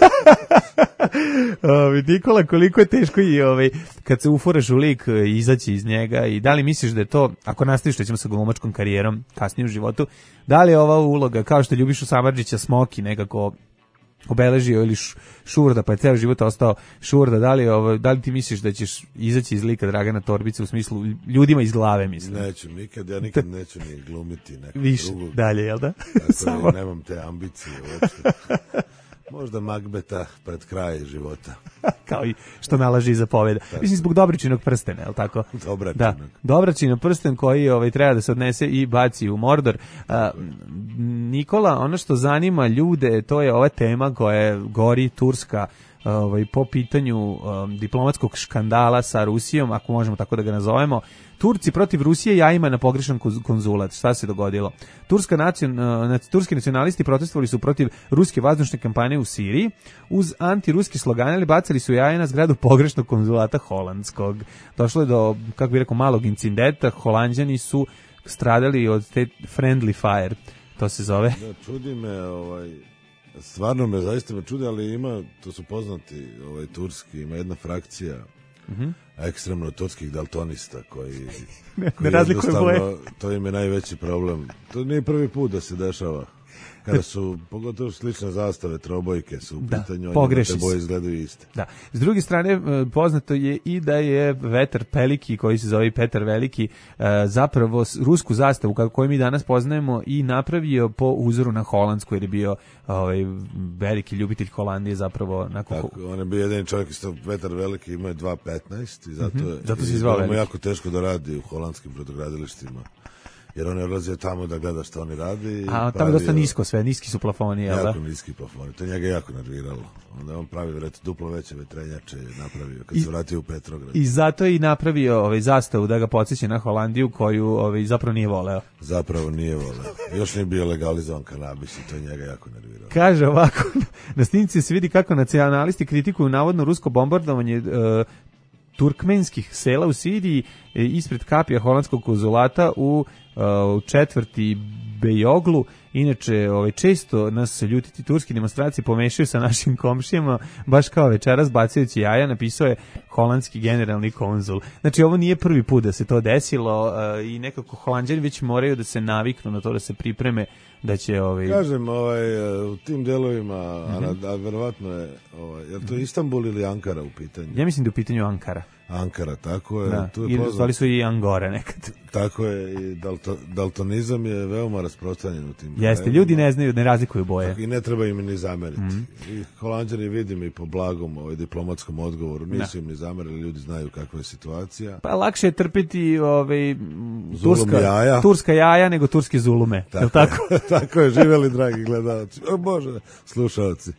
Ovi, Nikola, koliko je teško i ovaj, kad se ufuraš u lik, izaći iz njega i da li misliš da je to, ako nastaviš recimo sa glumačkom karijerom kasnije u životu, da li je ova uloga, kao što Ljubišu Samardžića Smoki nekako obeležio ili Šurda, pa je ceo život ostao Šurda, da li, ovo, da li ti misliš da ćeš izaći iz lika Dragana Torbice u smislu ljudima iz glave, mislim? Neću, nikad, ja nikad neću ni glumiti nekog više, drugog. Dalje, jel da? Tako da nemam te ambicije uopšte. Možda Magbeta pred kraj života. Kao i što nalaži i zapoveda. Mislim, zbog Dobričinog prstena, je li tako? Dobračinog. Da, Dobračinov prsten koji ovaj, treba da se odnese i baci u Mordor. A, Nikola, ono što zanima ljude, to je ova tema koja je gori Turska ovaj, po pitanju um, diplomatskog škandala sa Rusijom, ako možemo tako da ga nazovemo. Turci protiv Rusije jajima na pogrešan konzulat. Šta se dogodilo? Turska nacion, uh, turski nacionalisti protestovali su protiv ruske vazdušne kampanje u Siriji. Uz antiruski slogane ali bacali su jaja na zgradu pogrešnog konzulata holandskog. Došlo je do, kako bih rekao, malog incidenta. Holanđani su stradali od te friendly fire. To se zove. Da, čudi me, ovaj, stvarno me, zaista me čudi, ali ima, to su poznati, ovaj, turski, ima jedna frakcija mm-hmm. ekstremno turskih daltonista koji, ne, koji ne jednostavno, to im je najveći problem. To nije prvi put da se dešava. Kada su, pogotovo slične zastave, trobojke su u da, pitanju, pogreši te boje izgledaju iste. Da. S druge strane, poznato je i da je Vetar Peliki, koji se zove Petar Veliki, zapravo rusku zastavu, koju mi danas poznajemo, i napravio po uzoru na holandsku, jer je bio ovaj, veliki ljubitelj Holandije zapravo. Nakon... Tako, on je bio jedan čovjek, isto Vetar Veliki, ima je dva petnaest i zato, mm-hmm. zato se zvao Veliki. Jako teško da radi u holandskim brodogradilištima. Jer on je odlazio tamo da gleda što oni radi. A tamo je dosta nisko sve, niski su plafoni, jel da? Jako niski plafoni, to njega jako nerviralo. Onda on pravi vjerojatno duplo veće vetrenjače napravio kad I, se vratio u Petrograd. I zato je i napravio ovaj, zastavu da ga podsjeća na Holandiju koju ovaj, zapravo nije voleo. Zapravo nije voleo. Još nije bio legalizovan kanabis i to je njega jako nerviralo. Kaže ovako, na snimci se vidi kako nacionalisti kritikuju navodno rusko bombardovanje uh, turkmenskih sela u Siriji ispred kapija holandskog konzulata u, u četvrti Bejoglu. Inače, ovaj, često nas ljutiti turski demonstracije pomešaju sa našim komšijama, baš kao večeras bacajući jaja, napisao je holandski generalni konzul. Znači, ovo nije prvi put da se to desilo uh, i nekako Holanđani već moraju da se naviknu na to, da se pripreme da će ovaj kažem ovaj u tim delovima mm-hmm. a, a verovatno je ovaj je to Istanbul ili Ankara u pitanju. Ja mislim da je u pitanju Ankara. Ankara, tako je. Da. Tu je poznat. Zvali su i Angora nekad. Tako je, i dalto, daltonizam je veoma rasprostranjen u tim. Jeste, krajima. Ljudi ne znaju, ne razlikuju boje. Tako, i ne treba im ni zameriti. Mm-hmm. I Holanđani vidim i po blagom ovaj diplomatskom odgovoru, nisu da. Im ni zamerili, ljudi znaju kakva je situacija. Pa lakše je trpiti ovaj turska jaja. turska jaja nego turske zulume. Tako je tako? Tako je, živeli dragi gledalci. O Bože, slušalci.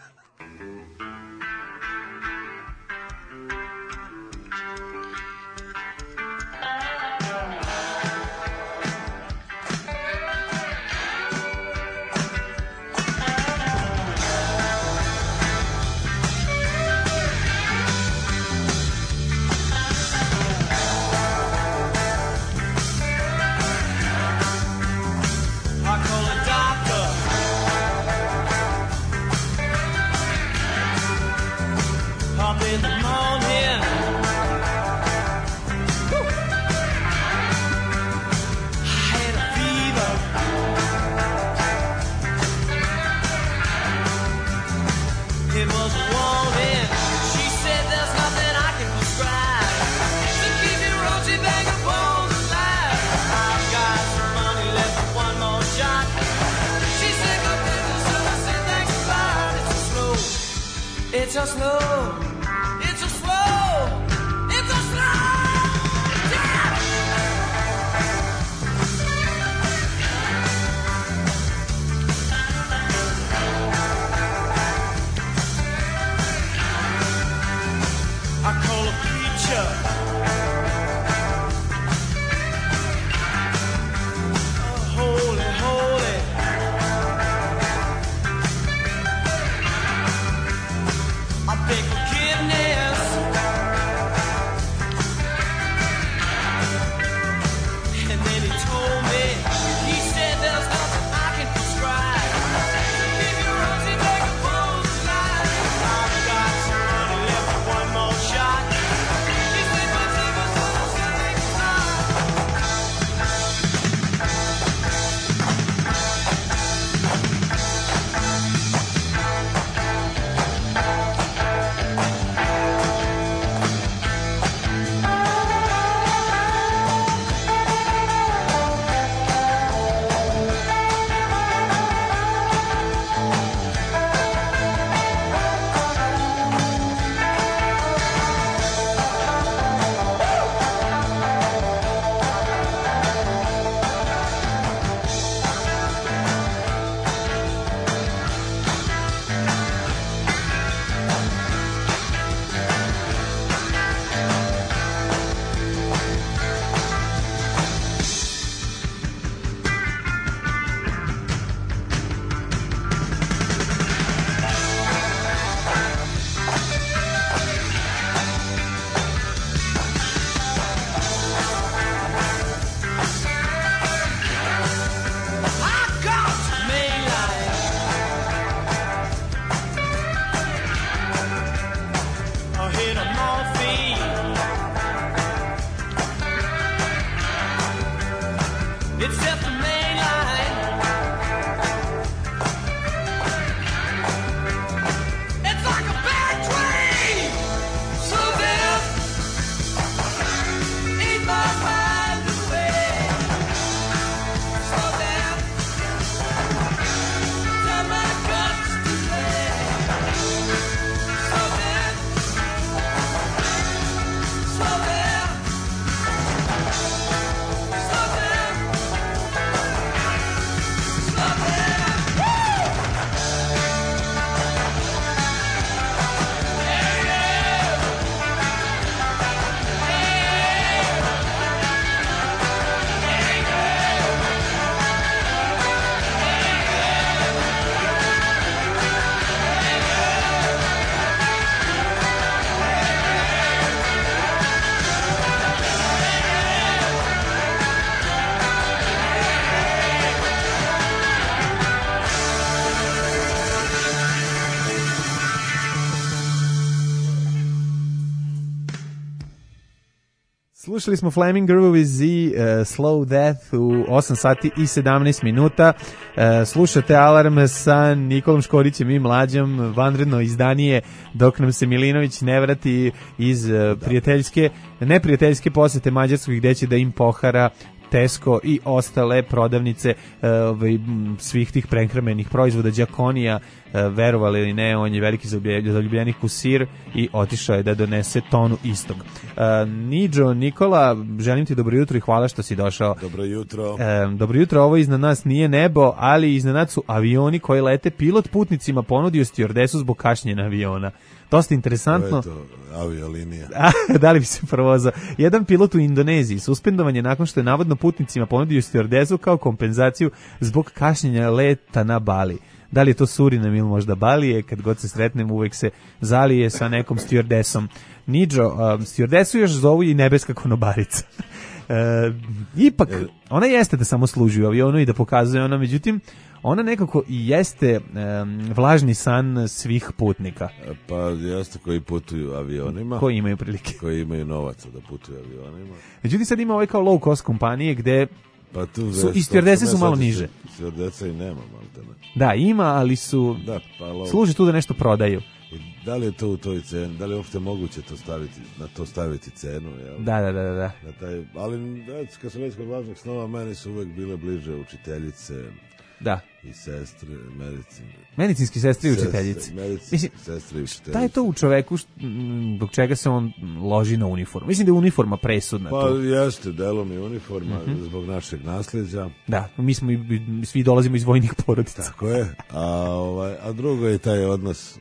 It's a slow, it's a slow, it's a slow jam. Slušali smo Flaming Groovies i uh, Slow Death u osam sati i sedamnaest minuta. Uh, slušate Alarm sa Nikolom Škorićem i Mlađom, vanredno izdanije dok nam se Milinović ne vrati iz uh, prijateljske, neprijateljske posete Mađarskoj gde će da im pohara Tesco i ostale prodavnice uh, svih tih prehramenih proizvoda. Đakonija, uh, verovali ili ne, on je veliki zaljubljenik u sir i otišao je da donese tonu istog. Uh, Niđo, Nikola, želim ti dobro jutro i hvala što si došao. Dobro jutro. Uh, dobro jutro, ovo iznad nas nije nebo, ali iznad nas su avioni koji lete. Pilot putnicima ponudio stjuardesu zbog kašnjenja aviona. Dosta interesantno. To je to, aviolinija. Da li bi se provozao? Jedan pilot u Indoneziji suspendovan je nakon što je navodno putnicima ponudio stjuardesu kao kompenzaciju zbog kašnjenja leta na Bali. Da li je to Surinam ili možda Balije, kad god se sretnem uvek se zalije sa nekom stjuardesom. Niđo, um, stjuardesu još zovu i nebeska konobarica. Uh, ipak, ona jeste da samo služi u avionu i da pokazuje ono, međutim, ona nekako i jeste um, vlažni san svih putnika. Pa jeste koji putuju avionima. Koji imaju prilike. Koji imaju novaca da putuju avionima. Međutim, sad ima ovaj kao low cost kompanije gde pa tu su, i stjuardese su malo niže. Stjuardesa i nema, malo ne. Da, ima, ali su da, pa low... služi tu da nešto prodaju. I da li je to u toj ceni, da li je uopšte moguće to staviti, na to staviti cenu? Jel? Da, da, da. da. Na taj, ali već, kad sam već kod važnog snova, meni su uvek bile bliže učiteljice. Da. I sestre, medicin. Medicinski sestre i učiteljice. Mislim, sestre i učiteljice. Šta je to u čoveku zbog čega se on loži na uniformu? Mislim da je uniforma presudna. Pa tu. Jeste, delom je uniforma mm-hmm. zbog našeg nasljeđa. Da, mi smo i, svi dolazimo iz vojnih porodica. Tako je. A, ovaj, a drugo je taj odnos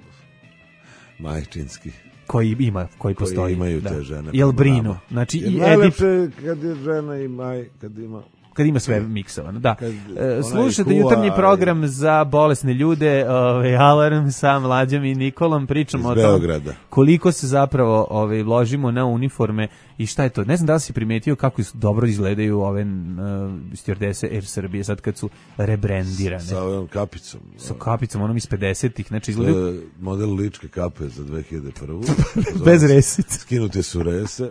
majčinski. Koji ima, koji postoji. Koji imaju da. te žene. Jel brino? Znači, jer i najlepše Edip... kad je žena i maj, kad ima... kad ima sve miksovano, da. Kad, e, slušajte kuva, jutarnji program i... za bolesne ljude, ovaj Alarm sa Mlađom i Nikolom, pričamo o tome koliko se zapravo ovaj ložimo na uniforme i šta je to. Ne znam da li si primetio kako dobro izgledaju ove uh, stjuardese Air Srbije sad kad su rebrendirane. Sa ovom kapicom. Sa kapicom, onom iz pedesetih, znači izgledaju... Model ličke kape za dve hiljade prve. Bez resice. Skinute su rese.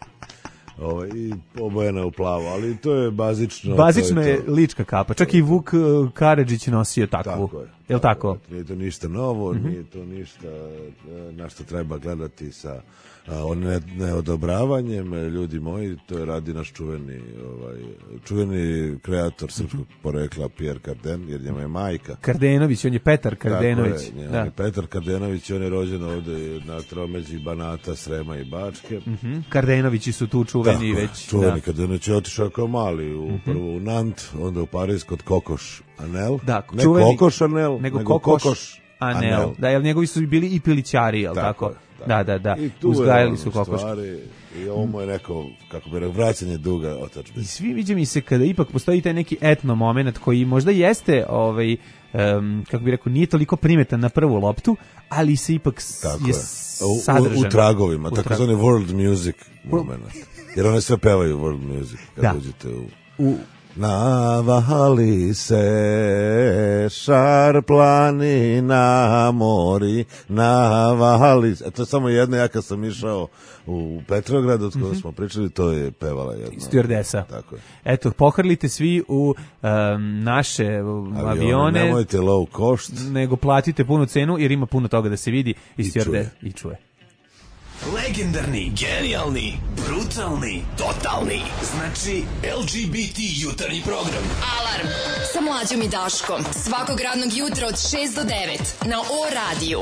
Ovo, i obojena u plavo, ali to je bazično. Bazično to je, je to. lička kapa. Čak i Vuk Karadžić nosio takvu. Tako je. Jel tako? Nije to ništa novo, mm-hmm. nije to ništa na što treba gledati sa ne, neodobravanjem. Ljudi moji, to je radi naš čuveni, ovaj, čuveni kreator srpskog mm-hmm. porekla Pierre Cardin, jer njema je majka. Kardenović, on je Petar Kardenović. Tako je, da. on je Petar Kardenović, on je rođen ovde na tromeđi Banata, Srema i Bačke. Mm-hmm. Kardenovići su tu čuveni tako, već. Čuveni, Kardenović je otišao kao mali, u, mm-hmm. prvo u Nant, onda u Pariz kod Kokoš Anel. Da, ne čuveni, Kokoš Anel, nego, nego Kokoš, Kokoš Anel. Anel. Da, jer njegovi su bili i pilićari, jel tako? tako? Da, da, da. I tu uzgajali su kokoške. I ovo mu je neko, kako bi rekao, vraćanje duga otadžbine. I svi viđe mi se kada ipak postoji taj neki etno moment koji možda jeste, ovaj, um, kako bi rekao, nije toliko primetan na prvu loptu, ali se ipak tako je, je. sadržan. U, u tragovima, u tako trag... zvani world music moment. Jer one sve pevaju world music kad da. uđete u... u Navali se šar planina mori, navali se. To je samo jedno, ja kad sam išao u Petrograd, od kada mm-hmm. smo pričali, to je pevala jedna. Stjuardesa. Tako je. Eto, pohrlite svi u um, naše avione, avione. Nemojte low cost. Nego platite punu cenu, jer ima puno toga da se vidi i, i čuje. I čuje. Legendarni, genijalni, brutalni, totalni. Znači L G B T jutarnji program. Alarm sa Mlađom i Daškom. Svakog radnog jutra od šest do devet na O radiju.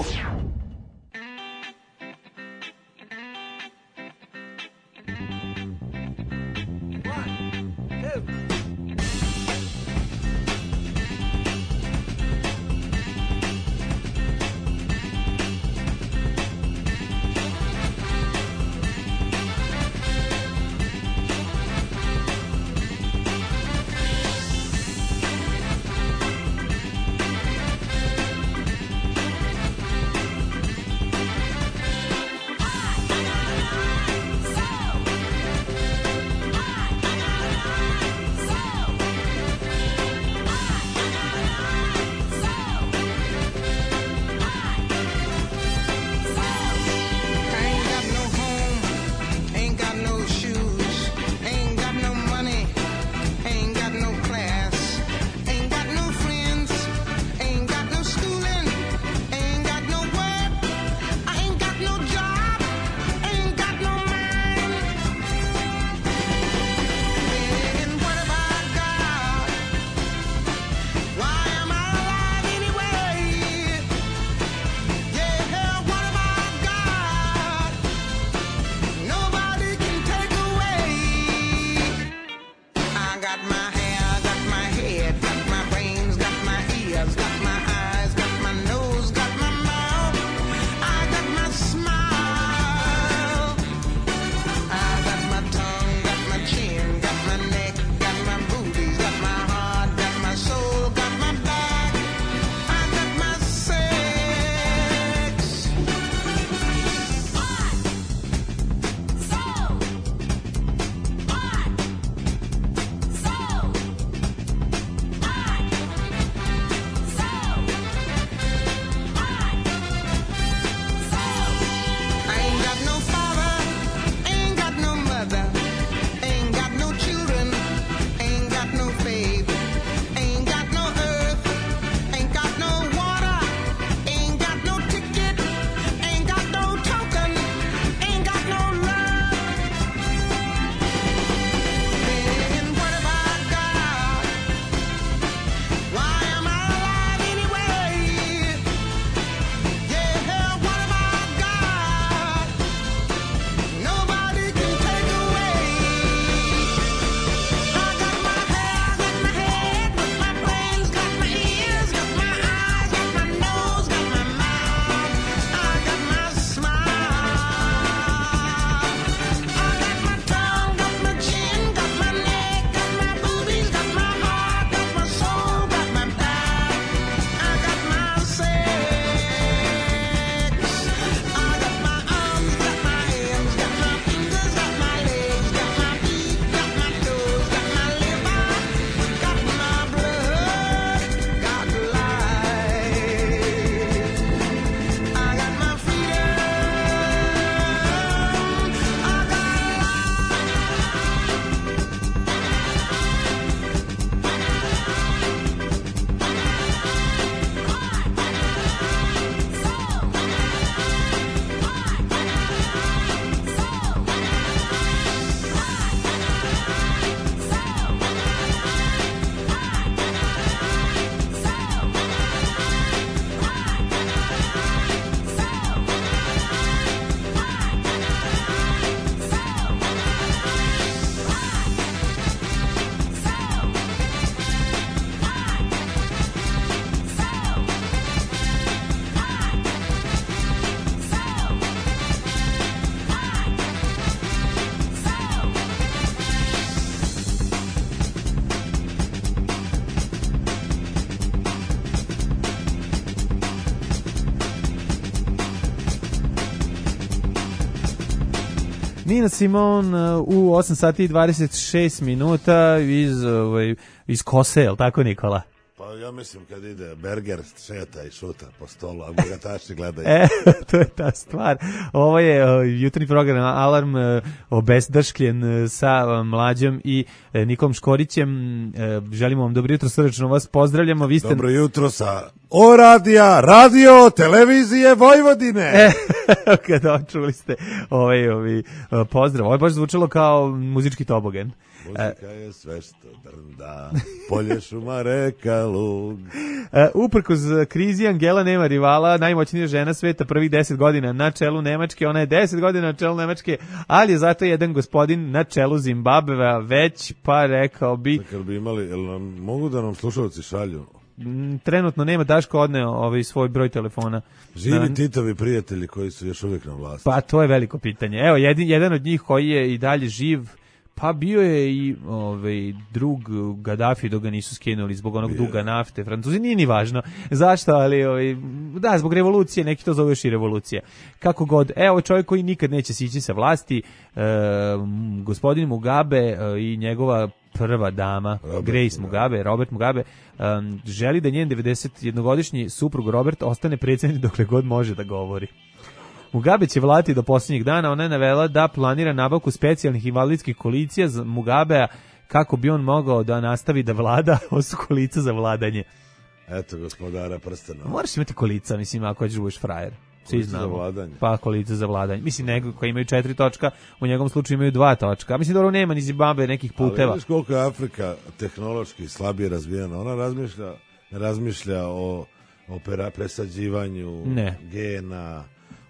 Nina Simone uh, u osam sati i dvadeset šest minuta iz, ovaj, iz Kose, je li tako, Nikola? Pa ja mislim kad ide Berger šeta i šuta po stolu, a bogataši gledaju. E, to je ta stvar. Ovo je uh, jutarnji program Alarm uh, obezdaškljen uh, sa uh, Mlađom i uh, Nikolom Škorićem. Uh, želimo vam dobro jutro, srdačno vas pozdravljamo. Vi ste... Dobro jutro sa O radija, radio, televizije Vojvodine. E, kada čuli ste ovaj, ovaj, uh, pozdrav. Ovo je baš zvučalo kao muzički tobogan. Muzika je sve što drnda, polje, šuma, reka, lug. E, uprkos krizi Angela nema rivala, najmoćnija žena sveta, prvih deset godina na čelu Nemačke, ona je deset godina na čelu Nemačke, ali je zato jedan gospodin na čelu Zimbabvea već, pa rekao bi... Kad bi imali, jel nam, mogu da nam slušalci šalju? Trenutno nema, Daško odneo ovaj svoj broj telefona. Živi Titovi prijatelji koji su još uvijek na vlasti. Pa to je veliko pitanje. Evo, jedan, jedan od njih koji je i dalje živ, pa bio je i ovaj drug Gaddafi dok ga nisu skenuli zbog onog bio. duga nafte. Francuzi nije ni važno zašto, ali ovaj, da, zbog revolucije, neki to zove još i revolucija. Kako god, evo čovjek koji nikad neće sići sa vlasti, e, gospodin Mugabe e, i njegova prva dama, Robert, Grace Mugabe, Robert Mugabe, um, želi da njen devedesetjednogodišnji suprug Robert ostane predsjednik dokle god može da govori. Mugabe će vladati do posljednjeg dana, ona je navela da planira nabavku specijalnih invalidskih kolicija za Mugabea kako bi on mogao da nastavi da vlada, ovo su kolica za vladanje. Eto gospodara prstena. Moraš imati kolica, mislim, ako hoćeš budeš frajer. Svi znamo. Za vladanje. Pa kolica za vladanje. Mislim, nego koji imaju četiri točka, u njegovom slučaju imaju dva točka. Mislim, dobro, nema ni Zimbabwe nekih puteva. Ali vidiš koliko je Afrika tehnološki slabije razvijena. Ona razmišlja, razmišlja o opera, presađivanju ne. gena,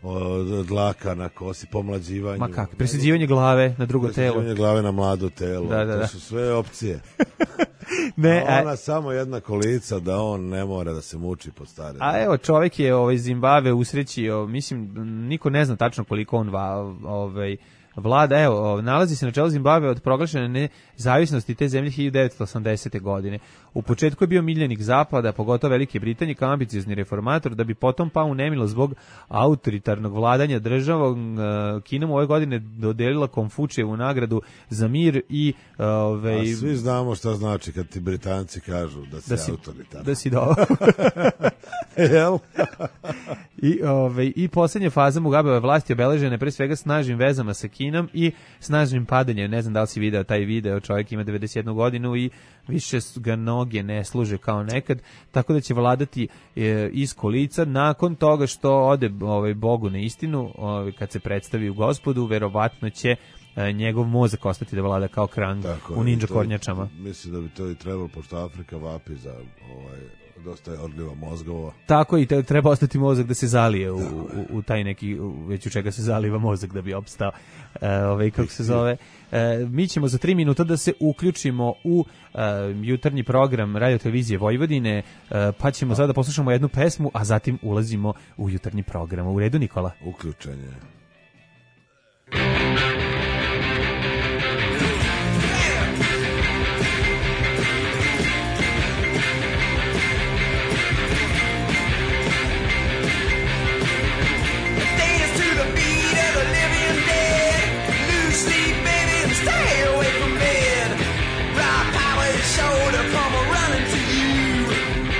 o dlaka na kosi, pomlađivanju. Ma kako, presađivanje glave na drugo telo. Presađivanje glave na mlado telo. Da, da, da. To su sve opcije. Ne, a ona a... samo jedna kolica da on ne mora da se muči pod stare. A evo, čovjek je ovaj Zimbabve usrećio, mislim, niko ne zna tačno koliko on va, ovaj vlada, evo, nalazi se na čelu Zimbabve od proglašene nezavisnosti te zemlje hiljadu devetsto osamdesete. godine. U početku je bio miljenik Zapada, pogotovo Velike Britanije, kao ambiciozni reformator, da bi potom pao u nemilo zbog autoritarnog vladanja državom. Kina mu ove godine dodelila Konfučijevu nagradu za mir i... Ove, A svi znamo šta znači kad ti Britanci kažu da si, da si autoritarno. Da si do... Jel? I, ove, i posljednja faza Mugabeve vlasti obeležena pre svega snažnim vezama sa Kinom i snažnim padanjem. Ne znam da li si video taj video, čovjek ima devedeset jednu godinu i više ga noge ne služe kao nekad, tako da će vladati e, iz kolica. Nakon toga što ode ovaj, Bogu na istinu, ovaj, kad se predstavi u Gospodu, verovatno će e, njegov mozak ostati da vlada kao krang tako, u ninja kornjačama. Mislim da bi to i trebalo, pošto Afrika vapi za ovaj, dosta je odliva mozgova. Tako i te, treba ostati mozak da se zalije u, u, u taj neki, u, već u čega se zaliva mozak da bi opstao. E, ovaj, kako se zove... E, mi ćemo za tri minuta da se uključimo u e, jutarnji program Radio Televizije Vojvodine, e, pa ćemo sada da poslušamo jednu pesmu, a zatim ulazimo u jutarnji program. U redu, Nikola? Uključenje.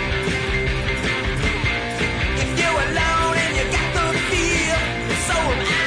So am I.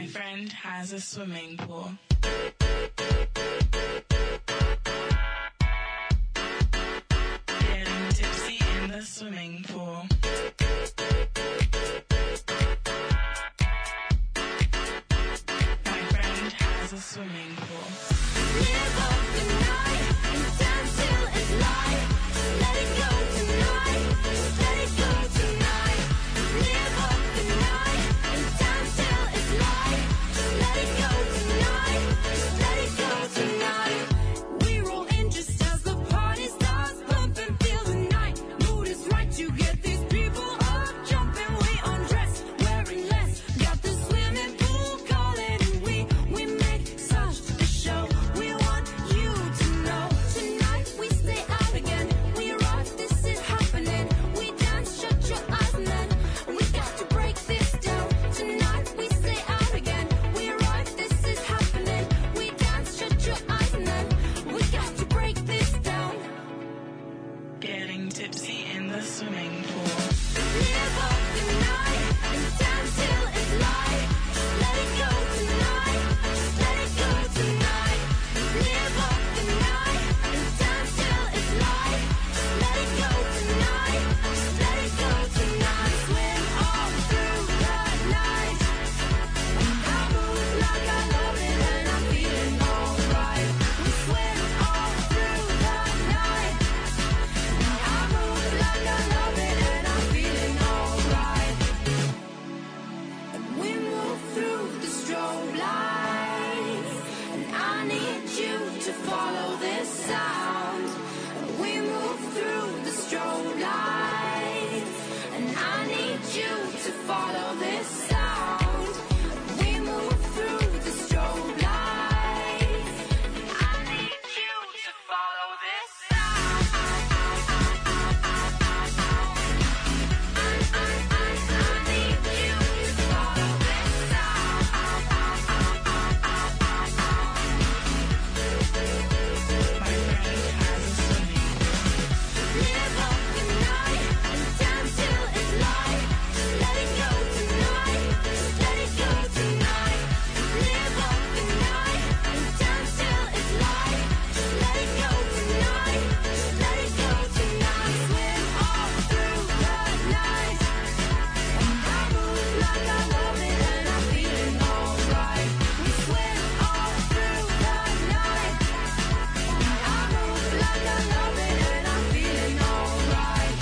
My friend has a swimming pool. Getting tipsy in the swimming pool. My friend has a swimming pool. Live up the night and dance till it's light. Let it go tonight. Let it go tonight. Live up the night and dance till it's light. Let it go tonight. Let it go tonight. We roll in just as the party starts. Bump and feel the night. Mood is right to get these people up. Jumping, we undress, wearing less. Got the swimming pool calling and we we make such a show. We want you to know tonight we stay out again. We rock, this is happening. We dance, shut your eyes and then we got to break this down. Tonight we stay out again. We rock, this is happening. We dance, shut your eyes and then we got to break this down. Getting tipsy in the swimming pool. Live up the night and dance till it's light. Let it go tonight. Let it go tonight. Live up the night and dance till it's light. Let it go tonight. Let it go tonight. Swim all through the night. And I move like I love it and I'm feeling alright. We swim all through the night. And I move like I love it and I'm feeling alright. And we move through the strobe lights. And I need you to follow this sound. And we move through the strobe lights. And I need you to follow this sound. We move through the strobe lights. I need you to follow this sound. Live up the night and dance till it's light. Let it go tonight. Let it go tonight. Live up the night and dance till it's light. Let it go tonight. Let it go tonight. Swim all through the night. And I move like I love it and I'm feeling alright. We swim all through the night. And I move like I love it and I'm feeling alright.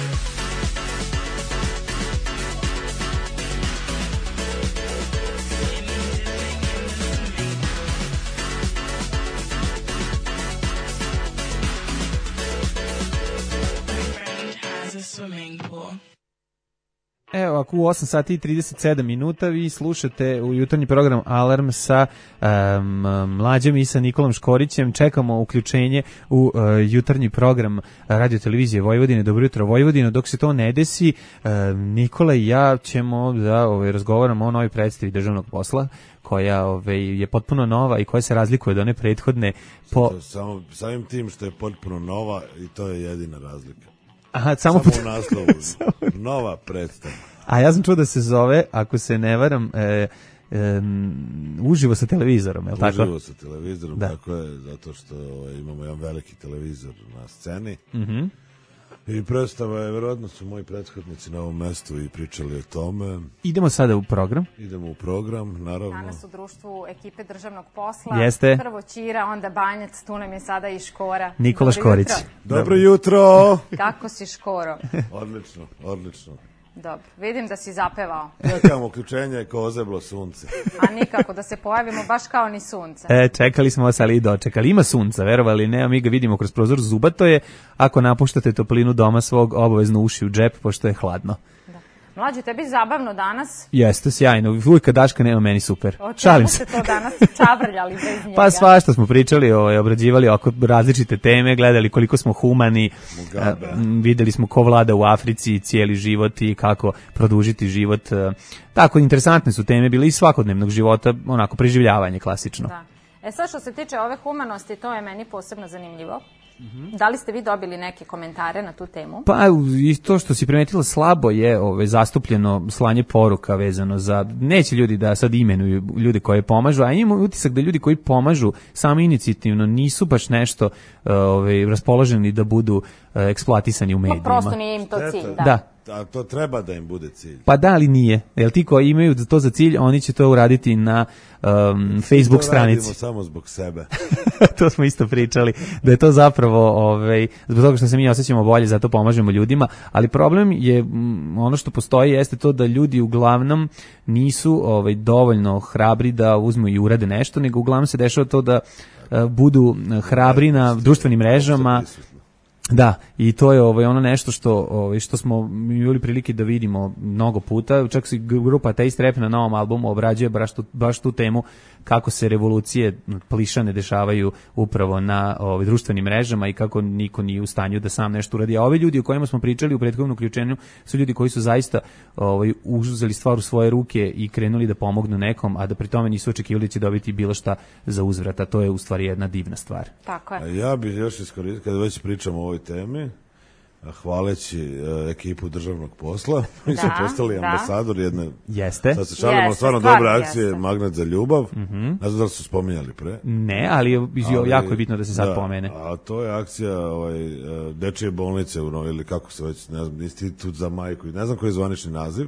Has a swimming pool. Evo, ako u osam sati i trideset sedam minuta vi slušate u jutarnji program Alarm sa um, Mlađom i sa Nikolom Škorićem. Čekamo uključenje u uh, jutarnji program Radio Televizije Vojvodine. Dobro jutro Vojvodino. Dok se to ne desi, uh, Nikola i ja ćemo da ovaj, razgovaramo o novoj predstavi državnog posla koja ovaj, je potpuno nova i koja se razlikuje od one prethodne. Po... Zato, samo, samim tim što je potpuno nova i to je jedina razlika. Aha, samo, samo u naslovu. Nova predstava. A ja sam čuo da se zove, ako se ne varam, e, e, uživo sa televizorom, je li tako? Uživo sa televizorom, da. Tako je, zato što ovaj, imamo jedan veliki televizor na sceni. Mhm. I predstava je, verovatno su moji prethodnici na ovom mestu i pričali o tome. Idemo sada u program. Idemo u program, naravno. Danas u društvu ekipe državnog posla. Jeste. Prvo Ćira, onda Banjac, tu nam je sada i Škora. Nikola Dobro Škorić. jutro. Dobro jutro! Kako si, Škoro? Odlično, odlično. Dobro, vidim da si zapevao. Čekamo uključenje ko ozeblo sunce. A nikako, da se pojavimo baš kao ni sunce. E, čekali smo vas, ali i dočekali. Ima sunca, verovali, ne, a mi ga vidimo kroz prozor. Zubato je, ako napuštate toplinu doma svog, obavezno uši u džep, pošto je hladno. Mlađe, tebi zabavno danas? Jeste, sjajno. Uvijek kad Daška nema, meni super. O Šalim čemu se. ste to danas čavrljali bez njega? Pa svašta smo pričali, ovaj, obrađivali oko različite teme, gledali koliko smo humani, a, videli smo ko vlada u Africi cijeli život i kako produžiti život. A, tako, interesantne su teme bile iz svakodnevnog života, onako, preživljavanje klasično. Da. E sad što se tiče ove humanosti, to je meni posebno zanimljivo. Da li ste vi dobili neke komentare na tu temu? Pa i to što si primetila, slabo je ove, zastupljeno slanje poruka vezano za, neće ljudi da sad imenuju ljude koje pomažu, a imam utisak da ljudi koji pomažu samo inicijativno nisu baš nešto ove, raspoloženi da budu e, eksploatisani u medijima. Pa prosto nije im to cilj, da. Da. A to treba da im bude cilj. Pa da, ali nije. Jer ti koji imaju to za cilj, oni će to uraditi na um, Facebook to stranici. radimo samo zbog sebe. To smo isto pričali, da je to zapravo ovaj, zbog toga što se mi osjećamo bolje, zato pomažemo ljudima, ali problem je, m, ono što postoji jeste to da ljudi uglavnom nisu ovaj, dovoljno hrabri da uzmu i urade nešto, nego uglavnom se dešava to da uh, budu hrabri na društvenim mrežama. Da, i to je ovaj ono nešto što ovaj što smo imali prilike da vidimo mnogo puta, čak se grupa Taste Rap na novom albumu obrađuje baš tu, baš tu temu kako se revolucije plišane dešavaju upravo na ovaj društvenim mrežama i kako niko nije u stanju da sam nešto uradi. A ovi ljudi o kojima smo pričali u prethodnom uključenju su ljudi koji su zaista ovaj uzeli stvar u svoje ruke i krenuli da pomognu nekom, a da pri tome nisu očekivali da će dobiti bilo šta za uzvrat, a to je u stvari jedna divna stvar. Tako je. A ja bih još iskoristio, kada već pričamo o ovoj temi, hvaleći uh, ekipu državnog posla, mi smo Da, postali da. ambasador jedne, Jeste. sad se šalimo, Jeste, stvarno stvarno dobre akcije, jeste. Magnet za ljubav, Mhm. ne znam da li su spominjali pre. Ne, ali je Ali, jako je bitno da se sad da, pomene. A to je akcija ovaj, uh, dečije bolnice u Novi, ili kako se već, ne znam, institut za majku, ne znam koji je zvanični naziv,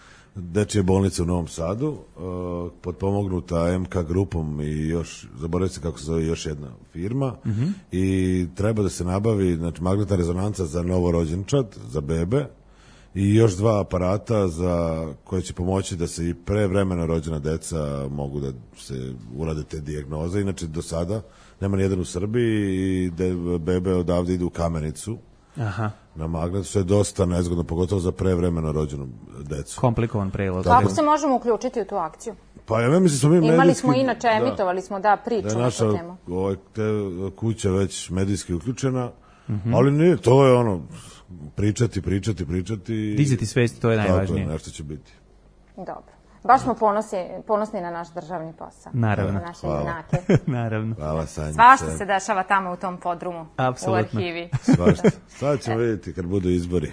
dečije bolnice u Novom Sadu, uh, potpomognuta M K grupom i još, zaboravim se kako se zove, još jedna firma, Mhm. i treba da se nabavi, znači, magnetna rezonanca za novorođenčad, za bebe, i još dva aparata za koje će pomoći da se i pre vremena rođena deca mogu da se urade te dijagnoze. Inače, do sada nema nijedan u Srbiji i de, bebe odavde idu u Kamenicu Aha. na magnet, što je dosta nezgodno, pogotovo za prevremeno rođenu decu. Komplikovan prelaz. Kako se možemo uključiti u tu akciju? Pa ja mislim smo mi Imali medijski... smo inače, da, emitovali smo, da, priču da je na naša tu temu. ovaj, te, kuća već medijski uključena, Mhm. ali nije, to je ono, pričati, pričati, pričati. Dizati svest, to je najvažnije. Tako, nešto će biti. Dobro. Baš smo ponosni, ponosni na naš državni posao. Naravno. Na naše Hvala. junake. Naravno. Hvala, Sanjice. Svašta se dešava tamo u tom podrumu. Apsolutno. U arhivi. Svašta. Sad ćemo vidjeti kad budu izbori.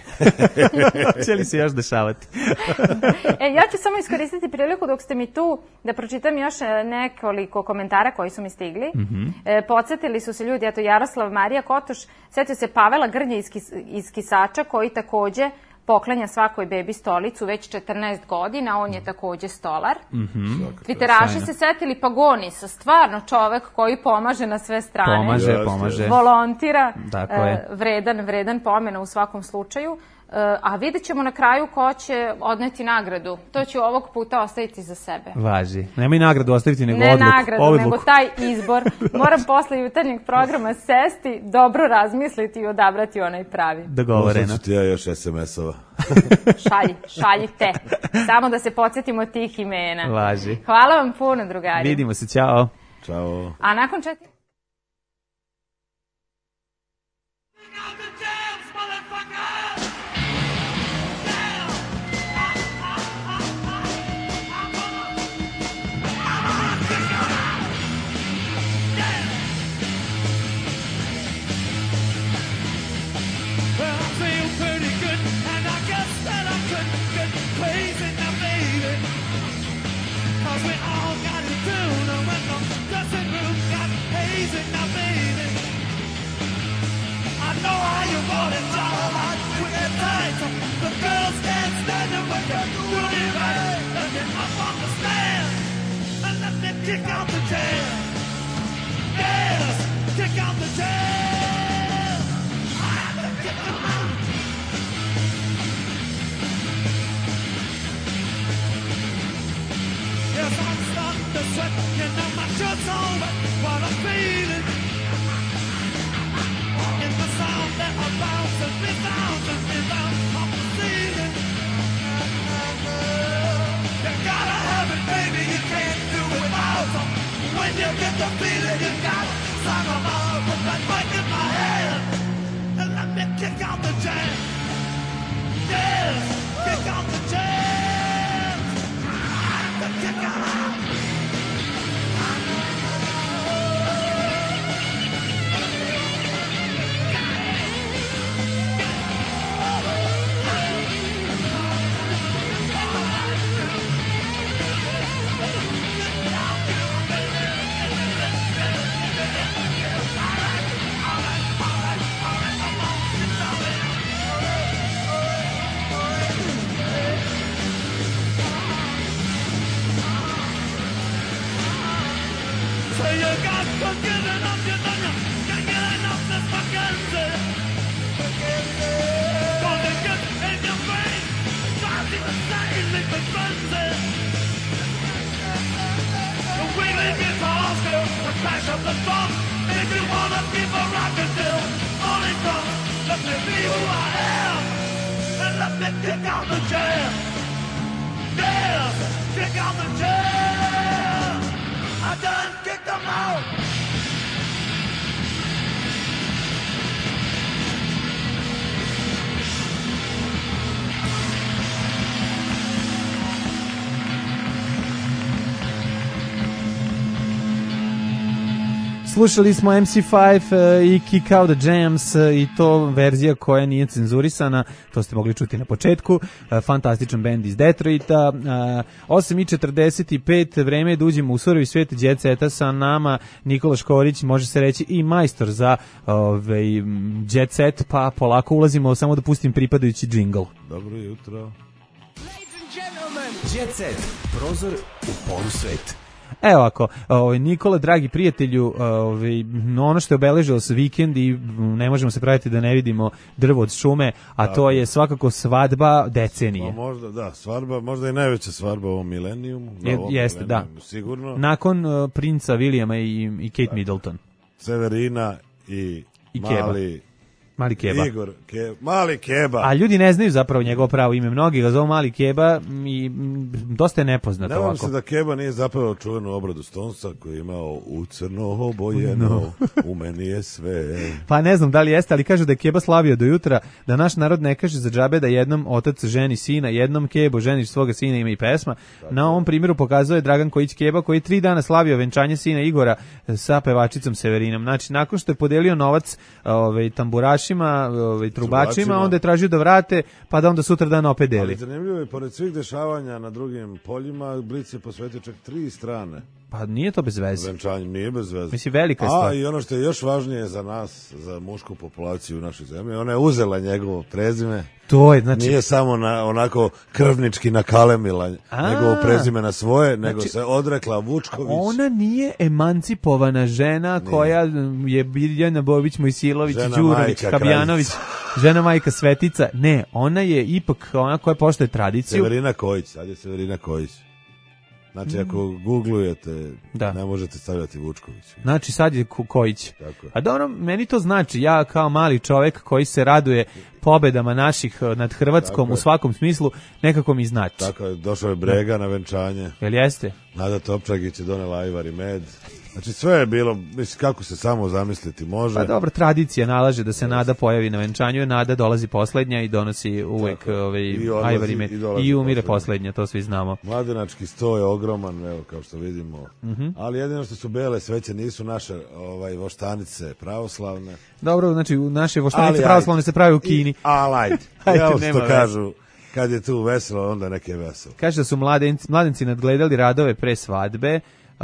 Će li se još dešavati? E, ja ću samo iskoristiti priliku dok ste mi tu da pročitam još e, nekoliko komentara koji su mi stigli. Mhm. E, podsjetili su se ljudi, eto Jaroslav Marija Kotoš, setio se Pavela Grnje iz, Kis, iz Kisača koji takođe poklanja svakoj bebi stolicu već četrnaest godina, on je takođe stolar. Mhm. Twitteraši se setili Pagonisa, stvarno čovek koji pomaže na sve strane. Pomaže, pomaže. Volontira, Tako e, je. vredan, vredan pomena u svakom slučaju. E, a vidjet ćemo na kraju ko će odneti nagradu. To ću ovog puta ostaviti za sebe. Važi. Nemoj nagradu ostaviti, nego Ne odluku. nagradu, odluku. nego taj izbor. Moram posle jutarnjeg programa sesti, dobro razmisliti i odabrati onaj pravi. Dogovoreno. Poslat ću ti ja još es em es-ova. Šalji, šaljite. Samo da se podsjetimo tih imena. Važi. Hvala vam puno, drugari. Vidimo se, ćao. Ćao. A nakon četiri... Well, I feel pretty good, and I guess that I could get crazy now, baby. 'Cause we all got it down, and when the dressing room got hazy now, baby. I know how you want it, y'all hot with that tight. The girls can't stand it when you're doing it right. Let me up on the stand, and let me kick out the jam. Yes, kick out the jam. I have to kick them out. Yes, I'm starting to sweat, you know my shirt's all wet, what I'm feeling. In the sound that I bounce and rebound and rebound off the ceiling. You gotta have it, baby, you can't do it without them. When you get the feeling, you gotta sing them out. Put that mic in my hand and let me kick out the jam. Yes, kick out the jam. The kick out. you got to get enough, you know you can't get enough this fucking shit. Cause it gets in your brain, drives you insane, makes you frenzy. The wiggly guitars go, the crash of the drum, make you wanna keep a rockin' till morning comes. Let me be who I am, and let me kick out the jam. Yeah, kick out the jam. I done kicked them out. Slušali smo M C pet uh, i Kick Out the Jams uh, i to verzija koja nije cenzurisana, to ste mogli čuti na početku, uh, fantastičan bend iz Detroita. Uh, osam i četrdeset pet, vreme je da uđemo u surovi svijet Jet Seta, sa nama Nikola Škorić, može se reći i majstor za ovaj, Jet Set, pa polako ulazimo, samo da pustim pripadajući džingl. Dobro jutro. Jet Set, prozor u polusvet. Evo ako, ovaj, Nikola, dragi prijatelju, ovaj, ono što je obeležilo se vikend i ne možemo se praviti da ne vidimo drvo od šume, a to je svakako svadba decenije. Pa možda, da, svadba, možda i najveća svadba u ovom milenijumu. Je, jeste, da. Sigurno. Nakon uh, princa Williama i, i Kate Middleton. Severina i, I mali... Keba. Mali Keba. Igor, ke, Mali Keba. A ljudi ne znaju zapravo njegovo pravo ime. Mnogi ga zovu Mali Keba i m, dosta je nepoznato ne ovako. se da Keba nije zapevao čuvenu obradu Stonesa koji je imao u crno obojeno, no. U meni je sve. Pa ne znam da li jeste, ali kažu da je Keba slavio do jutra, da naš narod ne kaže za džabe da jednom otac ženi sina, jednom Kebo ženiš svoga sina, ima i pesma. Tako. Na ovom primjeru pokazuje Dragan Kojić Keba koji tri dana slavio venčanje sina Igora sa pevačicom Severinom. Znači, nakon što je podelio novac ovaj, tamburašima, ovaj, trubačima, trubačima, onda je tražio da vrate, pa da onda sutra dan opet deli. Ali zanimljivo je, pored svih dešavanja na drugim poljima, Blic je posvetio čak tri strane. Pa nije to bez veze. Venčanjem nije bez veze. Mislim, velika je stvar. A i ono što je još važnije za nas, za mušku populaciju u našoj zemlji, ona je uzela njegovo prezime. To je, znači... Nije samo na, onako krvnički nakalemila A, njegovo prezime na svoje, nego znači, se odrekla Vučković. Ona nije emancipovana žena nije. Koja je Biljana Bobić, Mojsilović, žena Đurović, Habjanović, žena majka Svetica. Ne, ona je ipak ona koja poštuje tradiciju. Severina Kojić, sad je Severina Kojić. Znači, ako googlujete, da. Ne možete stavljati Vučković. Znači, sad je Kojić. A dobro, meni to znači, ja kao mali čovek koji se raduje pobedama naših nad Hrvatskom u svakom smislu, nekako mi znači. Tako je, došao je Brega na venčanje. Jel jeste? Nada Topčagić je donela ajvar i med. Znači, sve je bilo, mislim, kako se samo zamisliti može. Pa dobro, tradicija nalaže da se yes. Nada pojavi na venčanju, Nada dolazi poslednja i donosi uvek ovaj, ajvar i med. I, i umire poslednja, to svi znamo. Mladenački sto je ogroman, evo, kao što vidimo. Mm-hmm. Ali jedino što su bele sveće nisu naše ovaj, voštanice pravoslavne. Dobro, znači, naše voštanice pravoslavne se pravi u Kini. Ali, ajde, evo što kažu. Kad je tu veselo, onda neke veselo. Kaže da su mladenci, mladenci nadgledali radove pre svadbe.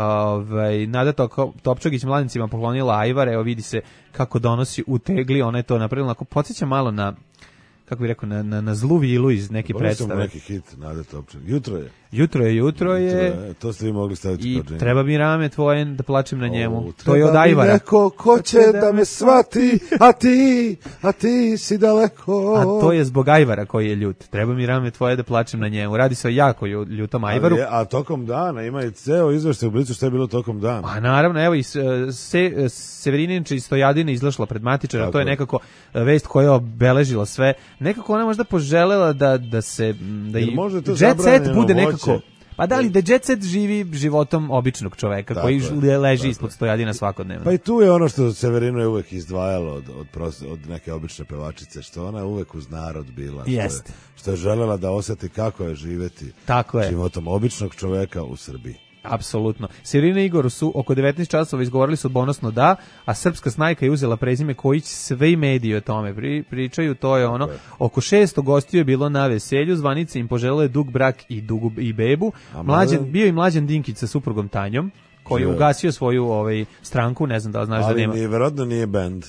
Ovaj, Nada Topčagić mladencima poklonila ajvar, evo vidi se kako donosi u tegli, ona je to napravila, ako podsjeća malo na, kako bih rekao, na, na, na zlu vilu iz neke Bolje predstave. Neki hit Nada Topčagić. Jutro je. Jutro je, jutro je. Jutro je. To ste vi mogli staviti. I kao treba mi rame tvoje da plačem na njemu. O, to je od ajvara. Neko ko će da me shvati, a ti, a ti si daleko. A to je zbog ajvara koji je ljut. Treba mi rame tvoje da plačem na njemu. Radi se o jako ljutom ajvaru. Je, a tokom dana ima i ceo izveštaj u Blicu šta je bilo tokom dana. Pa naravno, evo i se, Severinić i Stojadina izlašla pred matičara. To je nekako vest koja je obeležila sve. Nekako ona možda poželela da, da se da i Jet Set bude nekako. Pa da li da Jet Set živi životom običnog čoveka tako koji je, leži tako ispod Stojadina svakodnevno. Pa i tu je ono što Severino je uvek izdvajalo od, od, prost, od neke obične pevačice, što ona je uvek uz narod bila. Jeste. Što je, što je želela da osjeti kako je živeti tako je. Životom običnog čoveka u Srbiji. Apsolutno. Severina i Igor su oko devetnaest časova izgovorili sudbonosno da, a srpska snajka je uzela prezime Kojić, sve mediji o tome pri, pričaju, to je ono. Oko šesto gostiju je bilo na veselju, zvanice im poželele dug brak i dugu i bebu. Mlađan, bio i Mlađan Dinkić sa suprugom Tanjom, koji je ugasio svoju ovaj, stranku, ne znam da li znaš ali da nema. Ali verovatno nije bend.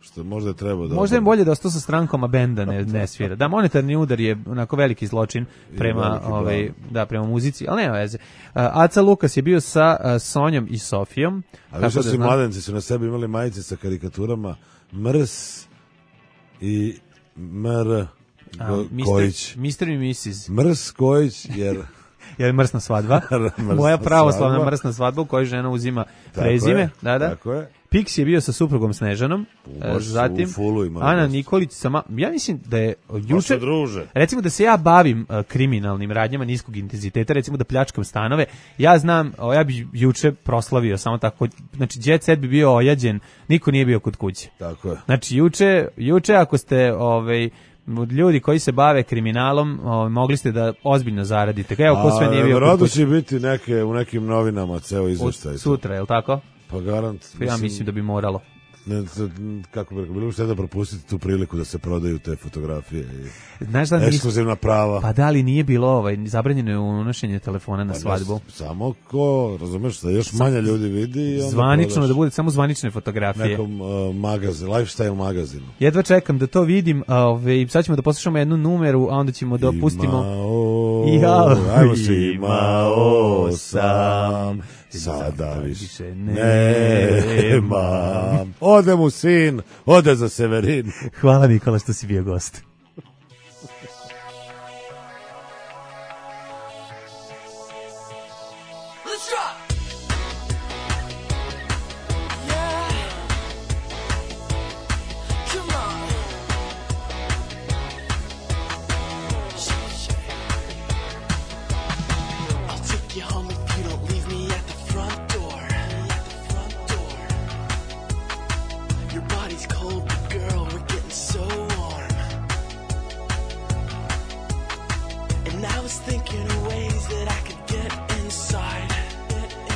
Što možda je trebao da... Možda je bolje da ostao sa strankom, a benda ne, ne svira. Da, monetarni udar je onako veliki zločin prema, veliki ovaj, da, prema muzici, ali nema veze. Uh, Aca Lukas je bio sa uh, Sonjom i Sofijom. A više da svi znam- mladenci su na sebi imali majice sa karikaturama Mrs. i Mr. A, Go- mister Kojić. mister i missis Mrs. Kojić, jer... jer mrsna svadba. Mrsna Moja pravoslavna svadba. mrsna svadba u kojoj žena uzima Tako prezime. je, Da, da. tako je. Pix je bio sa suprugom Snežanom. baš e, su Zatim u fullu imali Ana dosta. Nikolić sama. Ja mislim da je Pa juče se druže. recimo da se ja bavim e, kriminalnim radnjama niskog intenziteta, recimo da pljačkam stanove. Ja znam, o, ja bi juče proslavio samo tako. Znači jet set bi bio ojađen, niko nije bio kod kuće. Tako je. Znači juče, juče ako ste ovaj ljudi koji se bave kriminalom, o, mogli ste da ozbiljno zaradite. Evo ko sve nije bio kod verovatno kuće. će biti neke, u nekim novinama ceo izveštaj. Sutra, je li tako? Pa garant. Ja mislim da bi moralo. Ne, kako bi rekao, bilo što da propustiti tu priliku da se prodaju te fotografije i Znaš da mi- ekskluzivna prava. Pa da li nije bilo ovaj, zabranjeno je unošenje telefona na Pa svadbu? ne, samo ko, razumeš, da još manje ljudi vidi i onda Zvanično, prodaš da bude samo zvanične fotografije. nekom uh, magazin, lifestyle magazinu. Jedva čekam da to vidim, a ovaj, sad ćemo da poslušamo jednu numeru, a onda ćemo da pustimo... Imao, Jao, ajmo svi, imao sam, sada više nemam. Ode mu sin, ode za Severin. Hvala Nikola što si bio gost. Let's drop. Yeah. Come on. I'll take you home if you don't leave me at the front door. At the front door. Your body's cold, but girl, we're getting so warm. And I was thinking of ways that I could get inside, get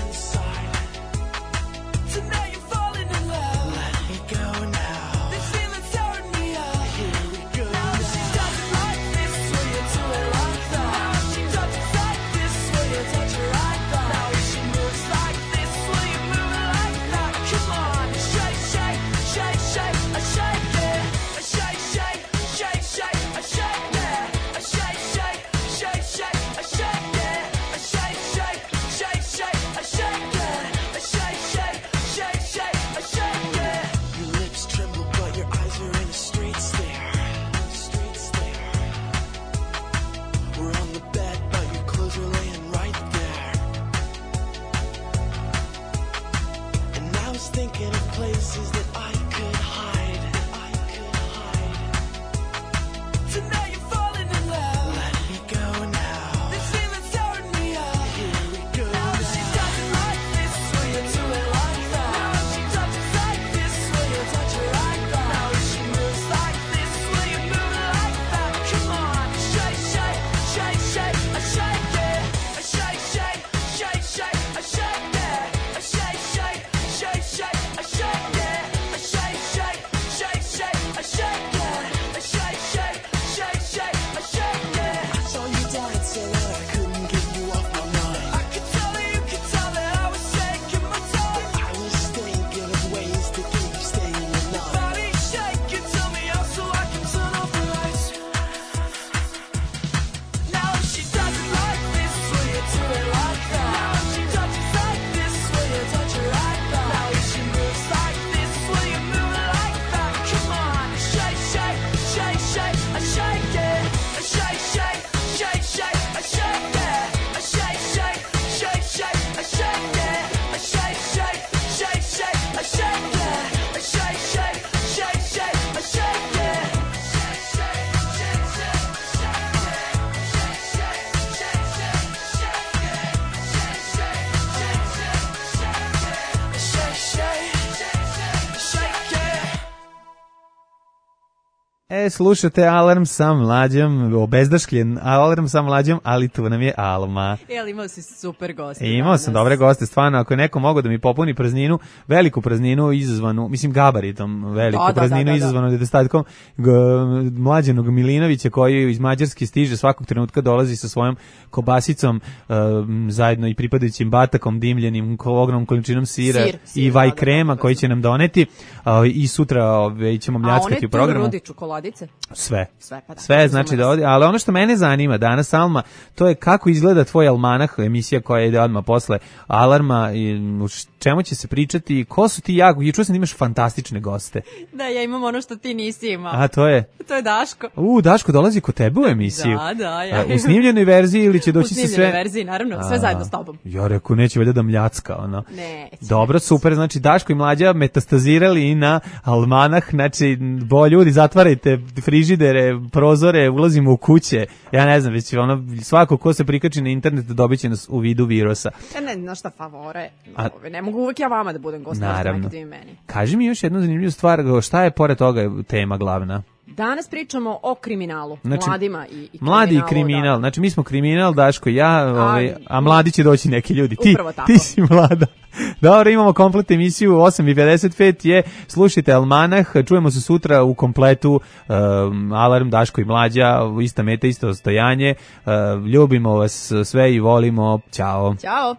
E, slušate Alarm sa mlađom, obezdaškljen Alarm sa mlađom, ali tu nam je Alma. E, ali imao si super goste. E, imao sam dobre goste, stvarno, ako je neko mogao da mi popuni prazninu, veliku prazninu izazvanu, mislim gabaritom, veliku Da, da, prazninu da, da, da. izazvanu nedostatkom g- mlađenog Milinovića koji iz Mađarske stiže svakog trenutka, dolazi sa svojom kobasicom, um, zajedno i pripadajućim batakom dimljenim, ko- ogromnom količinom sira Sir, sir, i vaj da, da, krema koji će nam doneti, a, i sutra ove, ćemo A mljackati one u programu. Turudi čokoladice? Sve. Sve, pa da. Sve znači da odi, ali ono što mene zanima danas, Alma, to je kako izgleda tvoj almanah, emisija koja ide odmah posle Alarma, i u čemu će se pričati, ko su ti jako, i čuo sam da imaš fantastične goste. Da, ja imam ono što ti nisi imao. A, to je? To je Daško. U, Daško dolazi kod tebe u emisiju. Da, da, ja. A, u snimljenoj verziji ili će doći sa U sve? snimljenoj verziji, naravno, sve A, zajedno s tobom. Ja rekao, neće valjda da mljacka, ono. Neće. Dobro, super, znači Daško i Mlađa metastazirali i na almanah, znači, bo ljudi, zatvarajte frižidere, prozore, ulazimo u kuće, ja ne znam, već ono, svako ko se prikači na internet dobit će nas u vidu virusa. E, ne, znaš šta, favore. A- Ove, ne mogu uvek ja vama da budem gost, Naravno. nekad i meni. Kaži mi još jednu zanimljivu stvar, šta je pored toga tema glavna? Danas pričamo o kriminalu, Znači, mladima i, i Mladi i kriminalu, kriminal, da. znači mi smo kriminal, Daško i ja, ovaj, Ali- a mladi će doći neki ljudi. Ti, Upravo tako. ti si mlada. Dobro, imamo komplet emisiju, osam i pedeset pet je, slušajte Almanah, čujemo se sutra u kompletu, um, Alarm, Daško i Mlađa, ista meta, isto ostojanje, uh, ljubimo vas sve i volimo, ćao. Ćao.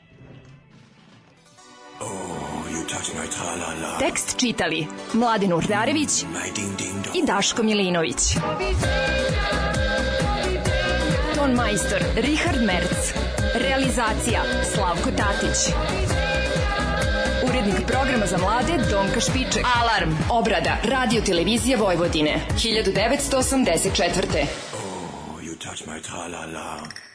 Tekst čitali Mladin Urdarević i Daško Milinović. Ton majstor Richard Merc. Realizacija Slavko Tatić. Urednik programa za mlade Donka Špiček. Alarm. Obrada Radio Televizije Vojvodine. hiljadu devetsto osamdeset četvrte. You touch my tra-la-la.